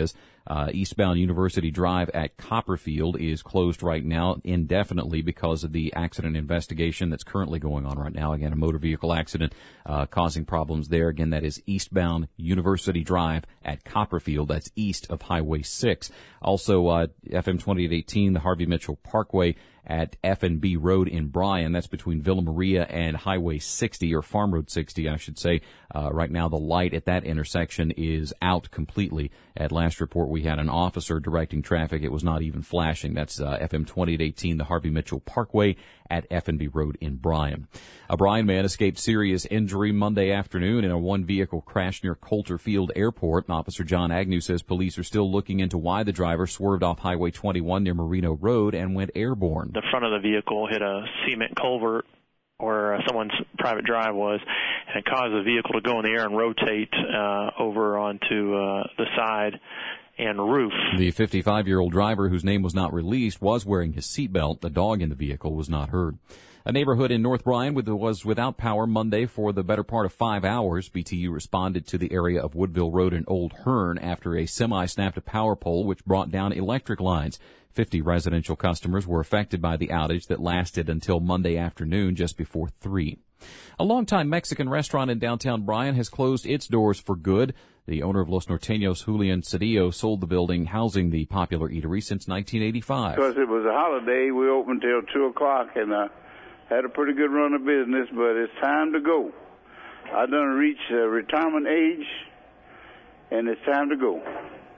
Eastbound University Drive at Copperfield is closed right now indefinitely because of the accident investigation that's currently going on right now. Again, a motor vehicle accident causing problems there. Again, that is eastbound University Drive at Copperfield. That's east of Highway 6. Also, FM 2818, the Harvey Mitchell Parkway at F&B Road in Bryan. That's between Villa Maria and Highway 60, or Farm Road 60, I should say. Right now, the light at that intersection is out completely. At last report, we had an officer directing traffic. It was not even flashing. That's FM 2818, the Harvey Mitchell Parkway at F&B Road in Bryan. A Bryan man escaped serious injury Monday afternoon in a one-vehicle crash near Coulter Field Airport. Officer John Agnew says police are still looking into why the driver swerved off Highway 21 near Merino Road and went airborne. The front of the vehicle hit a cement culvert where someone's private drive was, and it caused the vehicle to go in the air and rotate over onto the side and roof. The 55-year-old driver, whose name was not released, was wearing his seatbelt. The dog in the vehicle was not hurt. A neighborhood in North Bryan was without power Monday for the better part of 5 hours. BTU responded to the area of Woodville Road and Old Hearn after a semi snapped a power pole which brought down electric lines. 50 residential customers were affected by the outage that lasted until Monday afternoon just before 3. A longtime Mexican restaurant in downtown Bryan has closed its doors for good. The owner of Los Norteños, Julian Cedillo, sold the building housing the popular eatery since 1985. Because it was a holiday, we opened till 2 o'clock and had a pretty good run of business, but it's time to go. I done reached retirement age, and it's time to go.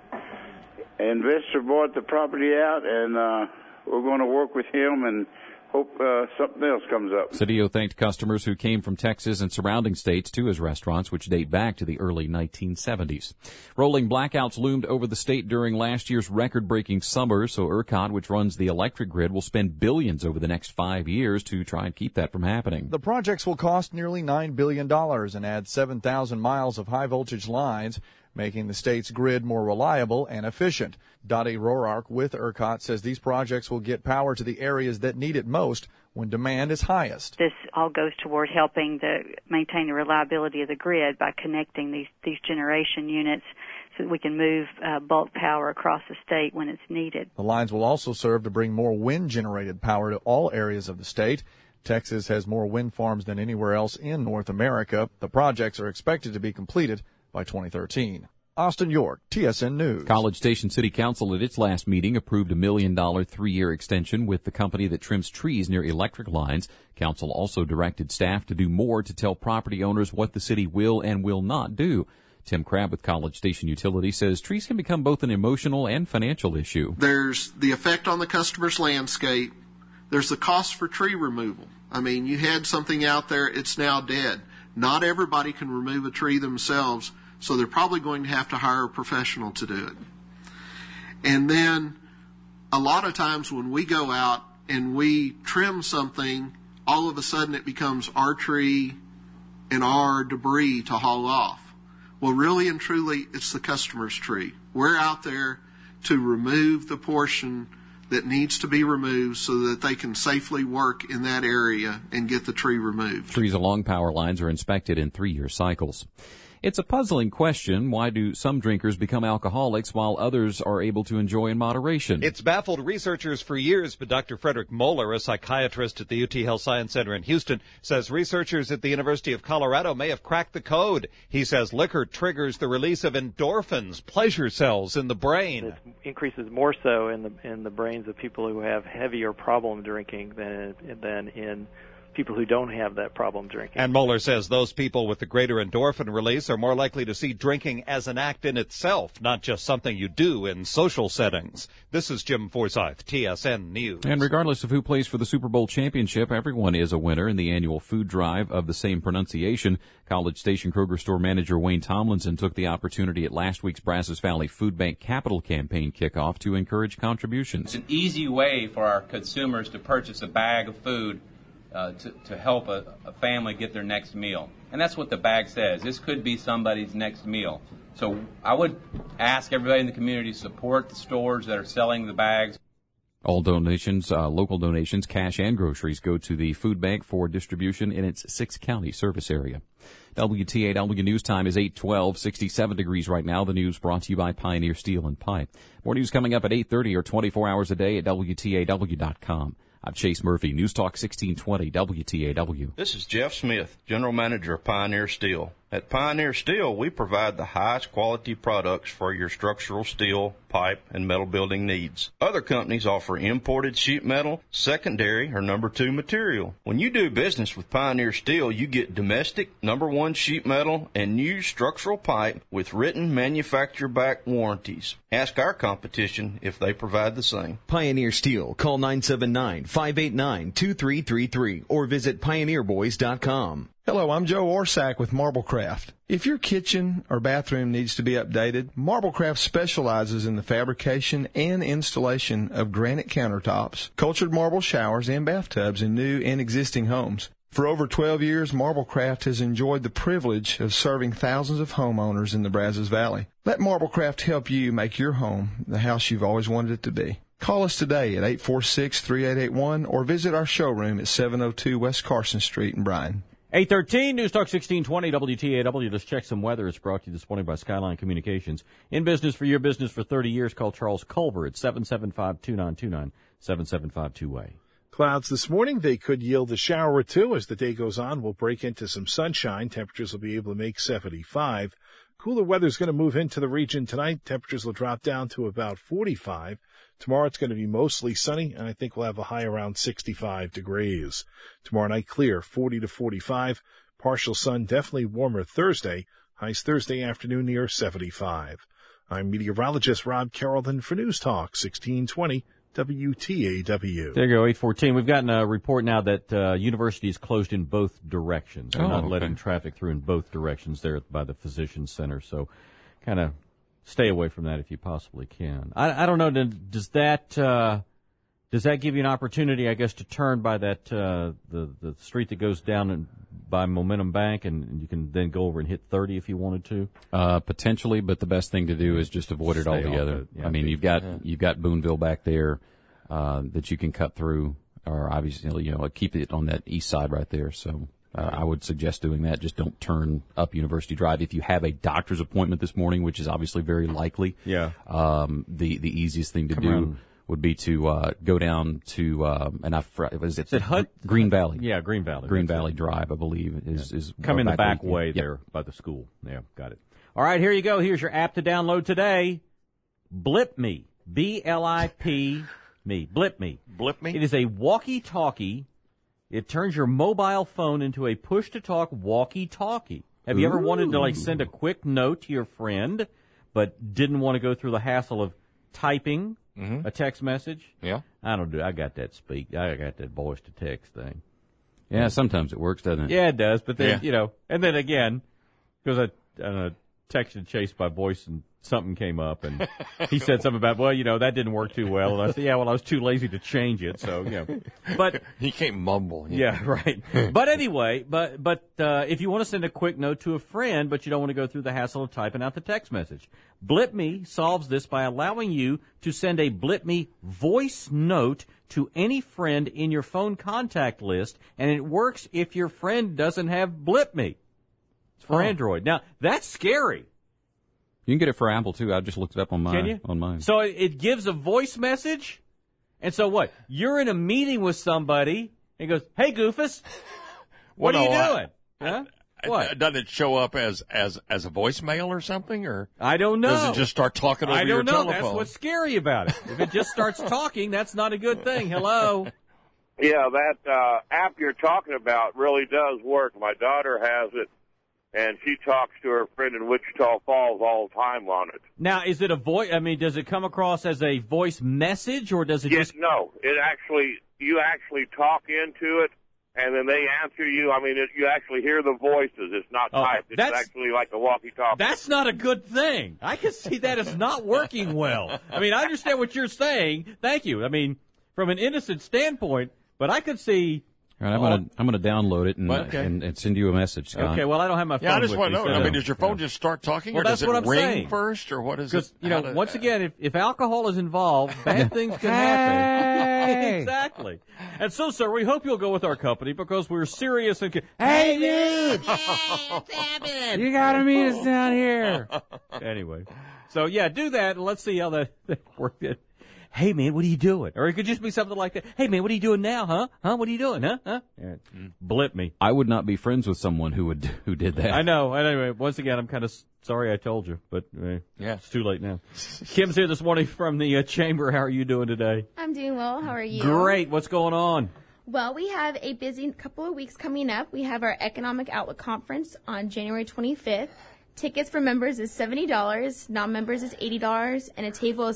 An investor bought the property out, and we're going to work with him and hope something else comes up. Cedillo thanked customers who came from Texas and surrounding states to his restaurants, which date back to the early 1970s. Rolling blackouts loomed over the state during last year's record-breaking summer, so ERCOT, which runs the electric grid, will spend billions over the next 5 years to try and keep that from happening. The projects will cost nearly $9 billion and add 7,000 miles of high-voltage lines, making the state's grid more reliable and efficient. Dottie Roark with ERCOT says these projects will get power to the areas that need it most when demand is highest. This all goes toward helping maintain the reliability of the grid by connecting these generation units so that we can move bulk power across the state when it's needed. The lines will also serve to bring more wind-generated power to all areas of the state. Texas has more wind farms than anywhere else in North America. The projects are expected to be completed by 2013. Austin York, TSN News. College Station City Council at its last meeting approved $1 million 3-year extension with the company that trims trees near electric lines. Council also directed staff to do more to tell property owners what the city will and will not do. Tim Crabb with College Station Utility says trees can become both an emotional and financial issue. There's the effect on the customer's landscape. There's the cost for tree removal. I mean, you had something out there, it's now dead. Not everybody can remove a tree themselves, so they're probably going to have to hire a professional to do it. And then a lot of times when we go out and we trim something, all of a sudden it becomes our tree and our debris to haul off. Well, really and truly, it's the customer's tree. We're out there to remove the portion that needs to be removed so that they can safely work in that area and get the tree removed. Trees along power lines are inspected in 3-year cycles. It's a puzzling question. Why do some drinkers become alcoholics while others are able to enjoy in moderation? It's baffled researchers for years, but Dr. Frederick Moeller, a psychiatrist at the UT Health Science Center in Houston, says researchers at the University of Colorado may have cracked the code. He says liquor triggers the release of endorphins, pleasure cells in the brain. It increases more so in the brains of people who have heavier problem drinking than in people who don't have that problem drinking. And Moeller says those people with the greater endorphin release are more likely to see drinking as an act in itself, not just something you do in social settings. This is Jim Forsyth, TSN News. And regardless of who plays for the Super Bowl championship, everyone is a winner in the annual food drive of the same pronunciation. College Station Kroger store manager Wayne Tomlinson took the opportunity at last week's Brazos Valley Food Bank Capital Campaign kickoff to encourage contributions. It's an easy way for our consumers to purchase a bag of food to help a family get their next meal. And that's what the bag says. This could be somebody's next meal. So I would ask everybody in the community to support the stores that are selling the bags. All donations, local donations, cash and groceries, go to the food bank for distribution in its 6-county service area. WTAW News Time is 8:12, 67 degrees right now. The news brought to you by Pioneer Steel and Pipe. More news coming up at 8:30 or 24 hours a day at WTAW.com. I'm Chase Murphy, News Talk 1620 WTAW. This is Jeff Smith, General Manager of Pioneer Steel. At Pioneer Steel, we provide the highest quality products for your structural steel, pipe, and metal building needs. Other companies offer imported sheet metal, secondary, or number 2 material. When you do business with Pioneer Steel, you get domestic, number 1 sheet metal, and new structural pipe with written manufacturer-backed warranties. Ask our competition if they provide the same. Pioneer Steel. Call 979-589-2333 or visit pioneerboys.com. Hello, I'm Joe Orsack with Marblecraft. If your kitchen or bathroom needs to be updated, Marblecraft specializes in the fabrication and installation of granite countertops, cultured marble showers, and bathtubs in new and existing homes. For over 12 years, Marblecraft has enjoyed the privilege of serving thousands of homeowners in the Brazos Valley. Let Marblecraft help you make your home the house you've always wanted it to be. Call us today at 846-3881 or visit our showroom at 702 West Carson Street in Bryan. 8:13, News Talk 1620 WTAW. Let's check some weather. It's brought to you this morning by Skyline Communications. In business for your business for 30 years. Call Charles Culver at 775-2929, 775-2way. Clouds this morning. They could yield a shower or two as the day goes on. We'll break into some sunshine. Temperatures will be able to make 75. Cooler weather is going to move into the region tonight. Temperatures will drop down to about 45. Tomorrow it's going to be mostly sunny, and I think we'll have a high around 65 degrees. Tomorrow night clear, 40 to 45. Partial sun, definitely warmer Thursday. Highs Thursday afternoon near 75. I'm meteorologist Rob Carrollton for News Talk 1620 WTAW. There you go, 8:14. We've gotten a report now that university is closed in both directions. They're not letting traffic through in both directions there by the Physicians Center. So kind of stay away from that if you possibly can. I don't know. Does that give you an opportunity, I guess, to turn by that the street that goes down by Momentum Bank, and you can then go over and hit 30 if you wanted to? Potentially, but the best thing to do is just avoid it altogether. I mean, you've got Boonville back there that you can cut through, or obviously, keep it on that east side right there. So I would suggest doing that. Just don't turn up University Drive. If you have a doctor's appointment this morning, which is obviously very likely, the easiest thing to do would be to go down to Green Valley? Yeah, Green Valley. Green Valley Drive, I believe, is come in the back way there by the school. Yeah, got it. All right, here you go. Here's your app to download today. Blip Me. B-L-I-P me. Blip Me. Blip Me? It is a walkie-talkie. It turns your mobile phone into a push-to-talk walkie-talkie. Have you ever wanted to send a quick note to your friend, but didn't want to go through the hassle of typing a text message? Yeah. I got that I got that voice to text thing. Yeah, sometimes it works, doesn't it? Yeah, it does. But then, and then again, because I texted Chase by voice and something came up and he said something about, that didn't work too well. And I said, I was too lazy to change it. So, but he can't mumble. Yeah, right. But anyway, but if you want to send a quick note to a friend, but you don't want to go through the hassle of typing out the text message, Blip Me solves this by allowing you to send a Blip Me voice note to any friend in your phone contact list, and it works if your friend doesn't have Blip Me. It's for Android. Now, that's scary. You can get it for Apple, too. I just looked it up on mine. So it gives a voice message, and so what? You're in a meeting with somebody, and it goes, "Hey, Goofus, what are you doing?" Huh? What? Doesn't it show up as a voicemail or something, or I don't know. Does it just start talking over your telephone? That's what's scary about it. If it just starts talking, that's not a good thing. Hello. Yeah, that app you're talking about really does work. My daughter has it, and she talks to her friend in Wichita Falls all the time on it. Now, is it a voice? I mean, does it come across as a voice message, or does it just? No, you actually talk into it, and then they answer you. I mean, you actually hear the voices. It's not typed. It's actually like a walkie-talkie. That's not a good thing. I can see that as not working well. I mean, I understand what you're saying. Thank you. I mean, from an innocent standpoint, but I could see All right, I'm gonna download it and send you a message, Scott. Okay, well, I don't have my phone. Yeah, I just with want me, to know. I mean, does your phone just start talking, well, or does that's what it I'm ring saying. first, or what is it? Because, once again, if alcohol is involved, bad things can happen. Exactly. And so, sir, we hope you'll go with our company because we're serious and... Hey, dude! What's happening? You gotta meet us down here. Anyway. So, yeah, do that, and let's see how that works. Hey, man, what are you doing? Or it could just be something like that. Hey, man, what are you doing now, huh? Huh? What are you doing, huh? Blip me. I would not be friends with someone who did that. I know. Anyway, once again, I'm kind of sorry I told you, but it's too late now. Kim's here this morning from the chamber. How are you doing today? I'm doing well. How are you? Great. What's going on? Well, we have a busy couple of weeks coming up. We have our Economic Outlook Conference on January 25th. Tickets for members is $70, non-members is $80, and a table is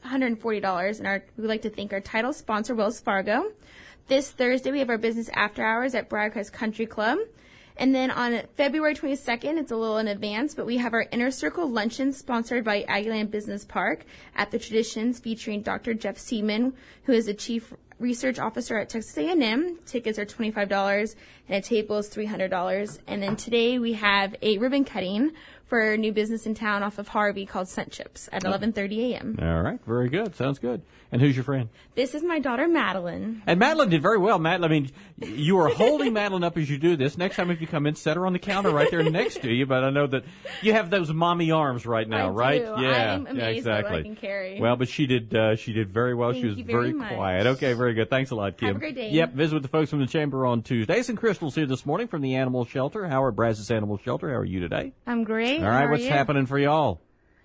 $640. And we'd like to thank our title sponsor, Wells Fargo. This Thursday, we have our business after hours at Briarcrest Country Club. And then on February 22nd, it's a little in advance, but we have our Inner Circle Luncheon sponsored by Aggieland Business Park at the Traditions, featuring Dr. Jeff Seaman, who is the Chief Research Officer at Texas A&M. Tickets are $25, and a table is $300. And then today we have a ribbon cutting for a new business in town off of Harvey called Scent Chips at 11:30 a.m. All right. Very good. Sounds good. And who's your friend? This is my daughter, Madeline. And Madeline did very well. Madeline, I mean, you are holding Madeline up as you do this. Next time if you come in, set her on the counter right there next to you. But I know that you have those mommy arms right now, right? Do. Yeah. I'm amazed exactly. at what I can carry. Well, but she did very well. Thank she was you very quiet. Okay, very good. Thanks a lot, Kim. Have a great day. Yep, visit with the folks from the chamber on Tuesdays. And Crystal's here this morning from the Animal Shelter. Howard Brazos Animal Shelter. How are you today? I'm great. All right, what's happening for y'all?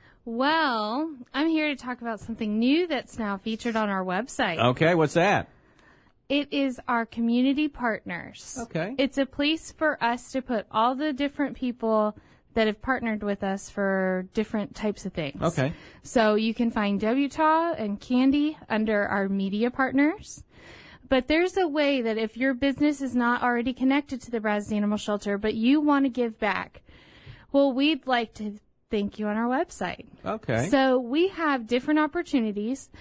Well, I'm here to talk about something new that's now featured on our website. Okay, what's that? It is our community partners. Okay. It's a place for us to put all the different people that have partnered with us for different types of things. Okay. So you can find Debutah and Candy under our media partners. But there's a way that if your business is not already connected to the Brazos Animal Shelter, but you want to give back, well, we'd like to thank you on our website. Okay. So we have different opportunities.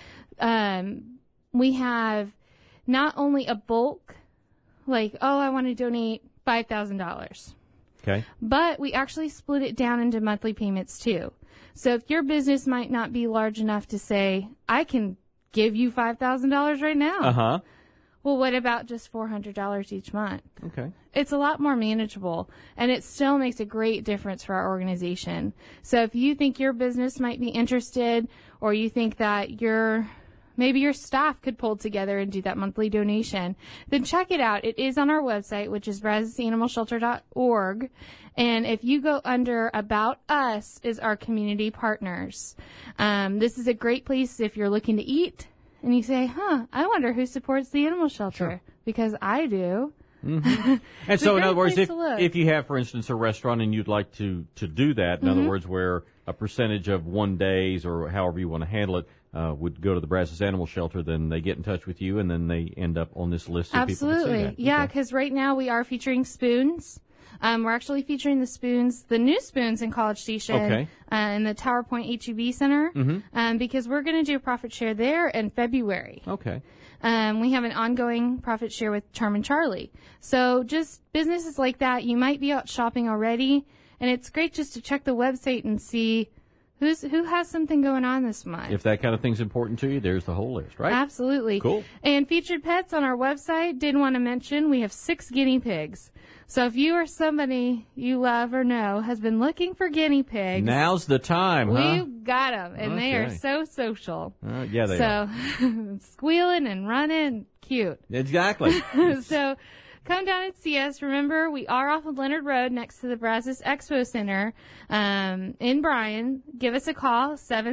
We have not only a bulk, like, I want to donate $5,000. Okay. But we actually split it down into monthly payments too. So if your business might not be large enough to say, I can give you $5,000 right now. Uh-huh. Well, what about just $400 each month? Okay. It's a lot more manageable, and it still makes a great difference for our organization. So if you think your business might be interested, or you think that maybe your staff could pull together and do that monthly donation, then check it out. It is on our website, which is brazosanimalshelter.org. And if you go under About Us is our community partners. This is a great place if you're looking to eat and you say, I wonder who supports the animal shelter. Sure. Because I do. Mm-hmm. And so, in other words, if you have, for instance, a restaurant and you'd like to do that, in other words, where a percentage of one day's or however you want to handle it would go to the Brazos Animal Shelter, then they get in touch with you and then they end up on this list of people that say that. Yeah, because right now we are featuring spoons. We're actually featuring the new spoons in College Station in the Tower Point HEB Center because we're going to do a profit share there in February. Okay. We have an ongoing profit share with Charmin Charlie. So just businesses like that, you might be out shopping already, and it's great just to check the website and see who has something going on this month. If that kind of thing's important to you, there's the whole list, right? Absolutely. Cool. And featured pets on our website, did want to mention we have 6 guinea pigs. So if you or somebody you love or know has been looking for guinea pigs, now's the time, we've got them, and they are so social. Yeah, they are. So squealing and running, cute. Exactly. So come down and see us. Remember, we are off of Leonard Road next to the Brazos Expo Center in Bryan. Give us a call,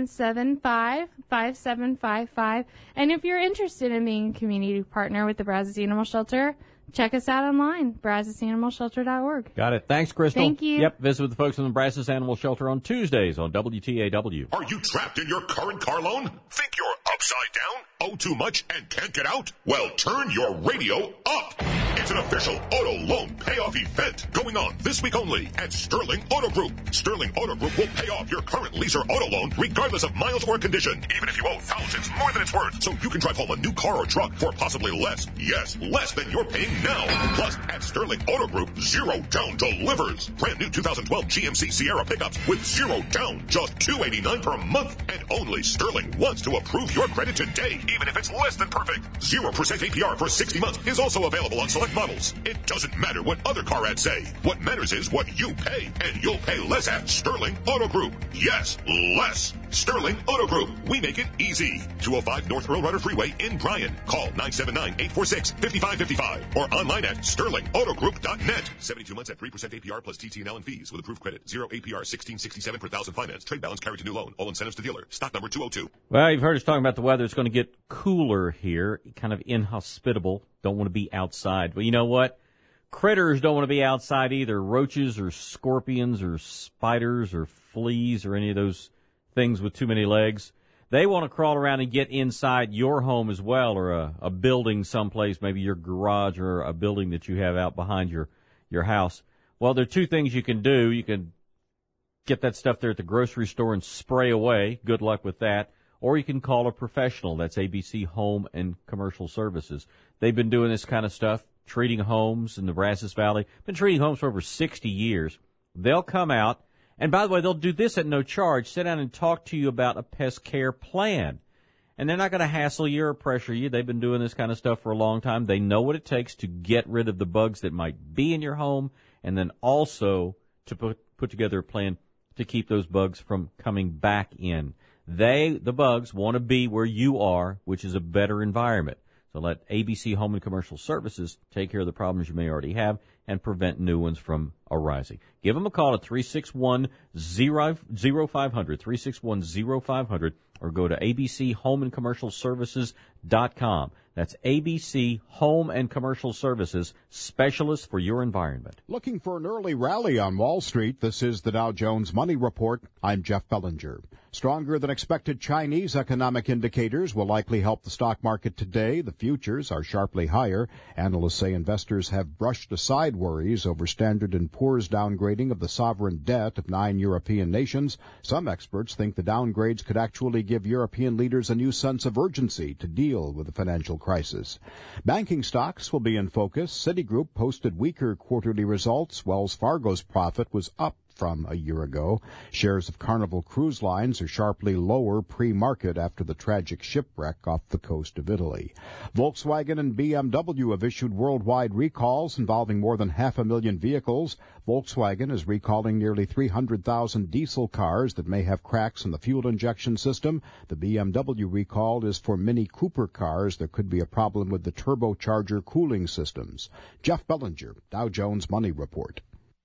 775-5755. And if you're interested in being a community partner with the Brazos Animal Shelter, check us out online, brazosanimalshelter.org. Got it. Thanks, Crystal. Thank you. Yep, visit with the folks from the Brazos Animal Shelter on Tuesdays on WTAW. Are you trapped in your current car loan? Think you're upside down? Owe too much and can't get out? Well, turn your radio up. It's an official auto loan payoff event going on this week only at Sterling Auto Group. Sterling Auto Group will pay off your current lease or auto loan regardless of miles or condition, even if you owe thousands more than it's worth. So you can drive home a new car or truck for possibly less. Yes, less than you're paying now. Plus, at Sterling Auto Group, 0 down delivers. Brand new 2012 GMC Sierra pickups with 0 down, just $289 per month. And only Sterling wants to approve your credit today, even if it's less than perfect. 0% APR for 60 months is also available on select models. It doesn't matter what other car ads say. What matters is what you pay, and you'll pay less at Sterling Auto Group. Yes, less. Sterling Auto Group. We make it easy. 205 North Earl Rider Freeway in Bryan. Call 979-846-5555 or online at sterlingautogroup.net. 72 months at 3% APR plus TT&L and fees with approved credit. 0 APR, 1667 per thousand finance. Trade balance carried to new loan. All incentives to dealer. Stock number 202. Well, you've heard us talking about the weather. It's going to get cooler here, kind of inhospitable. Don't want to be outside. But you know what? Critters don't want to be outside either. Roaches or scorpions or spiders or fleas or any of those things with too many legs. They want to crawl around and get inside your home as well, or a building someplace, maybe your garage or a building that you have out behind your house. Well, there are two things you can do. You can get that stuff there at the grocery store and spray away. Good luck with that. Or you can call a professional. That's ABC Home and Commercial Services. They've been doing this kind of stuff, treating homes in the Brazos Valley. Been treating homes for over 60 years. They'll come out, and by the way, they'll do this at no charge. Sit down and talk to you about a pest care plan. And they're not going to hassle you or pressure you. They've been doing this kind of stuff for a long time. They know what it takes to get rid of the bugs that might be in your home, and then also to put together a plan to keep those bugs from coming back in. The bugs, want to be where you are, which is a better environment. So let ABC Home and Commercial Services take care of the problems you may already have and prevent new ones from arising. Give them a call at 361-0500, 361-0500, or go to abchomeandcommercialservices.com. That's ABC Home and Commercial Services, specialists for your environment. Looking for an early rally on Wall Street? This is the Dow Jones Money Report. I'm Jeff Bellinger. Stronger than expected Chinese economic indicators will likely help the stock market today. The futures are sharply higher. Analysts say investors have brushed aside worries over Standard & Poor's downgrading of the sovereign debt of 9 European nations. Some experts think the downgrades could actually give European leaders a new sense of urgency to deal with the financial crisis. Banking stocks will be in focus. Citigroup posted weaker quarterly results. Wells Fargo's profit was up from a year ago. Shares of Carnival Cruise Lines are sharply lower pre-market after the tragic shipwreck off the coast of Italy. Volkswagen and BMW have issued worldwide recalls involving more than 500,000 vehicles. Volkswagen is recalling nearly 300,000 diesel cars that may have cracks in the fuel injection system. The BMW recall is for Mini Cooper cars. There could be a problem with the turbocharger cooling systems. Jeff Bellinger, Dow Jones Money Report.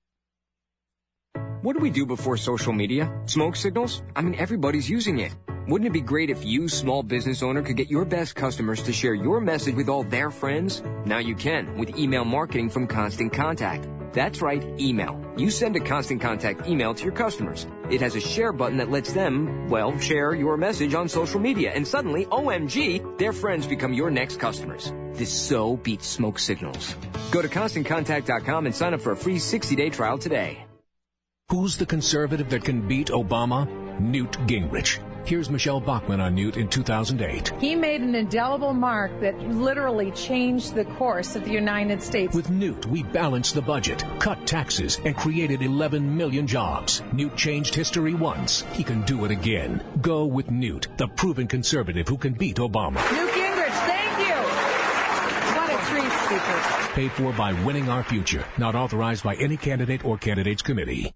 What do we do before social media? Smoke signals? I mean, everybody's using it. Wouldn't it be great if you, small business owner, could get your best customers to share your message with all their friends? Now you can with email marketing from Constant Contact. That's right, email. You send a Constant Contact email to your customers. It has a share button that lets them, well, share your message on social media. And suddenly, OMG, their friends become your next customers. This so beats smoke signals. Go to ConstantContact.com and sign up for a free 60-day trial today. Who's the conservative that can beat Obama? Newt Gingrich. Here's Michelle Bachmann on Newt in 2008. He made an indelible mark that literally changed the course of the United States. With Newt, we balanced the budget, cut taxes, and created 11 million jobs. Newt changed history once. He can do it again. Go with Newt, the proven conservative who can beat Obama. Newt Gingrich, thank you. What a treat, Speaker. Paid for by Winning Our Future. Not authorized by any candidate or candidates committee.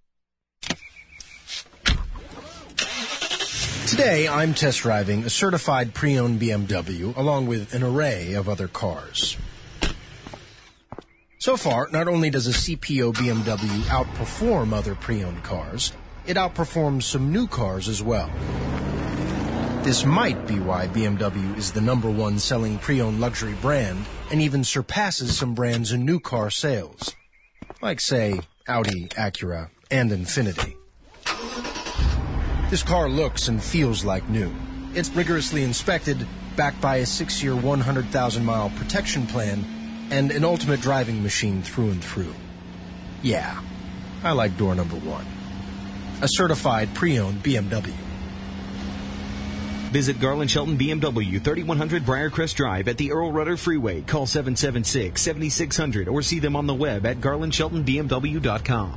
Today, I'm test driving a certified pre-owned BMW along with an array of other cars. So far, not only does a CPO BMW outperform other pre-owned cars, it outperforms some new cars as well. This might be why BMW is the #1 selling pre-owned luxury brand and even surpasses some brands in new car sales, like, say, Audi, Acura, and Infiniti. This car looks and feels like new. It's rigorously inspected, backed by a 6-year, 100,000-mile protection plan, and an ultimate driving machine through and through. Yeah, I like door number 1. A certified pre-owned BMW. Visit Garland Shelton BMW, 3100 Briarcrest Drive at the Earl Rudder Freeway. Call 776-7600 or see them on the web at garlandsheltonbmw.com.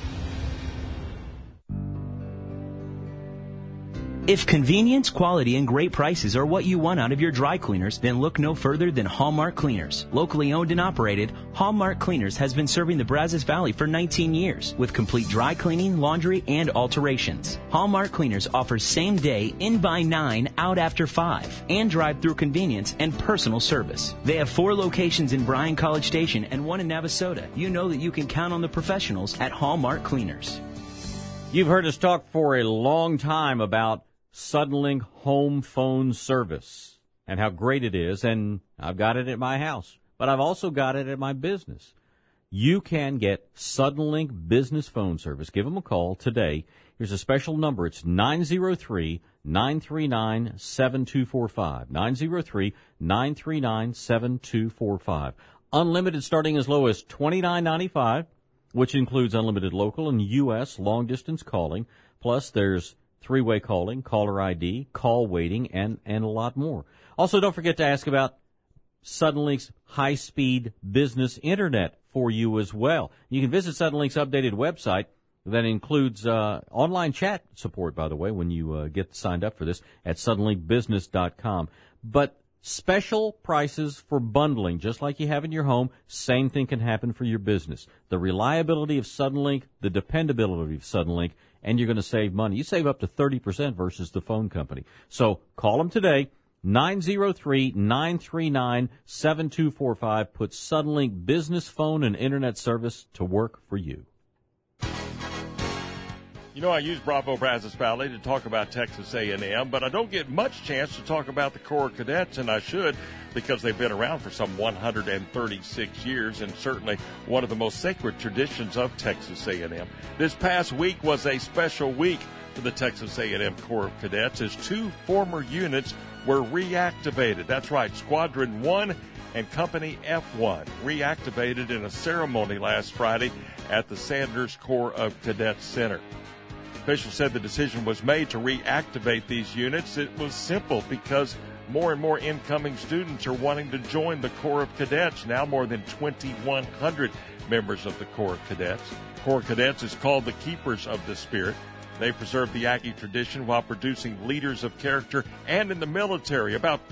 If convenience, quality, and great prices are what you want out of your dry cleaners, then look no further than Hallmark Cleaners. Locally owned and operated, Hallmark Cleaners has been serving the Brazos Valley for 19 years with complete dry cleaning, laundry, and alterations. Hallmark Cleaners offers same-day, in by 9, out after 5, and drive-through convenience and personal service. They have 4 locations in Bryan College Station and 1 in Navasota. You know that you can count on the professionals at Hallmark Cleaners. You've heard us talk for a long time about Suddenlink home phone service and how great it is, and I've got it at my house, but I've also got it at my business. You can get Suddenlink business phone service. Give them a call today. Here's a special number. It's 903-939-7245. 903-939-7245. Unlimited starting as low as $29.95, which includes unlimited local and U.S. long-distance calling. Plus, there's 3-way calling, caller ID, call waiting, and a lot more. Also, don't forget to ask about Suddenlink's high-speed business internet for you as well. You can visit Suddenlink's updated website that includes online chat support, by the way, when you get signed up for this at suddenlinkbusiness.com. But special prices for bundling, just like you have in your home, same thing can happen for your business. The reliability of Suddenlink, the dependability of Suddenlink, and you're going to save money. You save up to 30% versus the phone company. So call them today, 903-939-7245. Put Suddenlink business phone and internet service to work for you. You know, I use Bravo Brazos Valley to talk about Texas A&M, but I don't get much chance to talk about the Corps Cadets, and I should, because they've been around for some 136 years and certainly one of the most sacred traditions of Texas A&M. This past week was a special week for the Texas A&M Corps of Cadets as 2 former units were reactivated. That's right, Squadron 1 and Company F1 reactivated in a ceremony last Friday at the Sanders Corps of Cadets Center. Officials said the decision was made to reactivate these units. It was simple because more and more incoming students are wanting to join the Corps of Cadets. Now more than 2,100 members of the Corps of Cadets. Corps of Cadets is called the Keepers of the Spirit. They preserve the Aggie tradition while producing leaders of character. And in the military, about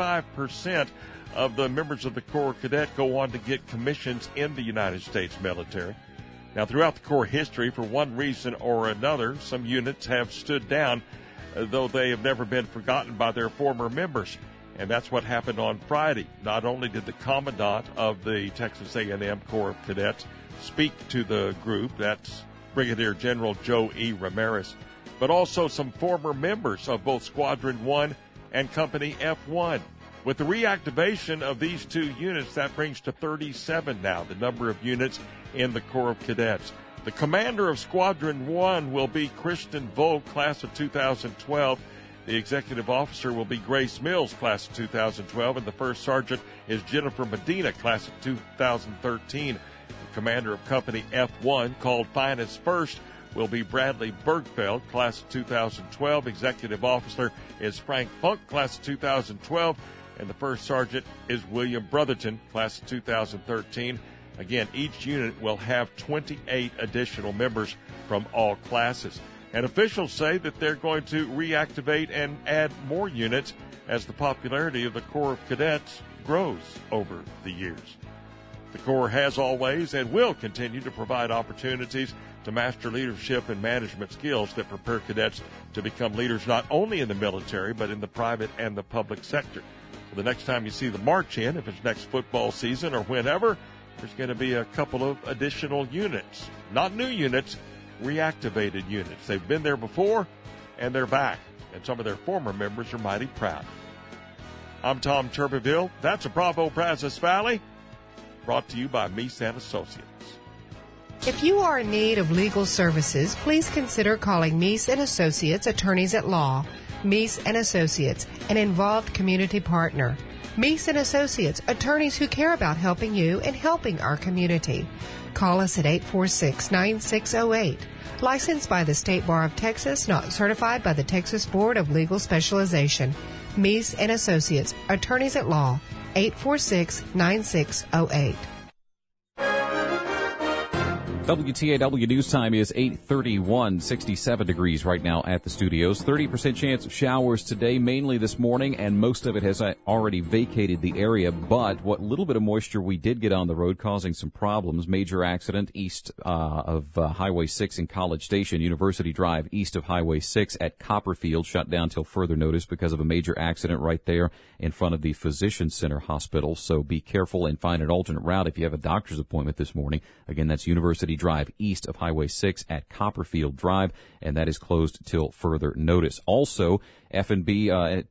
45% of the members of the Corps of Cadet go on to get commissions in the United States military. Now, throughout the Corps history, for one reason or another, some units have stood down, though they have never been forgotten by their former members. And that's what happened on Friday. Not only did the commandant of the Texas A&M Corps of Cadets speak to the group, that's Brigadier General Joe E. Ramirez, but also some former members of both Squadron 1 and Company F1. With the reactivation of these 2 units, that brings to 37 now the number of units in the Corps of Cadets. The commander of Squadron 1 will be Kristen Vogt, class of 2012. The executive officer will be Grace Mills, class of 2012, and the first sergeant is Jennifer Medina, class of 2013. The commander of Company F1, called Finest First, will be Bradley Bergfeld, class of 2012. Executive officer is Frank Funk, class of 2012. And the first sergeant is William Brotherton, class of 2013. Again, each unit will have 28 additional members from all classes. And officials say that they're going to reactivate and add more units as the popularity of the Corps of Cadets grows over the years. The Corps has always and will continue to provide opportunities to master leadership and management skills that prepare cadets to become leaders not only in the military but in the private and the public sector. The next time you see the march in, if it's next football season or whenever, there's going to be a couple of additional units. Not new units, reactivated units. They've been there before, and they're back. And some of their former members are mighty proud. I'm Tom Turbeville. That's a Bravo Brazos Valley, brought to you by Meese & Associates. If you are in need of legal services, please consider calling Meese & Associates Attorneys at Law. Meese & Associates, an involved community partner. Meese and Associates, attorneys who care about helping you and helping our community. Call us at 846-9608. Licensed by the State Bar of Texas, not certified by the Texas Board of Legal Specialization. Meese and Associates, attorneys at law, 846-9608. WTAW News Time is 8:31, 67 degrees right now at the studios. 30% chance of showers today, mainly this morning, and most of it has already vacated the area. But what little bit of moisture we did get on the road causing some problems. Major accident east of Highway 6 in College Station, University Drive east of Highway 6 at Copperfield, shut down till further notice because of a major accident right there in front of the Physician Center Hospital. So be careful and find an alternate route if you have a doctor's appointment this morning. Again, that's University Drive east of Highway 6 at Copperfield Drive, and that is closed till further notice. Also, F&B,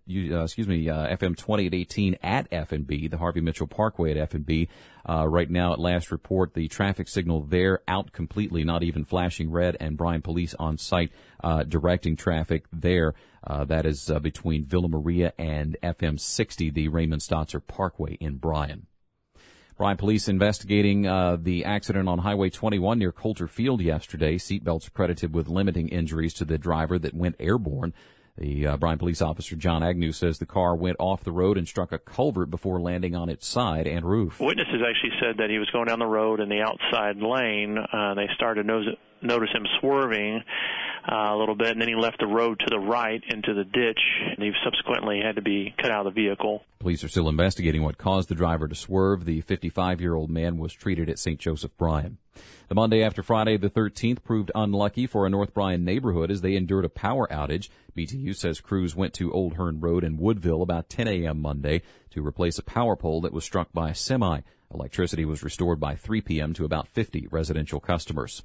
FM 2818 at F&B, the Harvey Mitchell Parkway at F&B. Right now, at last report, the traffic signal there out completely, not even flashing red, and Bryan Police on site directing traffic there. That is between Villa Maria and FM 60, the Raymond Stotzer Parkway in Bryan. Bryan Police investigating the accident on Highway 21 near Coulter Field yesterday. Seatbelts credited with limiting injuries to the driver that went airborne. The Bryan Police officer John Agnew says the car went off the road and struck a culvert before landing on its side and roof. Witnesses actually said that he was going down the road in the outside lane. They started to notice him swerving a little bit, and then he left the road to the right into the ditch, and he subsequently had to be cut out of the vehicle. Police are still investigating what caused the driver to swerve. The 55-year-old man was treated at St. Joseph Bryan. The Monday after Friday the 13th proved unlucky for a North Bryan neighborhood as they endured a power outage. BTU says crews went to Old Hearn Road in Woodville about 10 a.m. Monday to replace a power pole that was struck by a semi. Electricity was restored by 3 p.m. to about 50 residential customers.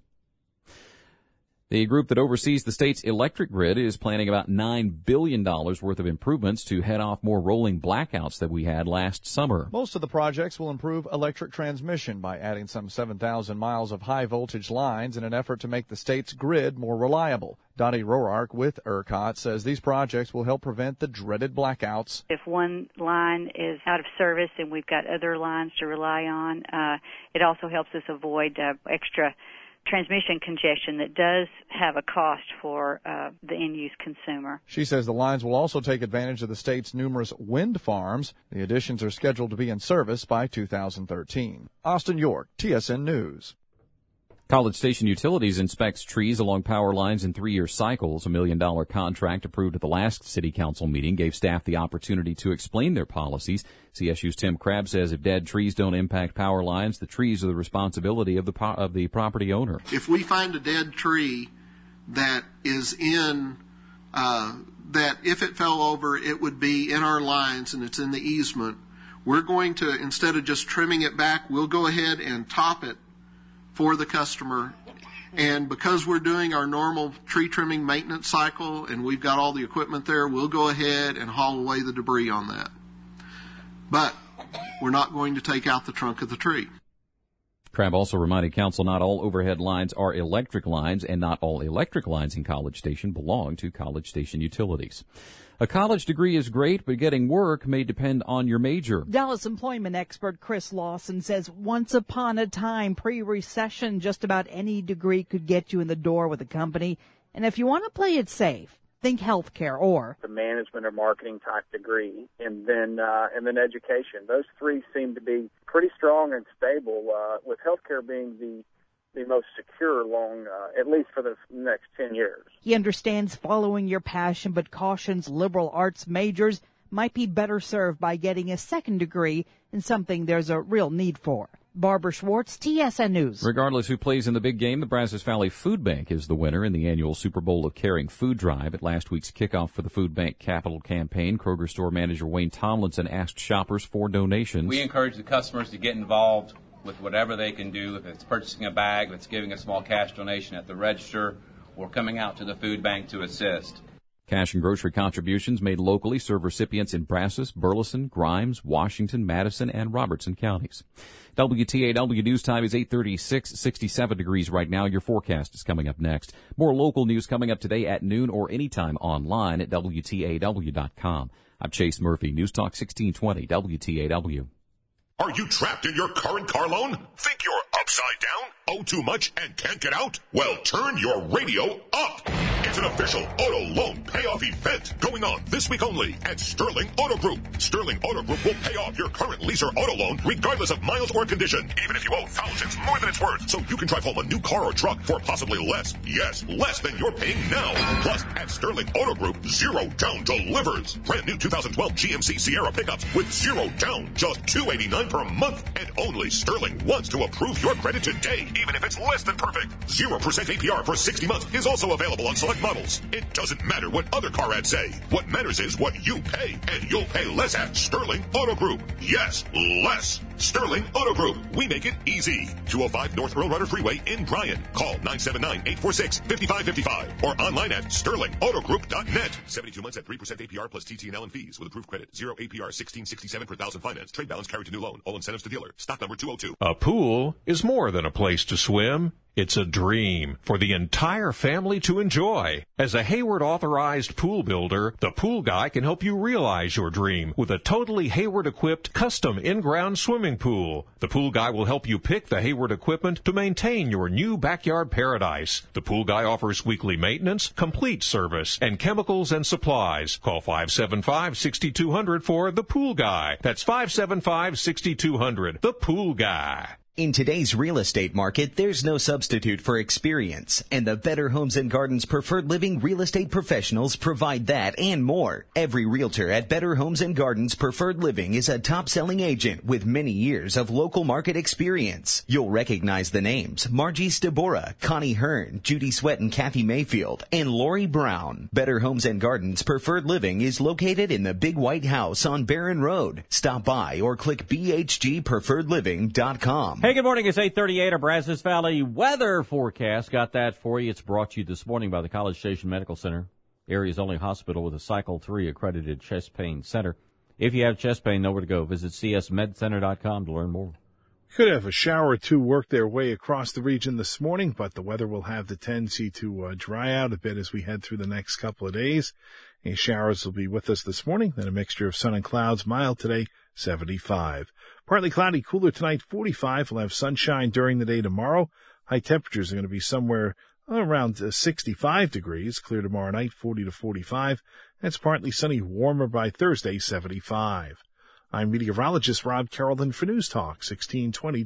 The group that oversees the state's electric grid is planning about $9 billion worth of improvements to head off more rolling blackouts that we had last summer. Most of the projects will improve electric transmission by adding some 7,000 miles of high-voltage lines in an effort to make the state's grid more reliable. Dottie Roark with ERCOT says these projects will help prevent the dreaded blackouts. If one line is out of service and we've got other lines to rely on, it also helps us avoid extra transmission congestion that does have a cost for the end-use consumer. She says the lines will also take advantage of the state's numerous wind farms. The additions are scheduled to be in service by 2013. Austin York, TSN News. College Station Utilities inspects trees along power lines in 3-year cycles. $1 million contract approved at the last city council meeting gave staff the opportunity to explain their policies. CSU's Tim Crabb says if dead trees don't impact power lines, the trees are the responsibility of the property owner. If we find a dead tree that is in, that if it fell over, it would be in our lines and it's in the easement, we're going to, instead of just trimming it back, we'll go ahead and top it for the customer. And because we're doing our normal tree trimming maintenance cycle and we've got all the equipment there, we'll go ahead and haul away the debris on that. But we're not going to take out the trunk of the tree. Crabb also reminded council not all overhead lines are electric lines, and not all electric lines in College Station belong to College Station Utilities. A college degree is great, but getting work may depend on your major. Dallas employment expert Chris Lawson says once upon a time, pre-recession, just about any degree could get you in the door with a company. And if you want to play it safe, think healthcare or the management or marketing type degree, and then education. Those three seem to be pretty strong and stable, with healthcare being the most secure at least for the next 10 years. He understands following your passion, but cautions liberal arts majors might be better served by getting a second degree in something there's a real need for. Barbara Schwartz, TSN News. Regardless who plays in the big game, the Brazos Valley Food Bank is the winner in the annual Super Bowl of Caring food drive. At last week's kickoff for the Food Bank Capital campaign, Kroger store manager Wayne Tomlinson asked shoppers for donations. We encourage the customers to get involved with whatever they can do, if it's purchasing a bag, if it's giving a small cash donation at the register, or coming out to the food bank to assist. Cash and grocery contributions made locally serve recipients in Brazos, Burleson, Grimes, Washington, Madison, and Robertson counties. WTAW News Time is 8:36, 67 degrees right now. Your forecast is coming up next. More local news coming up today at noon or anytime online at WTAW.com. I'm Chase Murphy, News Talk 1620, WTAW. Are you trapped in your current car loan? Think you're upside down? Owe too much and can't get out? Well, turn your radio up. It's an official auto loan payoff event going on this week only at Sterling Auto Group. Sterling Auto Group will pay off your current lease or auto loan regardless of miles or condition, even if you owe thousands more than it's worth. So you can drive home a new car or truck for possibly less. Yes, less than you're paying now. Plus, at Sterling Auto Group, zero down delivers. Brand new 2012 GMC Sierra pickups with zero down, just $289 per month. And only Sterling wants to approve your credit today, even if it's less than perfect. 0% APR for 60 months is also available on select models. It doesn't matter what other car ads say. What matters is what you pay, and you'll pay less at Sterling Auto Group. Yes, less. Sterling Auto Group. We make it easy. 205 North Earl Rudder Freeway in Bryan. Call 979-846-5555 or online at sterlingautogroup.net. 72 months at 3% APR plus TT&L and fees with approved credit. 0 APR 1667 per thousand finance. Trade balance carried to new loan. All incentives to dealer. Stock number 202. A pool is more than a place to swim. It's a dream for the entire family to enjoy. As a Hayward authorized pool builder, the Pool Guy can help you realize your dream with a totally Hayward equipped custom in-ground swimming pool. The Pool Guy will help you pick the Hayward equipment to maintain your new backyard paradise. The Pool Guy offers weekly maintenance, complete service, and chemicals and supplies. Call 575-6200 for the Pool Guy. That's 575-6200. The Pool Guy. In today's real estate market, there's no substitute for experience, and the Better Homes and Gardens Preferred Living real estate professionals provide that and more. Every realtor at Better Homes and Gardens Preferred Living is a top-selling agent with many years of local market experience. You'll recognize the names Margie Stabora, Connie Hearn, Judy Sweat and Kathy Mayfield, and Lori Brown. Better Homes and Gardens Preferred Living is located in the Big White House on Barron Road. Stop by or click bhgpreferredliving.com. Hey, good morning. It's 8:38. Our Brazos Valley weather forecast. Got that for you. It's brought to you this morning by the College Station Medical Center, area's only hospital with a Cycle 3 accredited chest pain center. If you have chest pain, know where to go. Visit csmedcenter.com to learn more. Could have a shower or two work their way across the region this morning, but the weather will have the tendency to dry out a bit as we head through the next couple of days. Any showers will be with us this morning, then a mixture of sun and clouds, mild today, 75. Partly cloudy, cooler tonight, 45. We'll have sunshine during the day tomorrow. High temperatures are going to be somewhere around 65 degrees. Clear tomorrow night, 40 to 45. That's partly sunny, warmer by Thursday, 75. I'm meteorologist Rob Carrollton for News Talk 1620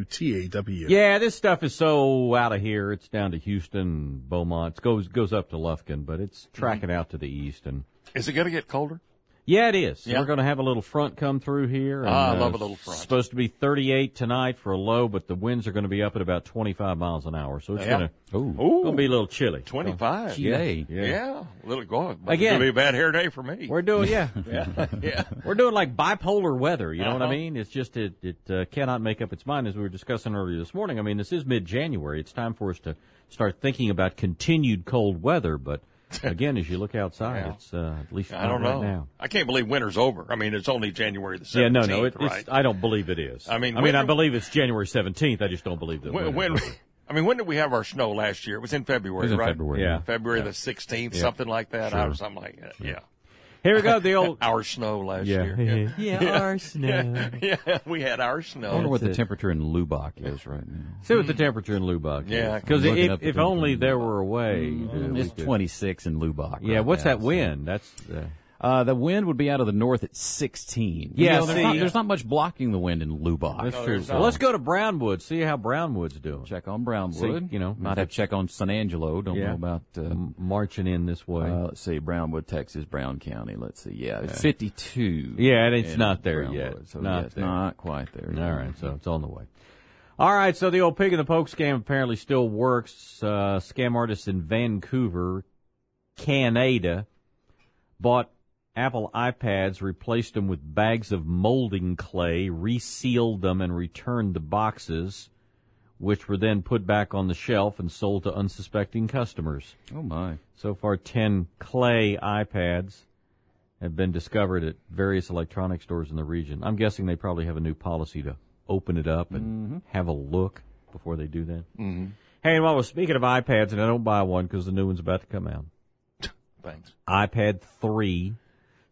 WTAW. Yeah, this stuff is so out of here. It's down to Houston, Beaumont. It goes up to Lufkin, but it's tracking out to the east. And is it going to get colder? Yeah, it is. Yeah. We're going to have a little front come through here. And, I love a little front. It's supposed to be 38 tonight for a low, but the winds are going to be up at about 25 miles an hour. So it's going to be a little chilly. 25. So, yeah. A little going. Again, it's going to be a bad hair day for me. We're doing, yeah. Yeah. We're doing like bipolar weather. You know what I mean? It's just, it cannot make up its mind, as we were discussing earlier this morning. I mean, this is mid-January. It's time for us to start thinking about continued cold weather, but again, as you look outside, it's at least I don't know. Right now. I can't believe winter's over. I mean, it's only January the 17th. Yeah, no, right? I don't believe it is. I believe it's January 17th. I just don't believe that. When did we have our snow last year? It was in February, right? February, yeah. February the 16th, something like that. Sure. Something like that. Yeah. Here we go, the old... our snow last year. Yeah, our snow. Yeah, we had our snow. I wonder what the temperature in Lubbock is right now. See what the temperature in Lubbock is. Yeah. Because if only there were a way... It's 26 in Lubbock. Yeah, right what's now, that wind? That's... the wind would be out of the north at 16. Yeah, there's not much blocking the wind in Lubbock. That's true. Well, let's go to Brownwood, see how Brownwood's doing. Check on Brownwood. See, might have to check on San Angelo. Don't know about marching in this way. Let's see, Brownwood, Texas, Brown County. Let's see. Yeah, it's 52. Yeah, it's not there yet. So it's not quite there. All right, so it's on the way. All right, so the old pig in the poke scam apparently still works. Scam artists in Vancouver, Canada, bought Apple iPads, replaced them with bags of molding clay, resealed them, and returned the boxes, which were then put back on the shelf and sold to unsuspecting customers. Oh, my. So far, 10 clay iPads have been discovered at various electronic stores in the region. I'm guessing they probably have a new policy to open it up and have a look before they do that. Mm-hmm. Hey, and while we're speaking of iPads, and I don't buy one because the new one's about to come out. Thanks. iPad 3.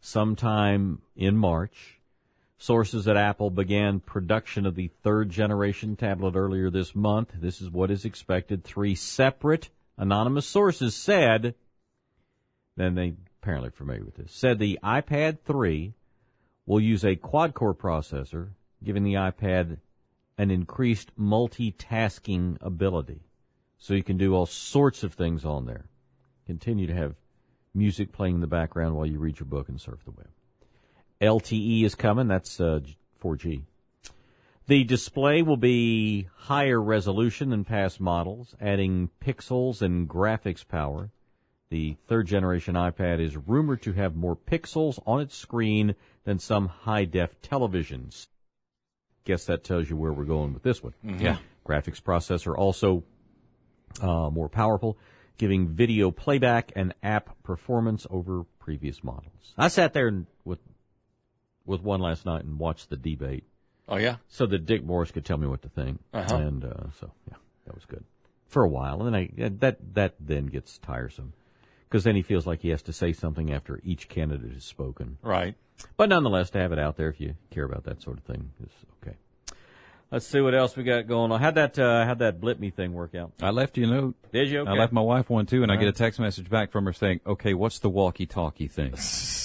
sometime in March. Sources at Apple began production of the third-generation tablet earlier this month. This is what is expected. 3 separate anonymous sources said, then they apparently are familiar with this, said the iPad 3 will use a quad-core processor, giving the iPad an increased multitasking ability. So you can do all sorts of things on there. Continue to have music playing in the background while you read your book and surf the web. LTE is coming. That's 4G. The display will be higher resolution than past models, adding pixels and graphics power. The third-generation iPad is rumored to have more pixels on its screen than some high-def televisions. Guess that tells you where we're going with this one. Mm-hmm. Yeah. Graphics processor also more powerful, giving video playback and app performance over previous models. I sat there with one last night and watched the debate. Oh, yeah? So that Dick Morris could tell me what to think. Uh-huh. And so, yeah, that was good. For a while. And then that then gets tiresome. Because then he feels like he has to say something after each candidate has spoken. Right. But nonetheless, to have it out there if you care about that sort of thing is okay. Let's see what else we got going on. How'd that Blip Me thing work out? I left you a note. Did you? Okay. I left my wife one, too, and All I get a right. text message back from her saying, okay, what's the walkie-talkie thing?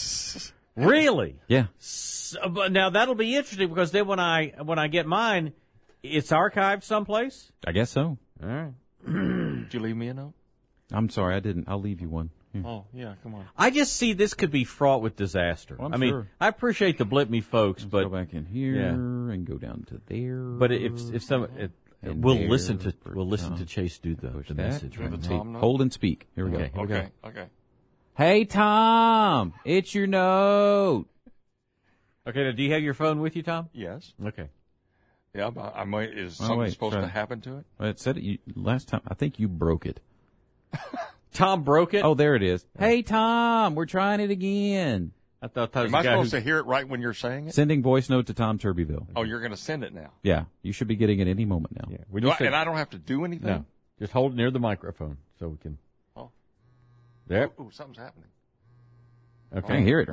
Really? Yeah. But now that'll be interesting because then when I get mine, it's archived someplace. I guess so. All right. Did you leave me a note? I'm sorry, I didn't. I'll leave you one. Here. Oh, yeah, come on. I just see this could be fraught with disaster. Well, I'm I mean, sure. I appreciate the Blip Me folks, Let's but go back in here and go down to there. But if some And we'll there listen to for to Chase do the that. message. Right. Right? Hey, hold and speak. Here we go. Okay, Here we go. Okay. Hey, Tom, it's your note. Okay, now do you have your phone with you, Tom? Yes. Okay. Yeah, but is something supposed to happen to it? Well, it said it last time. I think you broke it. Tom broke it? Oh, there it is. Hey, Tom, we're trying it again. I thought that was Am the I guy supposed to hear it right when you're saying it? Sending voice note to Tom Turbyville. Oh, you're going to send it now? Yeah, you should be getting it any moment now. Yeah. And I don't have to do anything? No. Just hold it near the microphone so we can. Oh. There. Oh, something's happening. Okay. I can hear it.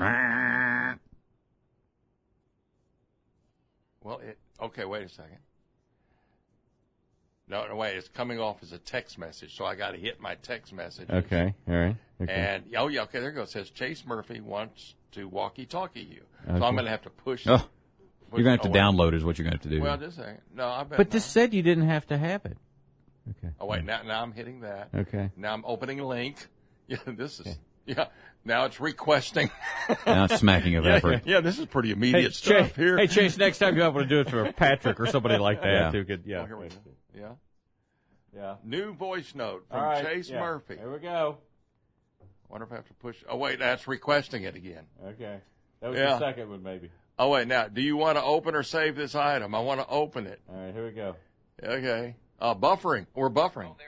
Well, okay, wait a second. No, wait, it's coming off as a text message, so I got to hit my text message. Okay, all right. Okay. And, okay, there it goes. It says Chase Murphy wants to walkie-talkie you. Okay. So I'm going to have to push. Oh, you're going to have to download is what you're going to have to do. Well, just a second. No, I bet. But this said you didn't have to have it. Okay. Oh, wait, now I'm hitting that. Okay. Now I'm opening a link. Yeah, this is, now it's requesting. Now it's smacking of effort. Yeah, this is pretty immediate stuff here. Hey, Chase, next time you want to do it for Patrick or somebody like that, Yeah. too. Good. Yeah. Oh, here we go. Yeah. Yeah. New voice note from All right, Chase yeah. Murphy. Here we go. Wonder if I have to push. Oh, wait, that's requesting it again. Okay. That was the second one, maybe. Oh, wait, now, do you want to open or save this item? I want to open it. All right, here we go. Okay. Buffering. We're buffering. Oh, there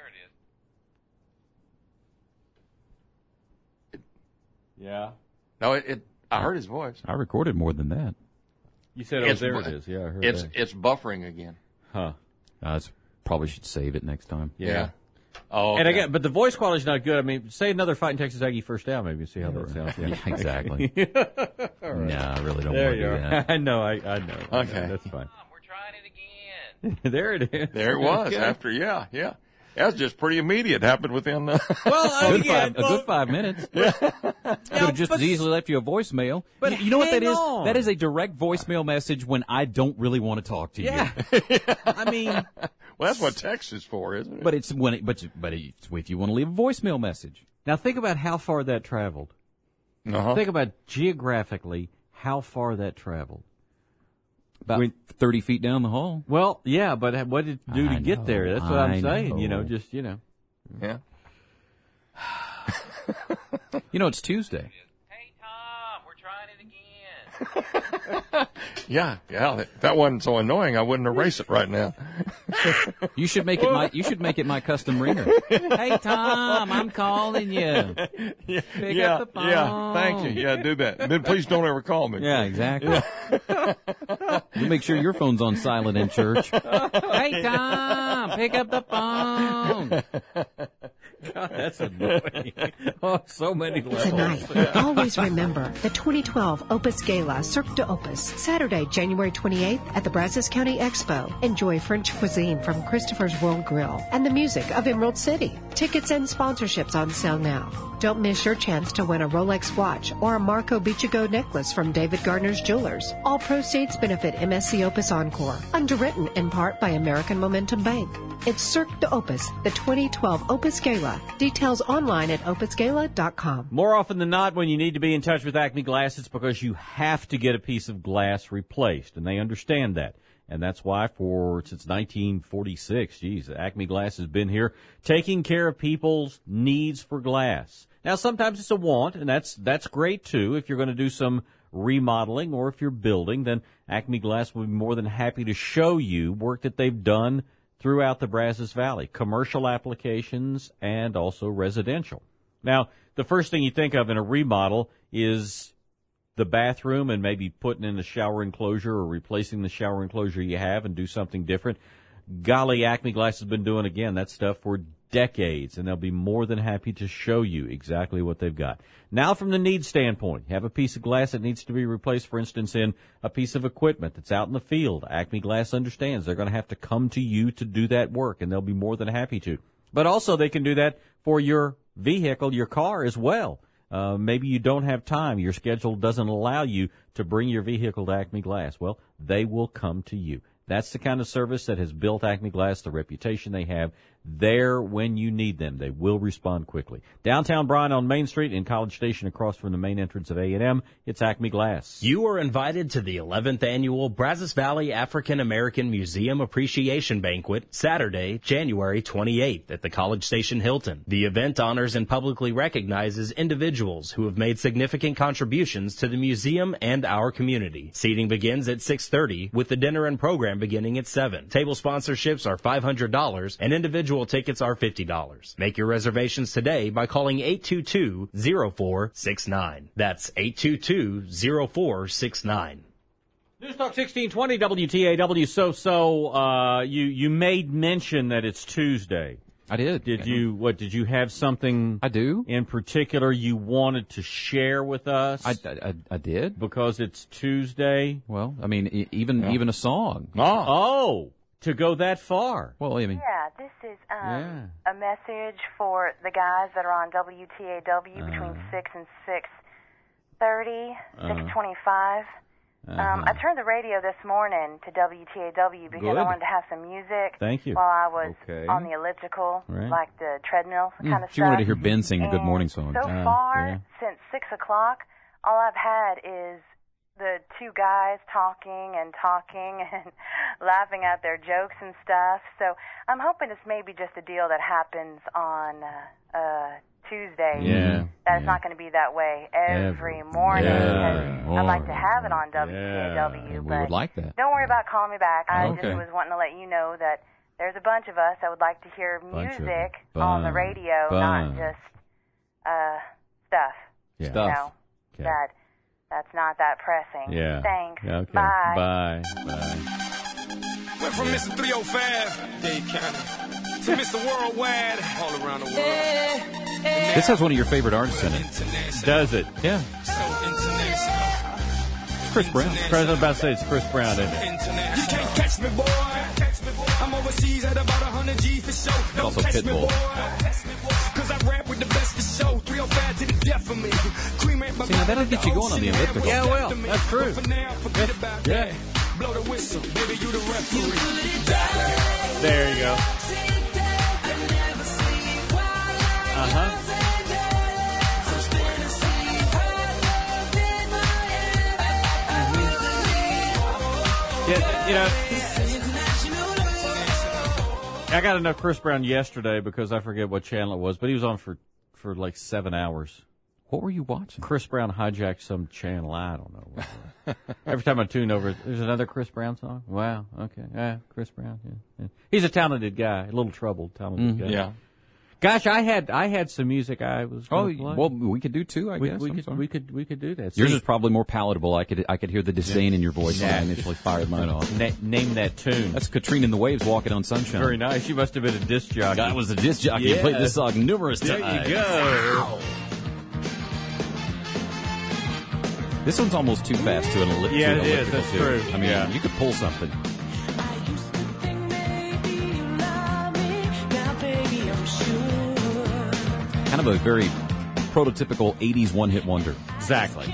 it is. Yeah. No, I heard his voice. I recorded more than that. You said, there it is. Yeah, I heard that. It's buffering again. Huh. Probably should save it next time. Yeah. Oh, okay. And again, but the voice quality's not good. I mean, say another Fighting Texas Aggie first down, maybe see how that sounds. Yeah, exactly. Right. No, I really don't There want to you do are. that. I know. I know. Okay. That's fine. We're trying it again. There it is. There it was. Okay. After, yeah. That was just pretty immediate. Happened within a good 5 minutes. Could have just as easily left you a voicemail. But you know what that is? on. That is a direct voicemail message when I don't really want to talk to you. I mean, well, that's what text is for, isn't it? But it's it's if you want to leave a voicemail message. now think about how far that traveled. Uh-huh. Think about geographically how far that traveled. About 30 feet down the hall. Well, yeah, but what did it do to get there? That's what I'm saying. know. Yeah. It's Tuesday. Hey, Tom, we're trying it again. Yeah. That wasn't so annoying. I wouldn't erase it right now. You should make it my custom ringer. Hey, Tom, I'm calling you. Pick up the phone. Yeah. Thank you. Yeah, do that. And then please don't ever call me. Yeah, exactly. You make sure your phone's on silent in church. Hey, Tom, pick up the phone. God, that's annoying. Oh, so many levels. Tonight, always remember the 2012 Opus Gala Cirque de Opus, Saturday, January 28th at the Brazos County Expo. Enjoy French cuisine from Christopher's World Grill and the music of Emerald City. Tickets and sponsorships on sale now. Don't miss your chance to win a Rolex watch or a Marco Bichigo necklace from David Gardner's Jewelers. All proceeds benefit MSC Opus Encore, underwritten in part by American Momentum Bank. It's Cirque de Opus, the 2012 Opus Gala. Details online at opusgala.com. More often than not, when you need to be in touch with Acme Glass, it's because you have to get a piece of glass replaced, and they understand that. And that's why since 1946, Acme Glass has been here taking care of people's needs for glass. Now, sometimes it's a want, and that's great too. If you're going to do some remodeling or if you're building, then Acme Glass will be more than happy to show you work that they've done throughout the Brazos Valley, commercial applications and also residential. Now, the first thing you think of in a remodel is the bathroom and maybe putting in a shower enclosure or replacing the shower enclosure you have and do something different. Golly, Acme Glass has been doing, again, that stuff for decades, and they'll be more than happy to show you exactly what they've got. Now, from the needs standpoint, you have a piece of glass that needs to be replaced, for instance, in a piece of equipment that's out in the field. Acme Glass understands they're going to have to come to you to do that work, and they'll be more than happy to. But also they can do that for your vehicle, your car as well. Maybe you don't have time. Your schedule doesn't allow you to bring your vehicle to Acme Glass. Well, they will come to you. That's the kind of service that has built Acme Glass, the reputation they have. There when you need them. They will respond quickly. Downtown Bryan on Main Street in College Station across from the main entrance of A&M. It's Acme Glass. You are invited to the 11th Annual Brazos Valley African American Museum Appreciation Banquet, Saturday, January 28th at the College Station Hilton. The event honors and publicly recognizes individuals who have made significant contributions to the museum and our community. Seating begins at 6:30 with the dinner and program beginning at 7. Table sponsorships are $500 and individual tickets are $50. Make your reservations today by calling 822-0469. That's 822-0469. News Talk 1620 WTAW. You made mention that it's Tuesday. I did. Did you have something I do in particular you wanted to share with us? I did. Because it's Tuesday. Well, I mean, even a song. Oh, to go that far. Well, I mean. Yeah, this is a message for the guys that are on WTAW between 6 and 6:30, 6:25. I turned the radio this morning to WTAW because I wanted to have some music. Thank you. While I was on the elliptical, like the treadmill kind of stuff. She wanted to hear Ben sing a Good Morning song. So far, since 6 o'clock, all I've had is the two guys talking and laughing at their jokes and stuff. So I'm hoping it's maybe just a deal that happens on Tuesday. That it's not going to be that way every morning. I'd like to have it on WTAW. We would like that. Don't worry about calling me back. I just was wanting to let you know that there's a bunch of us that would like to hear music on the radio, not just stuff. Yeah. Stuff. You know, that's not that pressing. Yeah. Thanks. Okay. Bye. Bye. Went from Mr. 305, Dade County, to Mr. Worldwide, all around the world. This has one of your favorite artists in it. Does it? Yeah. Chris Brown. I was about to say it's Chris Brown, isn't it? You can't catch me, boy. I'm overseas at about 100 G for show. It's also Pitbull. Cause I rap with the best to show. 305 to the death of me. See, now that'll get you going on the elliptical. Yeah, well, that's true. Yeah. Blow the whistle, baby, you the referee. There you go. Yeah, you know, I got enough Chris Brown yesterday because I forget what channel it was, but he was on for like 7 hours. What were you watching? Chris Brown hijacked some channel. I don't know. Every time I tune over, there's another Chris Brown song. Wow. Okay. Yeah, Chris Brown. Yeah. He's a talented guy. A little troubled, talented guy. Yeah. Gosh, I had some music I was gonna play. Well, we could do two, I guess. We could do that. Yours is probably more palatable. I could hear the disdain in your voice when I initially fired mine off. Name that tune. That's Katrina and the Waves, Walking on Sunshine. Very nice. She must have been a disc jockey. I was a disc jockey. Yeah. I played this song numerous times. There you go. This one's almost too fast to an elliptical. Yeah, it is. That's true. I mean, you could pull something. Kind of a very prototypical 80s one-hit wonder. Exactly.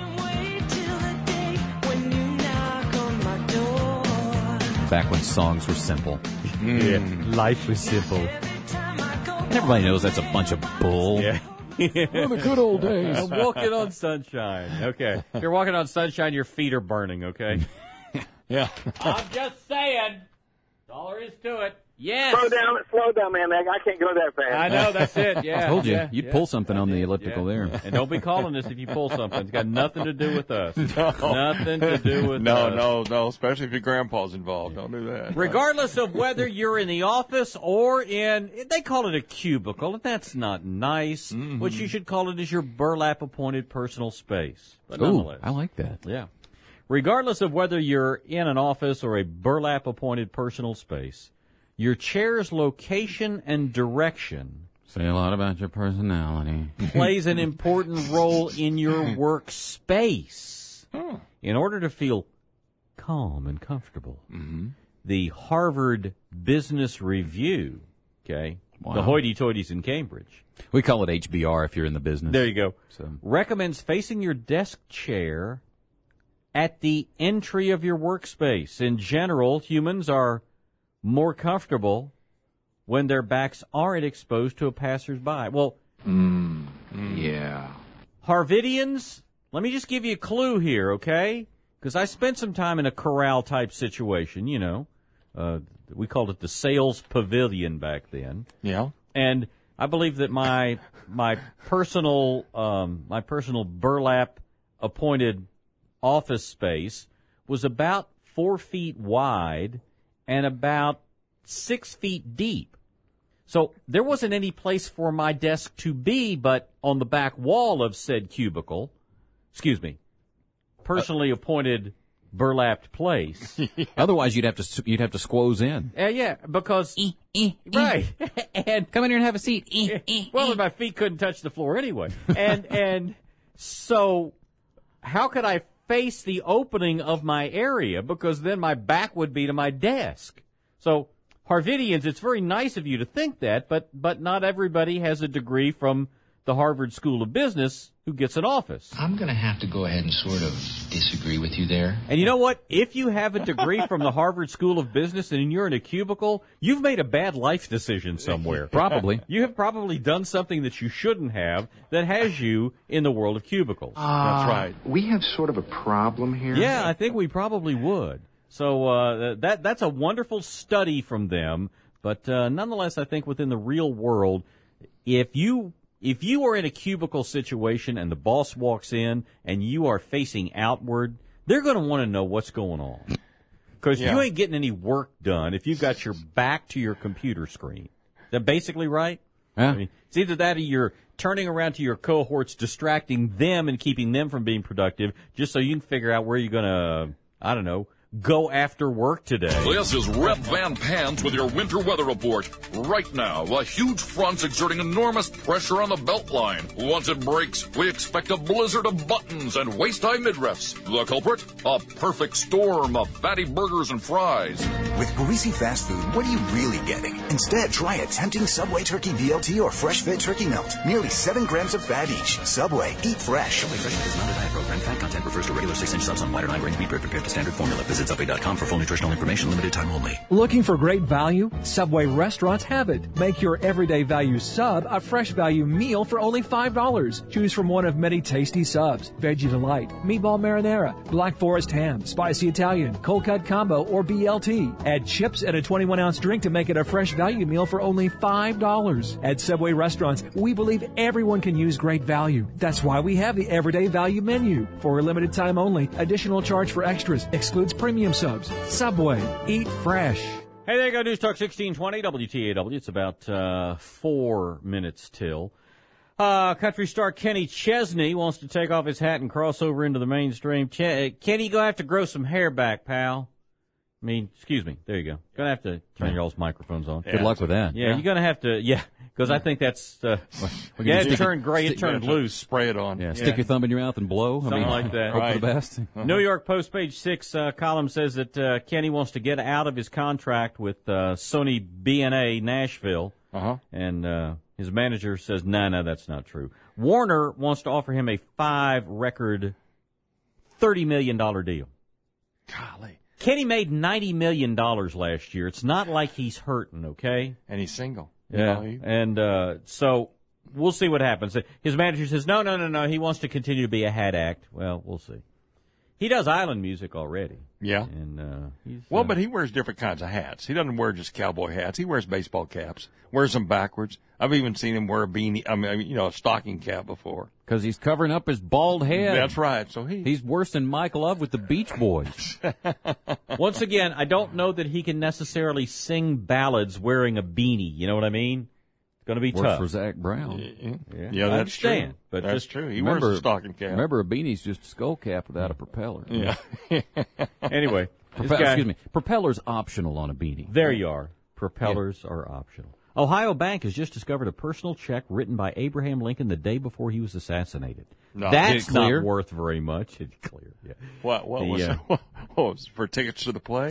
Back when songs were simple. Yeah. Life was simple. And everybody knows that's a bunch of bull. Yeah. Oh, the good old days. I'm walking on sunshine. Okay. If you're walking on sunshine, your feet are burning, okay? Yeah. I'm just saying. That's all there is to it. Yes. Slow down, man. I can't go that fast. I know, that's it. Yeah. I told you. Yeah, You'd pull something on the elliptical there. And don't be calling us if you pull something. It's got nothing to do with us. Nothing to do with us. No, especially if your grandpa's involved. Don't do that. Regardless of whether you're in the office or they call it a cubicle, and that's not nice. Mm-hmm. What you should call it is your burlap-appointed personal space. But nonetheless. I like that. Yeah. Regardless of whether you're in an office or a burlap-appointed personal space, your chair's location and direction say a lot about your personality. Plays an important role in your workspace. In order to feel calm and comfortable, the Harvard Business Review, the hoity-toities in Cambridge. We call it HBR if you're in the business. There you go. Recommends facing your desk chair at the entry of your workspace. In general, humans are more comfortable when their backs aren't exposed to a passersby. Well, yeah. Harvidians, let me just give you a clue here, okay? Because I spent some time in a corral-type situation, you know. We called it the sales pavilion back then. Yeah. And I believe that my personal burlap-appointed office space was about 4 feet wide and about 6 feet deep. So there wasn't any place for my desk to be but on the back wall of said cubicle, personally appointed burlapped place. Otherwise, you'd have to squoze in. Yeah, because right. And come in here and have a seat. Well, my feet couldn't touch the floor anyway, and so how could I face the opening of my area, because then my back would be to my desk? So, Harvidians, it's very nice of you to think that, but not everybody has a degree from the Harvard School of Business who gets an office. I'm going to have to go ahead and sort of disagree with you there. And you know what? If you have a degree from the Harvard School of Business and you're in a cubicle, you've made a bad life decision somewhere. Probably. You have probably done something that you shouldn't have that has you in the world of cubicles. That's right. We have sort of a problem here. Yeah, I think we probably would. So that's a wonderful study from them. But nonetheless, I think within the real world, if you are in a cubicle situation and the boss walks in and you are facing outward, they're going to want to know what's going on. Because you ain't getting any work done if you've got your back to your computer screen. Is that basically right? Yeah. I mean, it's either that or you're turning around to your cohorts, distracting them and keeping them from being productive just so you can figure out where you're going to, I don't know, go after work today. This is Red Van Pants with your winter weather report. Right now, a huge front's exerting enormous pressure on the belt line. Once it breaks, we expect a blizzard of buttons and waist-high midriffs. The culprit? A perfect storm of fatty burgers and fries. With greasy fast food, what are you really getting? Instead, try a tempting Subway turkey BLT or Fresh Fit turkey melt. Nearly 7 grams of fat each. Subway, eat fresh. Subway Fresh Fit is not a diet program. Fat content refers to regular 6-inch subs on wider 9-grain wheat bread prepared to standard formula. Visit Subway.com for full nutritional information. Limited time only. Looking for great value? Subway restaurants have it. Make your everyday value sub a fresh value meal for only $5. Choose from one of many tasty subs: Veggie Delight, Meatball Marinara, Black Forest Ham, Spicy Italian, Cold Cut Combo, or BLT. Add chips and a 21-ounce drink to make it a fresh value meal for only $5. At Subway restaurants, we believe everyone can use great value. That's why we have the everyday value menu. For a limited time only, additional charge for extras excludes premium subs. Subway. Eat fresh. Hey, there you go. News Talk 1620, WTAW. It's about 4 minutes till. Country star Kenny Chesney wants to take off his hat and cross over into the mainstream. Kenny, you're going to have to grow some hair back, pal. I mean, excuse me. There you go. Going to have to turn y'all's microphones on. Good luck with that. Yeah, you're going to have to, because I think that's, it turned gray, it turned loose. Spray it on. Yeah, stick your thumb in your mouth and blow. Something like that. Hope for the best. New York Post page 6 column says that Kenny wants to get out of his contract with Sony BNA Nashville. And his manager says, no, that's not true. Warner wants to offer him a 5-record, $30 million deal. Golly. Kenny made $90 million last year. It's not like he's hurting, okay? And he's single. Yeah. And so we'll see what happens. His manager says, no. He wants to continue to be a hat act. Well, we'll see. He does island music already. Yeah. And but he wears different kinds of hats. He doesn't wear just cowboy hats. He wears baseball caps, wears them backwards. I've even seen him wear a beanie, a stocking cap before. Because he's covering up his bald head. That's right. So he's worse than Mike Love with the Beach Boys. Once again, I don't know that he can necessarily sing ballads wearing a beanie. You know what I mean? It's going to be Works tough. for Zach Brown. Yeah, that's understand, true. But that's true. He wears a stocking cap. Remember, a beanie's just a skull cap without a propeller. Yeah. Anyway, excuse me. Propeller's optional on a beanie. There you are. Propellers are optional. Ohio Bank has just discovered a personal check written by Abraham Lincoln the day before he was assassinated. No. That's not worth very much. It's clear. Yeah. What was it? What was it, for tickets to the play?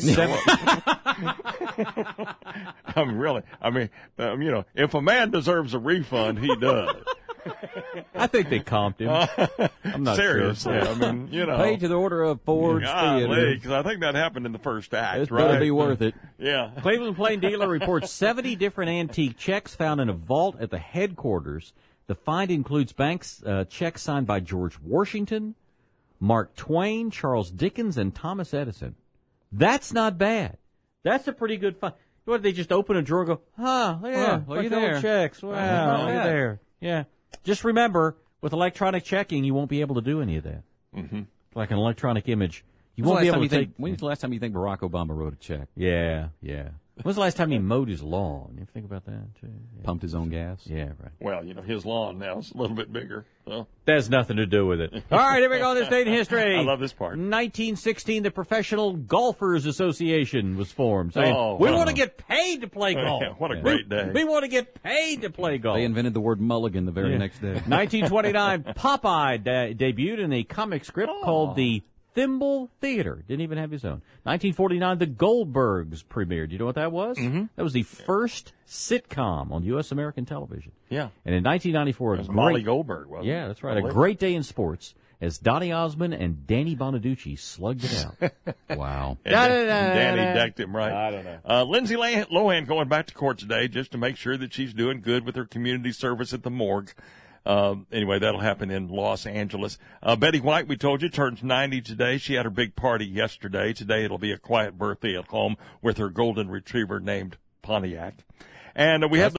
If a man deserves a refund, he does. I think they comped him. I'm not seriously. Sure. Paid to the order of Ford's Theater. Because I think that happened in the first act. It right? better be worth it. Yeah. Cleveland Plain Dealer reports 70 different antique checks found in a vault at the headquarters. The find includes banks checks signed by George Washington, Mark Twain, Charles Dickens, and Thomas Edison. That's not bad. That's a pretty good find. What, they just open a drawer and go, look at there. Checks. Wow, look at there. Yeah. Just remember, with electronic checking, you won't be able to do any of that. Mm-hmm. Like an electronic image. You won't be able to take... When's the last time you think Barack Obama wrote a check? Yeah. When's the last time he mowed his lawn? You ever think about that, too? Yeah. Pumped his own gas? Yeah, right. Well, his lawn now is a little bit bigger. So. That has nothing to do with it. All right, here we go. This date in history. I love this part. 1916, the Professional Golfers Association was formed. Saying, we want to get paid to play golf. What a great day. We want to get paid to play golf. They invented the word mulligan the very next day. 1929, Popeye debuted in a comic script called The Thimble Theater. Didn't even have his own. 1949, The Goldbergs premiered. You know what that was? Mm-hmm. That was the first sitcom on U.S. American television. Yeah. And in 1994, it was Molly Goldberg, wasn't it? Yeah, that's right. A great day in sports as Donny Osmond and Danny Bonaducci slugged it out. Wow. Danny decked him right. I don't know. Lindsay Lohan going back to court today just to make sure that she's doing good with her community service at the morgue. Anyway, that'll happen in Los Angeles. Betty White, we told you, turns 90 today. She had her big party yesterday. Today it'll be a quiet birthday at home with her golden retriever named Pontiac. And we have